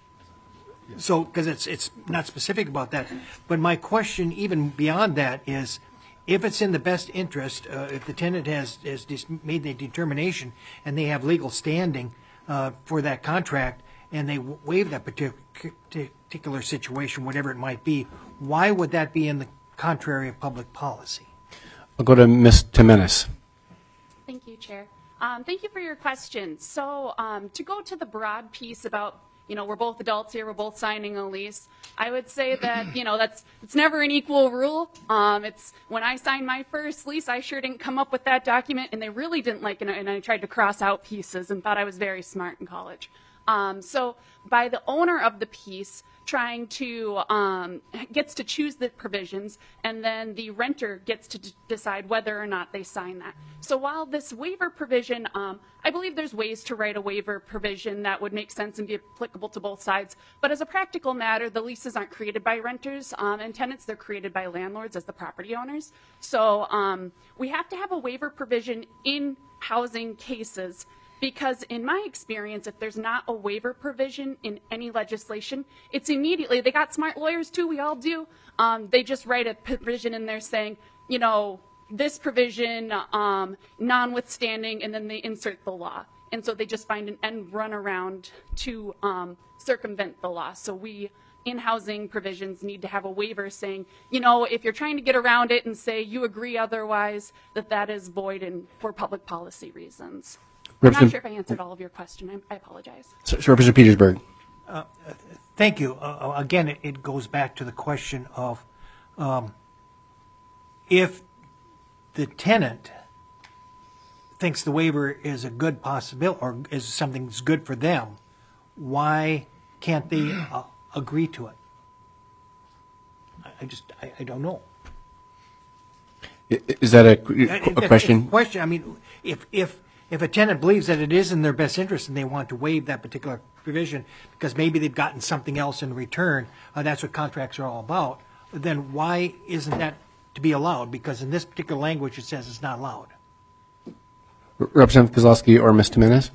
So, because it's it's not specific about that. But my question, even beyond that, is if it's in the best interest, uh, if the tenant has, has dis- made the determination and they have legal standing uh, for that contract, and they w- waive that partic- particular situation, whatever it might be, why would that be in the contrary of public policy? I'll go to Miz Jimenez. Thank you, Chair. Um, thank you for your question. So um, to go to the broad piece about, you know, we're both adults here, we're both signing a lease, I would say that, you know, that's it's never an equal rule. Um, it's when I signed my first lease, I sure didn't come up with that document, and they really didn't like it, and I tried to cross out pieces and thought I was very smart in college. Um, so by the owner of the piece trying to um, gets to choose the provisions, and then the renter gets to d- decide whether or not they sign that. So while this waiver provision, um, I believe there's ways to write a waiver provision that would make sense and be applicable to both sides. But as a practical matter, the leases aren't created by renters um, and tenants; they're created by landlords as the property owners. So um, we have to have a waiver provision in housing cases. Because in my experience, if there's not a waiver provision in any legislation, it's immediately, they got smart lawyers too, we all do. Um, they just write a provision in there saying, you know, this provision, um, notwithstanding, and then they insert the law. And so they just find an end run around to um, circumvent the law. So we, in housing provisions, need to have a waiver saying, you know, if you're trying to get around it and say you agree otherwise, that that is void and for public policy reasons. I'm not sure if I answered all of your question. I, I apologize. So, so Representative Petersburg. Uh, thank you. Uh, again, it, it goes back to the question of um, if the tenant thinks the waiver is a good possibility or is something that's good for them, why can't they uh, agree to it? I, I just, I, I don't know. Is that a, If- a if- question? if- Question. I mean, if if if a tenant believes that it is in their best interest and they want to waive that particular provision because maybe they've gotten something else in return, uh, that's what contracts are all about. Then why isn't that to be allowed? Because in this particular language, it says it's not allowed. Representative Kozlowski or Miz Jimenez?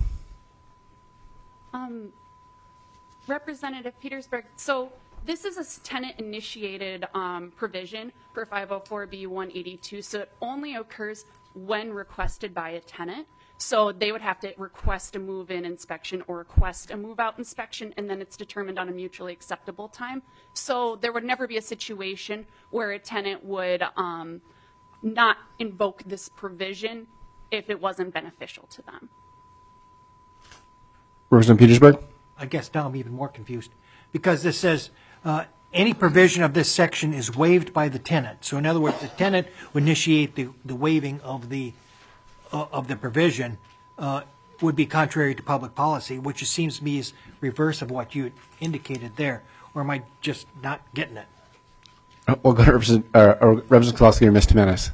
Um, Representative Petersburg, so this is a tenant-initiated um, provision for five oh four B one eighty-two, so it only occurs when requested by a tenant. So they would have to request a move-in inspection or request a move-out inspection, and then it's determined on a mutually acceptable time. So there would never be a situation where a tenant would um, not invoke this provision if it wasn't beneficial to them. Representative Petersburg? I guess now I'm even more confused because this says uh, any provision of this section is waived by the tenant. So in other words, the tenant would initiate the, the waiving of the uh, of the provision uh, would be contrary to public policy, which it seems to me is reverse of what you indicated there. Or am I just not getting it? Uh, We'll go to Representative, uh, or Representative Kozlowski or Miz Jimenez.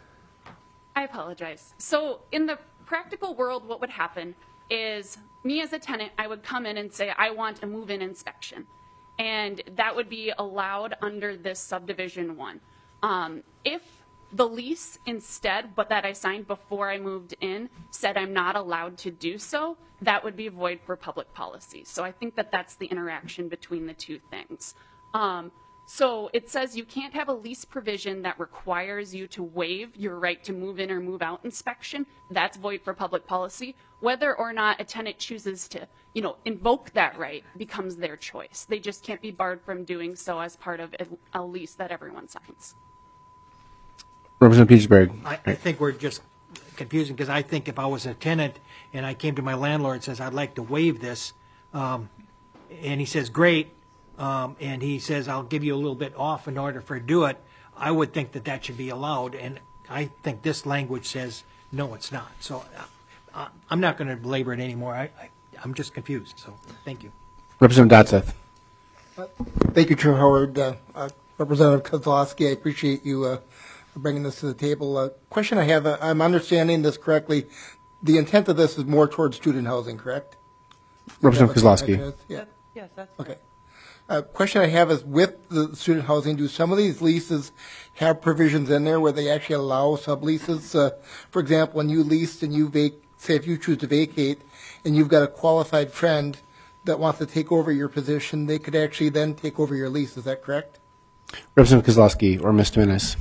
I apologize. So in the practical world, what would happen is me as a tenant, I would come in and say, I want a move-in inspection. And that would be allowed under this subdivision one. Um, if the lease instead, but that I signed before I moved in, said I'm not allowed to do so, that would be void for public policy. So I think that that's the interaction between the two things. Um, So it says you can't have a lease provision that requires you to waive your right to move in or move out inspection. That's void for public policy. Whether or not a tenant chooses to, you know, invoke that right becomes their choice. They just can't be barred from doing so as part of a, a lease that everyone signs. Representative Petersburg. I, I think we're just confusing because I think if I was a tenant and I came to my landlord and says, I'd like to waive this, um, and he says, great, um, and he says, I'll give you a little bit off in order for to do it, I would think that that should be allowed. And I think this language says, no, it's not. So uh, I'm not going to belabor it anymore. I, I, I'm just confused. So thank you. Representative Dotseth. Thank you, Chair Howard. Uh, uh, Representative Kozlowski, I appreciate you uh, bringing this to the table. Uh, question I have, uh, I'm understanding this correctly. The intent of this is more towards student housing, correct? Representative Kozlowski. Yeah. Yes, that's Okay. Uh, question I have is with the student housing, do some of these leases have provisions in there where they actually allow subleases? Uh, for example, when you leased and you vac- say if you choose to vacate and you've got a qualified friend that wants to take over your position, they could actually then take over your lease. Is that correct? Representative Kozlowski or Miz Jimenez.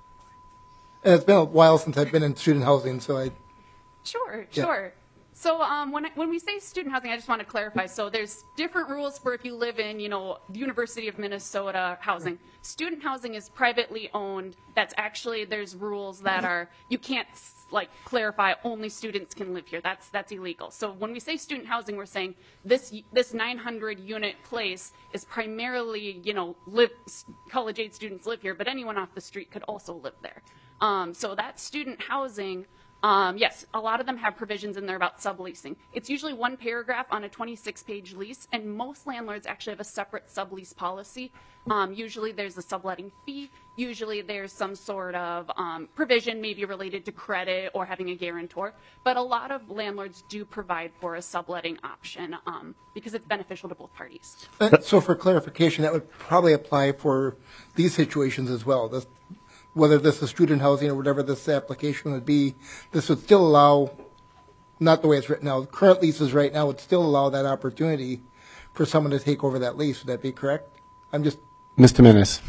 And it's been a while since I've been in student housing, so I. Sure, Yeah. sure. So um, when I, when we say student housing, I just want to clarify. So there's different rules for if you live in, you know, the University of Minnesota housing. Student housing is privately owned. That's actually there's rules that are you can't like clarify only students can live here. That's that's illegal. So when we say student housing, we're saying this this nine hundred unit place is primarily, you know, live college age students live here, but anyone off the street could also live there. Um, so that student housing Um, yes, a lot of them have provisions in there about subleasing. It's usually one paragraph on a twenty-six page lease, and most landlords actually have a separate sublease policy. Um, usually there's a subletting fee. Usually there's some sort of um, provision maybe related to credit or having a guarantor. But a lot of landlords do provide for a subletting option um, because it's beneficial to both parties. Uh, So for clarification, that would probably apply for these situations as well. This, whether this is student housing or whatever this application would be, this would still allow, not the way it's written now, current leases right now would still allow that opportunity for someone to take over that lease. Would that be correct? I'm just. Miz Jimenez.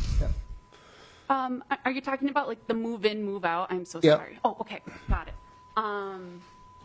Um, are you talking about like the move in, move out? I'm so Yeah. sorry. Oh, okay, got it. Um,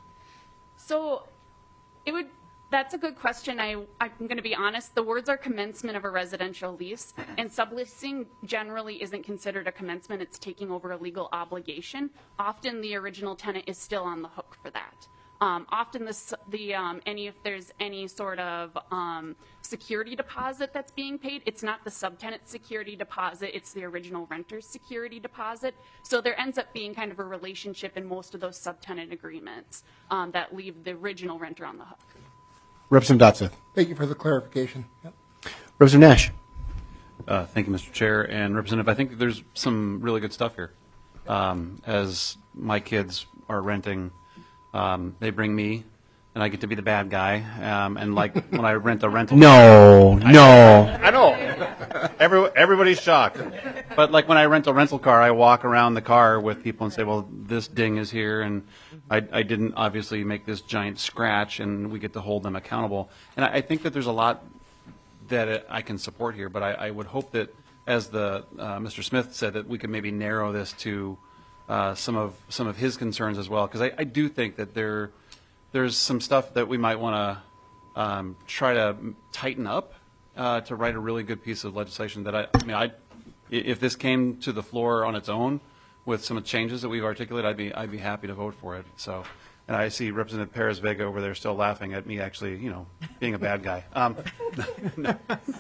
so it would. That's a good question. I, I'm going to be honest. The words are commencement of a residential lease, and subleasing generally isn't considered a commencement. It's taking over a legal obligation. Often the original tenant is still on the hook for that. Um, often the, the um, any if there's any sort of um, security deposit that's being paid, it's not the subtenant security deposit, it's the original renter's security deposit. So there ends up being kind of a relationship in most of those subtenant agreements um, that leave the original renter on the hook. Representative Dotson. Thank you for the clarification. Yep. Representative Nash. Uh, thank you, Mister Chair. And Representative, I think there's some really good stuff here. Um, as my kids are renting, um, they bring me, and I get to be the bad guy. Um, and like when I rent a rental. No, no. I know. Every, everybody's shocked. But like when I rent a rental car, I walk around the car with people and say, well, this ding is here, and I, I didn't obviously make this giant scratch, and we get to hold them accountable. And I, I think that there's a lot that I can support here, but I, I would hope that, as the uh, Mister Smith said, that we could maybe narrow this to uh, some of some of his concerns as well, because I, I do think that there there's some stuff that we might want to um, try to tighten up uh, to write a really good piece of legislation that I, I mean, I, if this came to the floor on its own with some changes that we've articulated, I'd be I'd be happy to vote for it. So, and I see Representative Perez Vega over there still laughing at me actually, you know, being a bad guy. Um, no.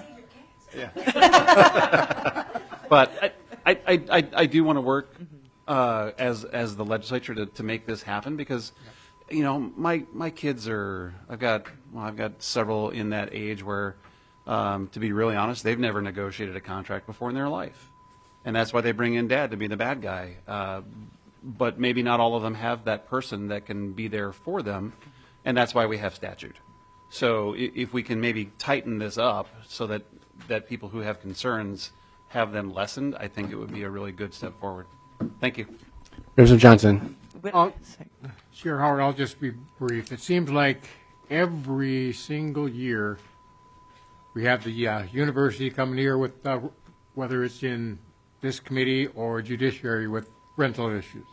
Yeah. But I, I, I, I do want to work uh, as as the legislature to, to make this happen because, you know, my my kids are I've got well I've got several in that age where, um, to be really honest, they've never negotiated a contract before in their life. And that's why they bring in dad to be the bad guy. Uh, but maybe not all of them have that person that can be there for them, and that's why we have statute. So if we can maybe tighten this up so that, that people who have concerns have them lessened, I think it would be a really good step forward. Thank you. Representative Johnson. I'll, Chair Howard, I'll just be brief. It seems like every single year we have the uh, university coming here with, uh, whether it's in this committee or judiciary, with rental issues.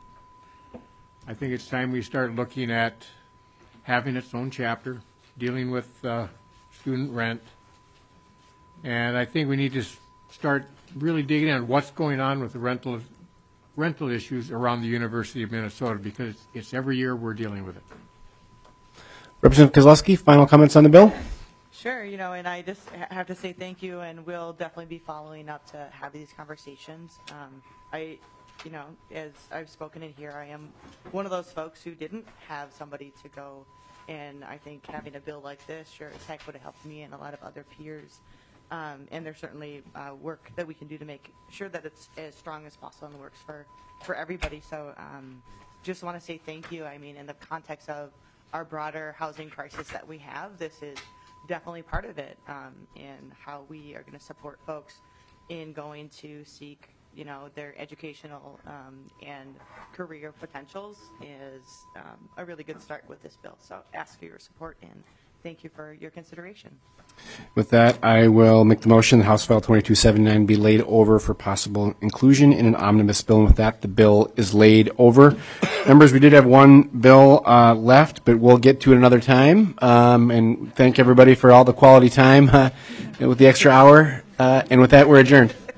I think it's time we start looking at having its own chapter, dealing with uh, student rent. And I think we need to start really digging in what's going on with the rental rental issues around the University of Minnesota, because it's every year we're dealing with it. Representative Kozlowski, final comments on the bill? Sure, you know, and I just ha- have to say thank you, and we'll definitely be following up to have these conversations. Um, I, you know, as I've spoken in here, I am one of those folks who didn't have somebody to go, and I think having a bill like this sure as heck would have helped me and a lot of other peers. Um, and there's certainly uh, work that we can do to make sure that it's as strong as possible and works for, for everybody. So um, just want to say thank you. I mean, in the context of our broader housing crisis that we have, this is definitely part of it, um, and how we are going to support folks in going to seek, you know, their educational um, and career potentials is um, a really good start with this bill. So ask for your support, and thank you for your consideration. With that, I will make the motion that House File twenty-two seventy-nine be laid over for possible inclusion in an omnibus bill. And with that, the bill is laid over. Members, we did have one bill uh, left, but we'll get to it another time. Um, and thank everybody for all the quality time uh, with the extra hour. Uh, and with that, we're adjourned.